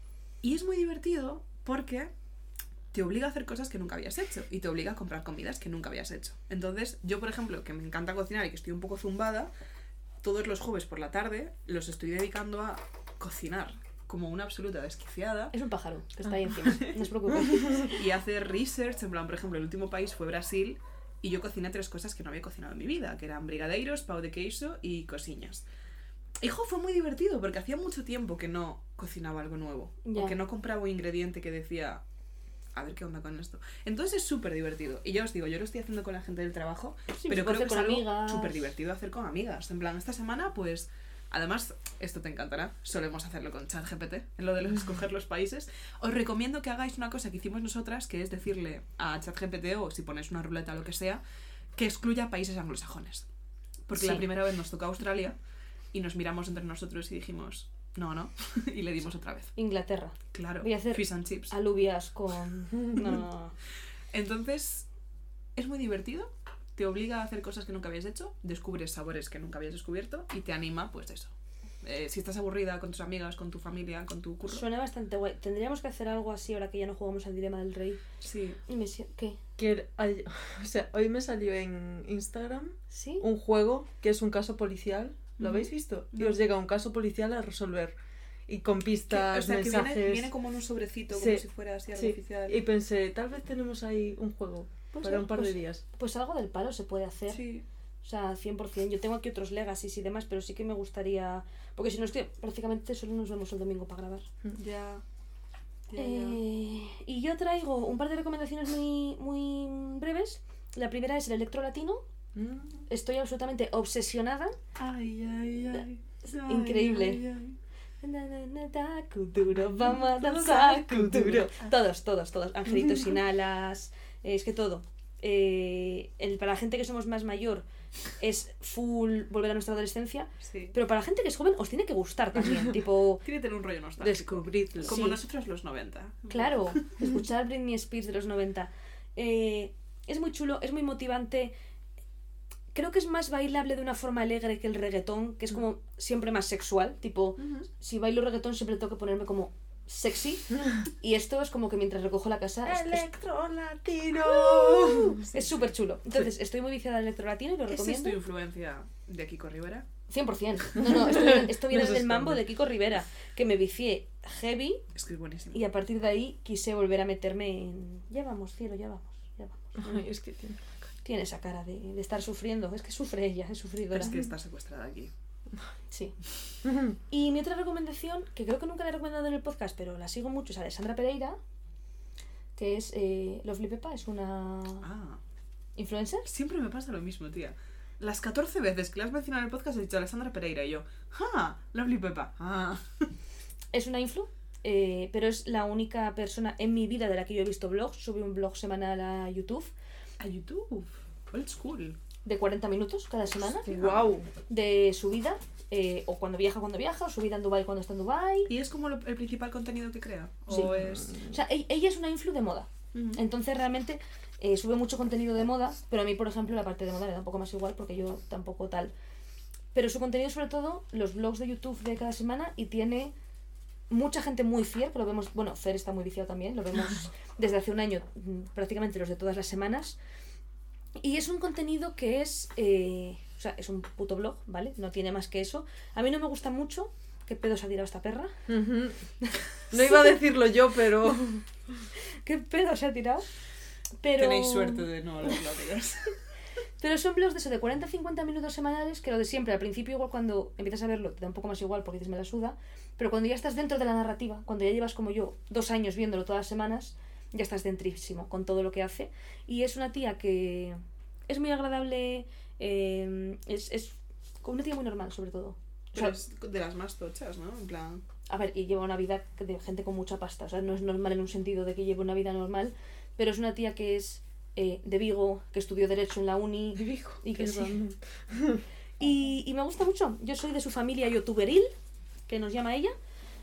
Y es muy divertido porque te obliga a hacer cosas que nunca habías hecho y te obliga a comprar comidas que nunca habías hecho. Entonces, yo, por ejemplo, que me encanta cocinar y que estoy un poco zumbada, todos los jueves por la tarde los estoy dedicando a cocinar como una absoluta desquiciada Es un pájaro que está ahí encima, no os preocupéis. y hacer research. En plan, por ejemplo, el último país fue Brasil y yo cociné tres cosas que no había cocinado en mi vida, que eran brigadeiros, pão de queijo y cosillas. Hijo, fue muy divertido porque hacía mucho tiempo que no cocinaba algo nuevo. Ya. O que no compraba un ingrediente que decía, a ver qué onda con esto. Entonces es súper divertido. Y ya os digo, yo lo estoy haciendo con la gente del trabajo, Sí, pero se puede creo que hacer es con algo amigas. súper divertido hacer con amigas. En plan, esta semana, pues... Además, esto te encantará, solemos hacerlo con ChatGPT, en lo de los escoger los países. Os recomiendo que hagáis una cosa que hicimos nosotras, que es decirle a ChatGPT, o si ponéis una ruleta o lo que sea, que excluya países anglosajones. Porque Sí. la primera vez nos tocó Australia y nos miramos entre nosotros y dijimos, no, no, y le dimos otra vez. Inglaterra. Claro, Voy a hacer fish and chips. Alubias con... No, no, no. Entonces, es muy divertido, te obliga a hacer cosas que nunca habías hecho, descubres sabores que nunca habías descubierto y te anima, pues eso. Eh, si estás aburrida con tus amigas, con tu familia, con tu curro. Suena bastante guay. Tendríamos que hacer algo así ahora que ya no jugamos al Dilema del Rey. Sí. Y me si- ¿Qué? Que, ay- o sea, hoy me salió en Instagram ¿Sí? un juego que es un caso policial. ¿Lo Ujú. habéis visto? Y No. os llega un caso policial a resolver. Y con Que- pistas, o sea, que mensajes. viene, viene como en un sobrecito, como Sí, si fuera así algo sí. oficial. Y pensé, tal vez tenemos ahí un juego Pues para sí, un par pues- de días. Pues algo del palo se puede hacer. Sí. O sea, cien por ciento. Yo tengo aquí otros legacies y demás, pero sí que me gustaría... Porque si no, es que prácticamente solo nos vemos el domingo para grabar. Ya. Ya, ya. Eh, y yo traigo un par de recomendaciones muy, muy breves. La primera es el electro latino. Mm. Estoy absolutamente obsesionada. Ay, ay, ay. Ay, Increíble. ay, ay. Na, na, na, da, kuduro, vamos a danzar, kuduro. Todos, todos, todos. Angelitos sin alas. eh, Es que todo. Eh, el, para la gente que somos más mayor es full volver a nuestra adolescencia. Sí. Pero para la gente que es joven os tiene que gustar también. Tipo, Tiene que tener un rollo nostálgico. Descubridlo. Como Sí. nosotros los noventa. claro, escuchar Britney Spears de los noventa. Eh, es muy chulo, es muy motivante. Creo que es más bailable de una forma alegre que el reggaetón, que es como siempre más sexual. Tipo, Ujú. si bailo reggaetón siempre tengo que ponerme como sexy. Y esto es como que mientras recojo la casa es- es- Electro latino. es súper chulo. Entonces, estoy muy viciada al electro latino y lo ¿Esa es tu recomiendo. influencia de Kiko Rivera? cien por ciento. No, no, esto, viene- esto viene No se del mambo esconde. de Kiko Rivera, que me vicié heavy Es que es buenísimo. y a partir de ahí quise volver a meterme en... Ya vamos, cielo, ya vamos, ya vamos. Ay, es que tiene. Tiene esa cara de, de estar sufriendo. Es que sufre ella, es sufridora. Es que está secuestrada aquí. Sí. Y mi otra recomendación, que creo que nunca la he recomendado en el podcast, pero la sigo mucho, es Alessandra Pereira, que es eh, Lovely Pepa, es una Ah. influencer. Siempre me pasa lo mismo, tía. Las catorce veces que la has mencionado en el podcast he dicho Alessandra Pereira y yo, ¡ah! Lovely Pepa. Ah. Es una influ, eh, pero es la única persona en mi vida de la que yo he visto blogs. Sube un blog semanal a YouTube A YouTube. Old school. de cuarenta minutos cada semana Wow. de su vida, eh, o cuando viaja, cuando viaja, o su vida en Dubai cuando está en Dubai. ¿Y es como lo- el principal contenido que crea? Sí. ¿O es...? O sea, e- ella es una influ de moda. Ujú. Entonces realmente eh, sube mucho contenido de moda, pero a mí, por ejemplo, la parte de moda me da un poco más igual porque yo tampoco tal. Pero su contenido, sobre todo, los blogs de YouTube de cada semana, y tiene mucha gente muy fiel, que lo vemos, bueno, Fer está muy viciado también, lo vemos desde hace un año, mm, prácticamente los de todas las semanas. Y es un contenido que es, eh, o sea, es un puto blog, ¿vale? No tiene más que eso. A mí no me gusta mucho. ¿Qué pedo se ha tirado esta perra? Ujú. No iba a decirlo yo, pero. ¿Qué pedo se ha tirado? Pero... Tenéis suerte de no los látigos. Pero son blogs de eso, de cuarenta a cincuenta minutos semanales, que lo de siempre, al principio igual cuando empiezas a verlo te da un poco más igual porque dices me la suda, pero cuando ya estás dentro de la narrativa, cuando ya llevas como yo dos años viéndolo todas las semanas, ya estás dentrísimo con todo lo que hace. Y es una tía que es muy agradable, eh, es, es una tía muy normal sobre todo. O Pero sea, es de las más tochas, ¿no? En plan... a ver, y lleva una vida de gente con mucha pasta, o sea, no es normal en un sentido de que lleve una vida normal, pero es una tía que es eh, de Vigo, que estudió Derecho en la uni, Dijo, y que sí. perdón. Y, y me gusta mucho. Yo soy de su familia youtuberil, que nos llama ella.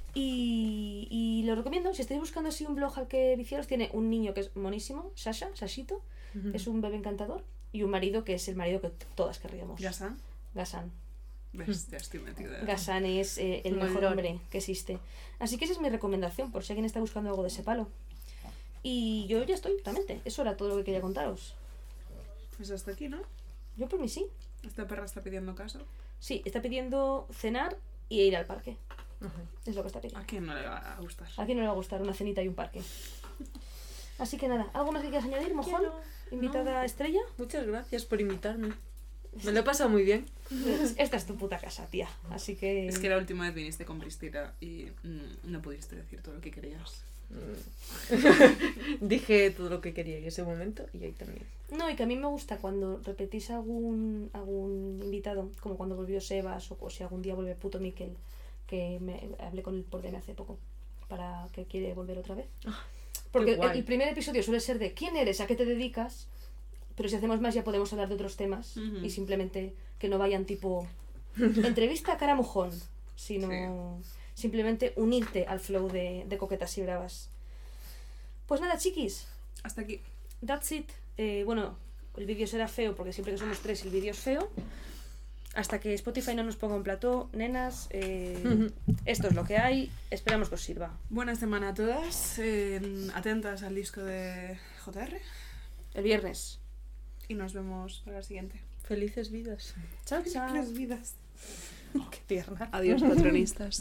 Y, y lo recomiendo. Si estáis buscando así un blog al que viciaros, tiene un niño que es monísimo, Sasha, Sashito. Ujú. Es un bebé encantador. y un marido que es el marido que t- todas querríamos. ¿Gassan? Gassan. ¿Ves? Ya estoy metida. Gassan es eh, el mejor Molón. hombre que existe. Así que esa es mi recomendación, por si alguien está buscando algo de ese palo. Y yo ya estoy, totalmente. Eso era todo lo que quería contaros. Pues hasta aquí, ¿no? Yo por mí sí. Esta perra está pidiendo caso. Sí, está pidiendo cenar y ir al parque. Ajá. Es lo que está pidiendo. ¿A quién no le va a gustar? ¿A quién no le va a gustar una cenita y un parque? Así que nada, ¿algo más que quieras añadir, mojón? Quiero- ¿Invitada estrella? Muchas gracias por invitarme. Me lo he pasado muy bien. Esta es tu puta casa, tía. Así que... Es que la última vez viniste con Priscila y mm, no pudiste decir todo lo que querías. Dije todo lo que quería en ese momento y ahí también. No, y que a mí me gusta cuando repetís algún, algún invitado, como cuando volvió Sebas o, o si algún día vuelve puto Miquel, que me hablé con él por D M hace poco, para que quiere volver otra vez. Porque el, guay. el primer episodio suele ser de ¿quién eres? ¿A qué te dedicas? Pero si hacemos más ya podemos hablar de otros temas Ujú. y simplemente que no vayan tipo entrevista a cara mojón, sino simplemente unirte al flow de, de coquetas y bravas. Pues nada, chiquis, Hasta aquí. that's it. Eh, bueno, el vídeo será feo porque siempre que somos tres el vídeo es feo. Hasta que Spotify no nos ponga un plató, nenas, eh, esto es lo que hay. Esperamos que os sirva. Buena semana a todas. eh, atentas al disco de J R. El viernes. Y nos vemos para la siguiente. Felices vidas. Chao, chao. Las vidas. Qué tierna. Adiós, patronistas.